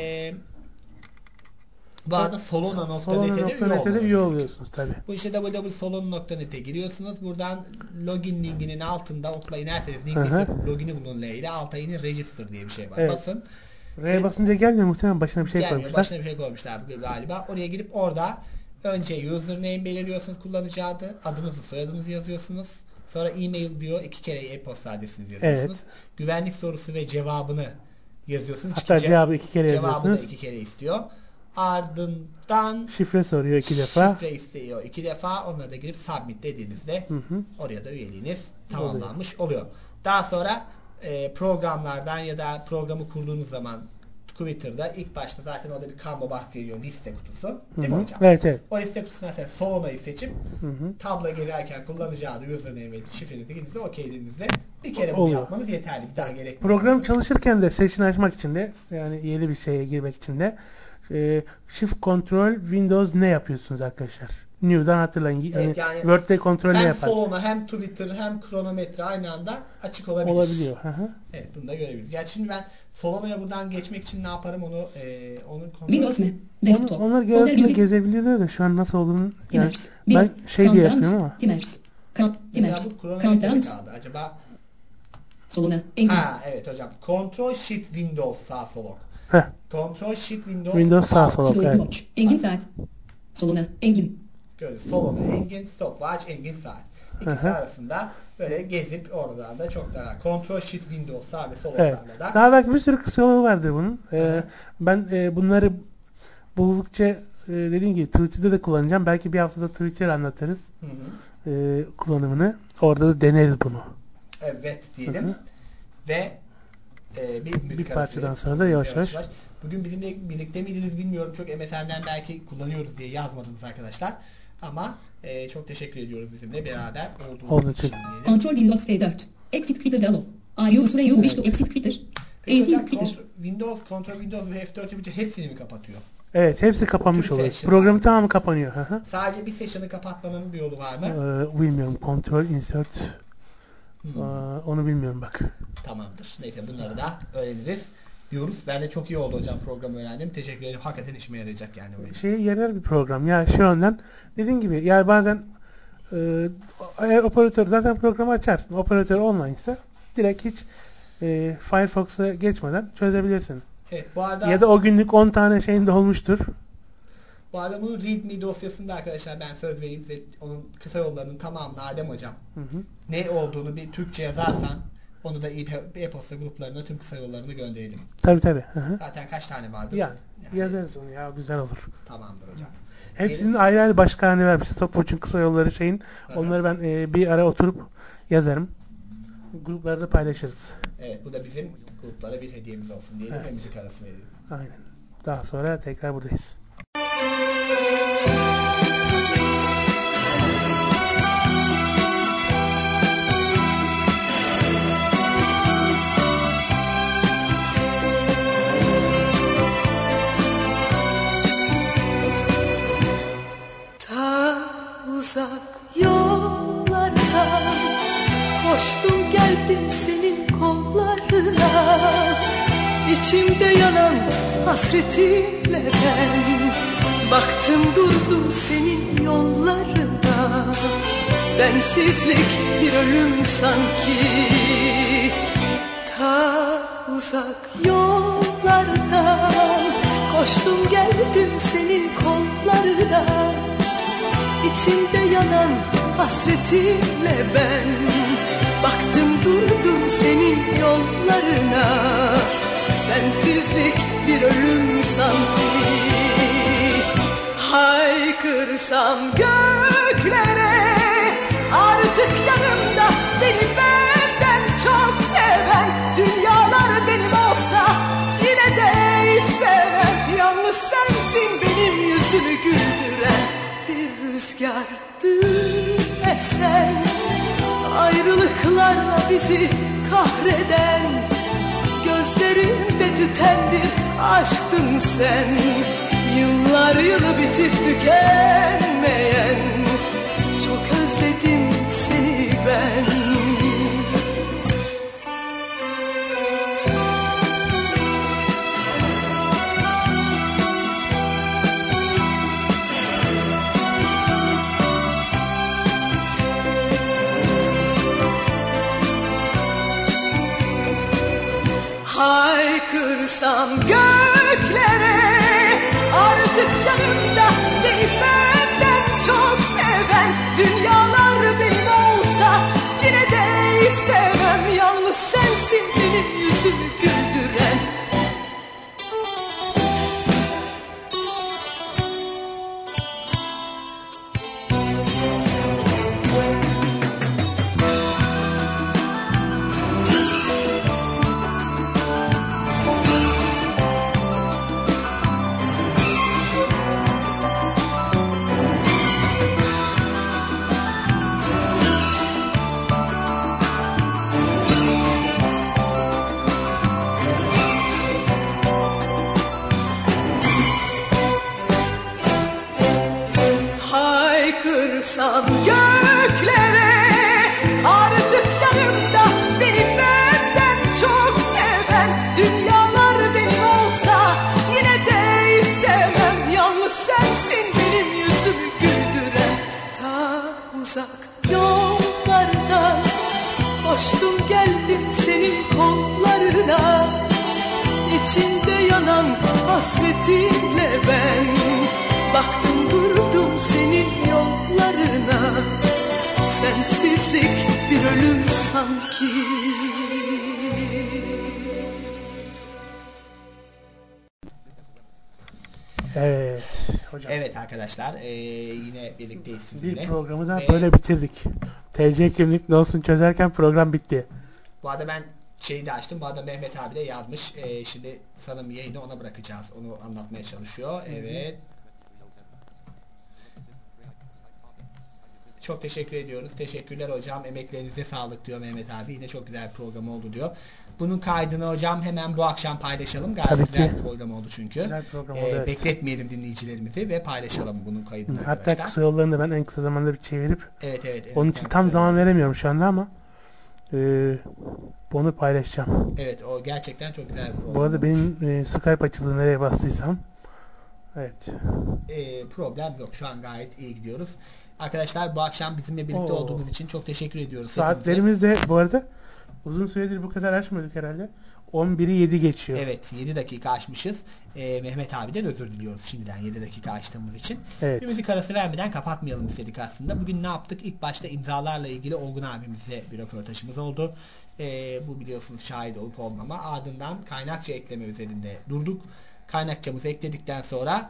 bu arada Solana.net'e de üye oluyorsunuz tabi. bu işte www.solon.net'e giriyorsunuz. Buradan login linkinin altında okla inerseniz link ise login'i bulun L ile alta inin register diye bir şey var. Evet. Basın. R'ye basınca gelmiyor, muhtemelen başına bir şey Gelmiyor. koymuşlar. Başına bir şey koymuşlar galiba. Oraya girip orada önce username belirliyorsunuz, kullanıcı adınızı, soyadınızı yazıyorsunuz. Sonra e-mail diyor, 2 kere e-posta adresinizi yazıyorsunuz. Evet. Güvenlik sorusu ve cevabını yazıyorsunuz. Hatta cevabı 2 kere Cevabı da yazıyorsunuz. 2 kere istiyor. Ardından Şifre soruyor 2 defa. şifre istiyor 2 defa. Onlara da girip submit dediğinizde oraya da üyeliğiniz tamamlanmış oluyor. Daha sonra programlardan ya da programı kurduğunuz zaman Twitter'da ilk başta zaten orada bir combo box geliyor, liste kutusu. Değil mi hocam? Evet, evet. O liste kutusuna mesela Solona'yı seçip tabla gezerken kullanıcı adı, username ve şifrenizi girdiğinizde OK dediğinizde bir kere bunu Oluyor. yapmanız yeterli. Bir daha gerekmiyor. Program çalışırken de sesini açmak için de, yani yeni bir şeye girmek için de Shift Control Windows ne yapıyorsunuz arkadaşlar? New'dan hatırlayın. Evet, yani Word'de kontrolü hem yapar. Solana hem Twitter hem kronometre aynı anda açık olabilir. Olabiliyor. Hı hı. Evet, bunu da görebiliriz. Yani şimdi ben Solana'ya buradan geçmek için ne yaparım onu Windows M. Desktop. Onlar Folder arasında music. gezebiliyorlar da şu an nasıl olduğunu yani Timers. ben şey diye yapıyorum ama. Timers. mesela Timers. bu kronometre Countdowns. kaldı. Acaba Soluna. Engin. ha evet hocam. Control Shift Windows sağ solok. Heh. Control Shift Windows sağ solok. Stopwatch. Engin saat. Soluna. Engin. Görüyoruz. Solana Engin, Stopwatch, Engin saat. İkisi arasında böyle gezip oradan da çok daha Control Shift Windows sağ ve Evet. soloklarla da Daha belki bir sürü kısa yolu vardır bunun. Ben bunları buldukça dediğim gibi Twitter'da da kullanacağım. Belki bir haftada Twitter anlatırız. Kullanımını. Orada da deneriz bunu. evet diyelim. Ve bir müzik Bir parçadan arası sonra da yavaş yavaş. Bugün bizimle birlikte miydiniz bilmiyorum. Çok MSN'den belki kullanıyoruz diye yazmadınız arkadaşlar. Ama çok teşekkür ediyoruz bizimle beraber olduğunuz için diyelim. Control Windows F4. Exit Twitter dialog. Are you sure you wish to exit Twitter? Peki Exit hocam Twitter. Control Windows ve F4 yapınca hepsini mi kapatıyor? Evet, hepsi kapanmış Tüm oluyor. session. Programın tamamı kapanıyor. Hı hı. Sadece bir session'ı kapatmanın bir yolu var mı? Bilmiyorum. Control Insert. Onu bilmiyorum bak. Tamamdır. Neyse bunları da öğreniriz diyoruz. Ben de çok iyi oldu hocam, programı öğrendim. Teşekkür ederim. Hakikaten işime yarayacak yani. O Şeye yarar bir program. Ya şu yönden dediğim gibi yani bazen operatör zaten programı açarsın. Operatör online ise direkt hiç Firefox'a geçmeden çözebilirsin. Evet, bu arada Ya da o günlük 10 tane şeyin de olmuştur. bu arada bunun README dosyasında arkadaşlar ben söz vereyim size, onun kısa yollarının tamamını Adem hocam ne olduğunu bir Türkçe yazarsan onu da e-posta gruplarına tüm kısa yollarını gönderelim. Tabii. Hı hı. Zaten kaç tane vardır? Yani yazarız onu ya, güzel olur. Tamamdır hocam. Hepsinin ayrı ayrı başka vermiş. Stopwatch'un kısa yolları şeyin. Onları ben bir ara oturup yazarım. Gruplarda paylaşırız. Evet, bu da bizim gruplara bir hediyemiz olsun diyelim ve müzik arası verelim. Aynen. Daha sonra tekrar buradayız. Ta uzak yollardan koştum geldim senin kollarına, içimde yanan hasretinle ben baktım durdum senin yollarına. Sensizlik bir ölüm sanki, ta uzak yollardan koştum geldim senin kollarına, İçimde yanan hasretinle ben baktım durdum senin yollarına. Sensizlik bir ölüm sanki, haykırsam göklere artık yanımda beni benden çok seven. Dünyalar benim olsa yine de istemem. Yalnız sensin benim yüzümü güldüren, bir rüzgardı esen, ayrılıklarla bizi kahreden, gözlerimde tüten bir aşktın sen. Yıllar yılı bitip tükenmeyen, çok özledim seni ben. Haykırsam göklere artık yanımda beni benden çok seven. Dünyalar benim olsa yine de istemem. Yalnız sensin benim yüzümü güldüren. yanan hasretinle ben baktım durdum senin yollarına. Sensizlik bir ölüm sanki. Evet hocam. Evet arkadaşlar yine birlikteyiz sizinle. Bir programı da Ve böyle bitirdik. TC kimlik ne olsun çözerken program bitti. Bu arada ben şeyi de açtım. Bu arada Mehmet abi de yazmış. Şimdi sanırım yayını ona bırakacağız. Onu anlatmaya çalışıyor. Evet. Çok teşekkür ediyoruz. Teşekkürler hocam. Emeklerinize sağlık diyor Mehmet abi. Yine çok güzel bir program oldu diyor. Bunun kaydını hocam hemen bu akşam paylaşalım. Gayet Tabii güzel ki. bir program oldu çünkü. Güzel program oldu, evet. Bekletmeyelim dinleyicilerimizi ve paylaşalım bunun kaydını Hatta arkadaşlar. kısa yollarını ben en kısa zamanda bir çevirip Evet. onun için tam zaman veremiyorum şu anda ama bunu paylaşacağım. Evet o gerçekten çok güzel bir program. Bu arada olmuş. benim Skype açıldı nereye bastıysam. Evet. Problem yok. Şu an gayet iyi gidiyoruz. Arkadaşlar bu akşam bizimle birlikte olduğunuz için çok teşekkür ediyoruz. Saatlerimiz de bu arada uzun süredir bu kadar açmıyorduk herhalde. 11'i 7 geçiyor. Evet 7 dakika açmışız. Mehmet abiden özür diliyoruz şimdiden 7 dakika açtığımız için. Evet. Bir müzik arası vermeden kapatmayalım istedik aslında. Bugün ne yaptık? İlk başta imzalarla ilgili Olgun abimizle bir röportajımız oldu. Bu biliyorsunuz şahit olup olmama. Ardından kaynakça ekleme üzerinde durduk. Kaynakçamızı ekledikten sonra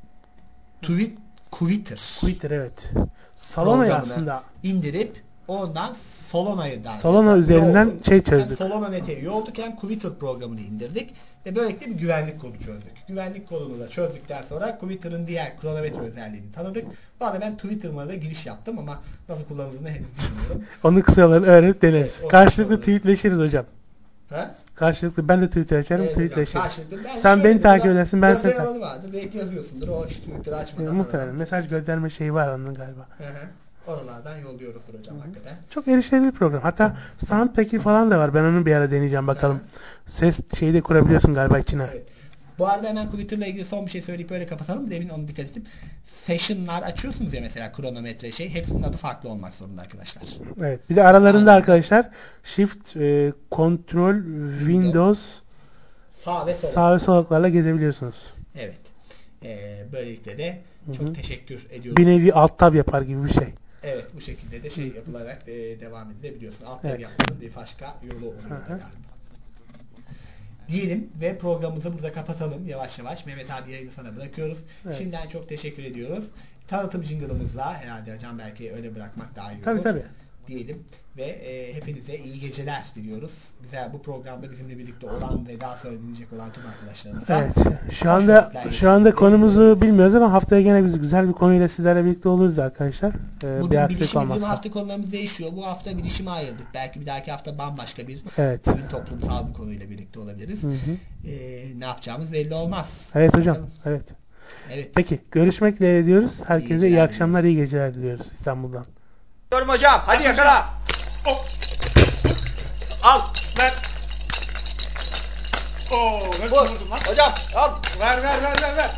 Twitter evet. Solona'yı programını aslında indirip ondan Solana üzerinden şey çözdük. Hem Solana.net'e üye olduk hem Twitter programını indirdik ve böylelikle bir güvenlik kodu çözdük. Güvenlik kodunu da çözdükten sonra Twitter'ın diğer kronometre özelliğini tanıdık. Bu arada ben Twitter'ıma da giriş yaptım ama nasıl kullanıldığını henüz bilmiyorum. Onun kısa yollarını öğrenip deneriz. Evet, Karşılıklı tweetleşiriz hocam. Ha? Karşılıklı ben de Twitter açarım, Evet, tweetleşiriz. karşılıklı. Sen beni takip edersin, ben seni takip vardır. Belki yazıyorsundur. O işte Twitter'ı açmadan. Muhtemelen. Mesaj gönderme şeyi var onun galiba. Oralardan yolluyoruzdur hocam hakikaten. Çok erişilebilir program. Hatta Soundpack'i falan da var. Ben onu bir ara deneyeceğim bakalım. Ses şeyi de kurabiliyorsun galiba içine. Evet. Bu arada hemen Twitter'la ilgili son bir şey söyleyip öyle kapatalım. Demin onu dikkat edip session'lar açıyorsunuz ya mesela kronometre şey. Hepsinin adı farklı olmak zorunda arkadaşlar. Evet. Bir de aralarında arkadaşlar Shift, Control, Windows sağ ve solaklarla gezebiliyorsunuz. Evet. Böylelikle de çok teşekkür ediyoruz. Bir nevi alt tab yapar gibi bir şey. Evet. Bu şekilde de şey yapılarak devam edilebiliyorsun. Alt tab yapmanın bir başka yolu oluyor da galiba. Diyelim ve programımızı burada kapatalım yavaş yavaş. Mehmet abi yayını sana bırakıyoruz. Evet. Şimdiden çok teşekkür ediyoruz. Tanıtım jingle'ımızla herhalde hocam belki öyle bırakmak daha iyi olur. Tabii. Diyelim ve hepinize iyi geceler diliyoruz. Güzel bu programda bizimle birlikte olan ve daha sonra dinleyecek olan tüm arkadaşlarımıza. Evet. Şu anda konumuzu bilmiyoruz ama haftaya gene biz güzel bir konuyla sizlerle birlikte oluruz arkadaşlar. Bugün bilişim bizim hafta konularımız değişiyor. Bu hafta bilişime ayırdık. Belki bir dahaki hafta bambaşka bir toplumsal bir konuyla birlikte olabiliriz. Ne yapacağımız belli olmaz. Evet hocam. Evet. Peki görüşmek üzere diyoruz. Herkese iyi akşamlar, iyi geceler diliyoruz İstanbul'dan. Diyorum hocam. Hadi yakala. Al. Ver. Nasıl vurdun lan? Hocam al. Ver.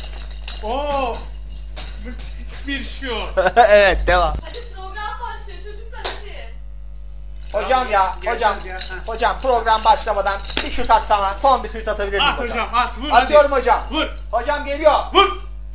Müthiş bir şut. Evet devam. Hadi program başlıyor çocuklar hadi. Hocam program başlamadan bir şut atsana. Son bir şut atabilir miyim hocam? Hocam at vur. Atıyorum hadi. hocam. Vur. Hocam geliyor. Vur.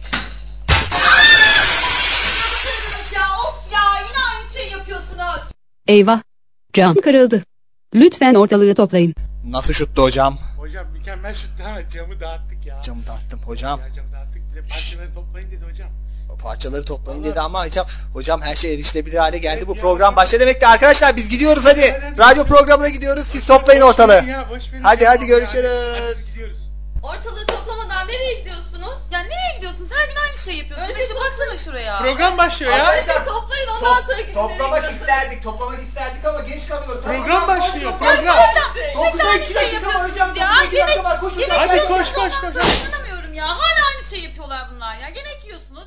Ya of ya yine aynı şeyi yapıyorsunuz. Eyvah. Cam kırıldı. Lütfen ortalığı toplayın. Nasıl şuttu hocam? Hocam mükemmel şuttu ama camı dağıttık ya. Camı dağıttım hocam. Camı dağıttık. Bir de parçaları toplayın dedi hocam. Parçaları toplayın dedi ama hocam her şey erişilebilir hale geldi. Evet, bu program başladı demekti. Arkadaşlar biz gidiyoruz hadi. Radyo programına gidiyoruz. Siz toplayın ortalığı. Hadi görüşürüz. Hadi gidiyoruz. Ortalığı toplamadan nereye gidiyorsunuz? Ya nereye gidiyorsunuz? Her gün aynı şey yapıyorsunuz. Önce baksana şuraya. Program başlıyor ya. Arkadaşlar toplayın ondan sonra gidin. Toplamak isterdik ama geç kalıyoruz. Program başlıyor. Program. Şimdi aynı şey yapıyorsunuz ya. Hadi koş. İnanamıyorum ya. Hala aynı şey yapıyorlar bunlar ya. Yemek yiyorsunuz.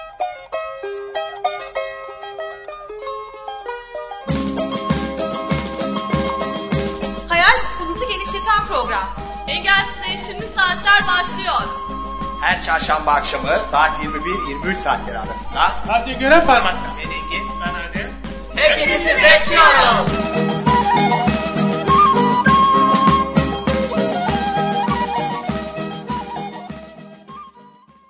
Hayal ufkunuzu genişleten program. Engelsiz Erişimli Saatler başlıyor. Her çarşamba akşamı saat 21-23 saatleri arasında. Radyo görev parmakla. Ben Engin. Ben Adem. Hepinizi bekliyoruz.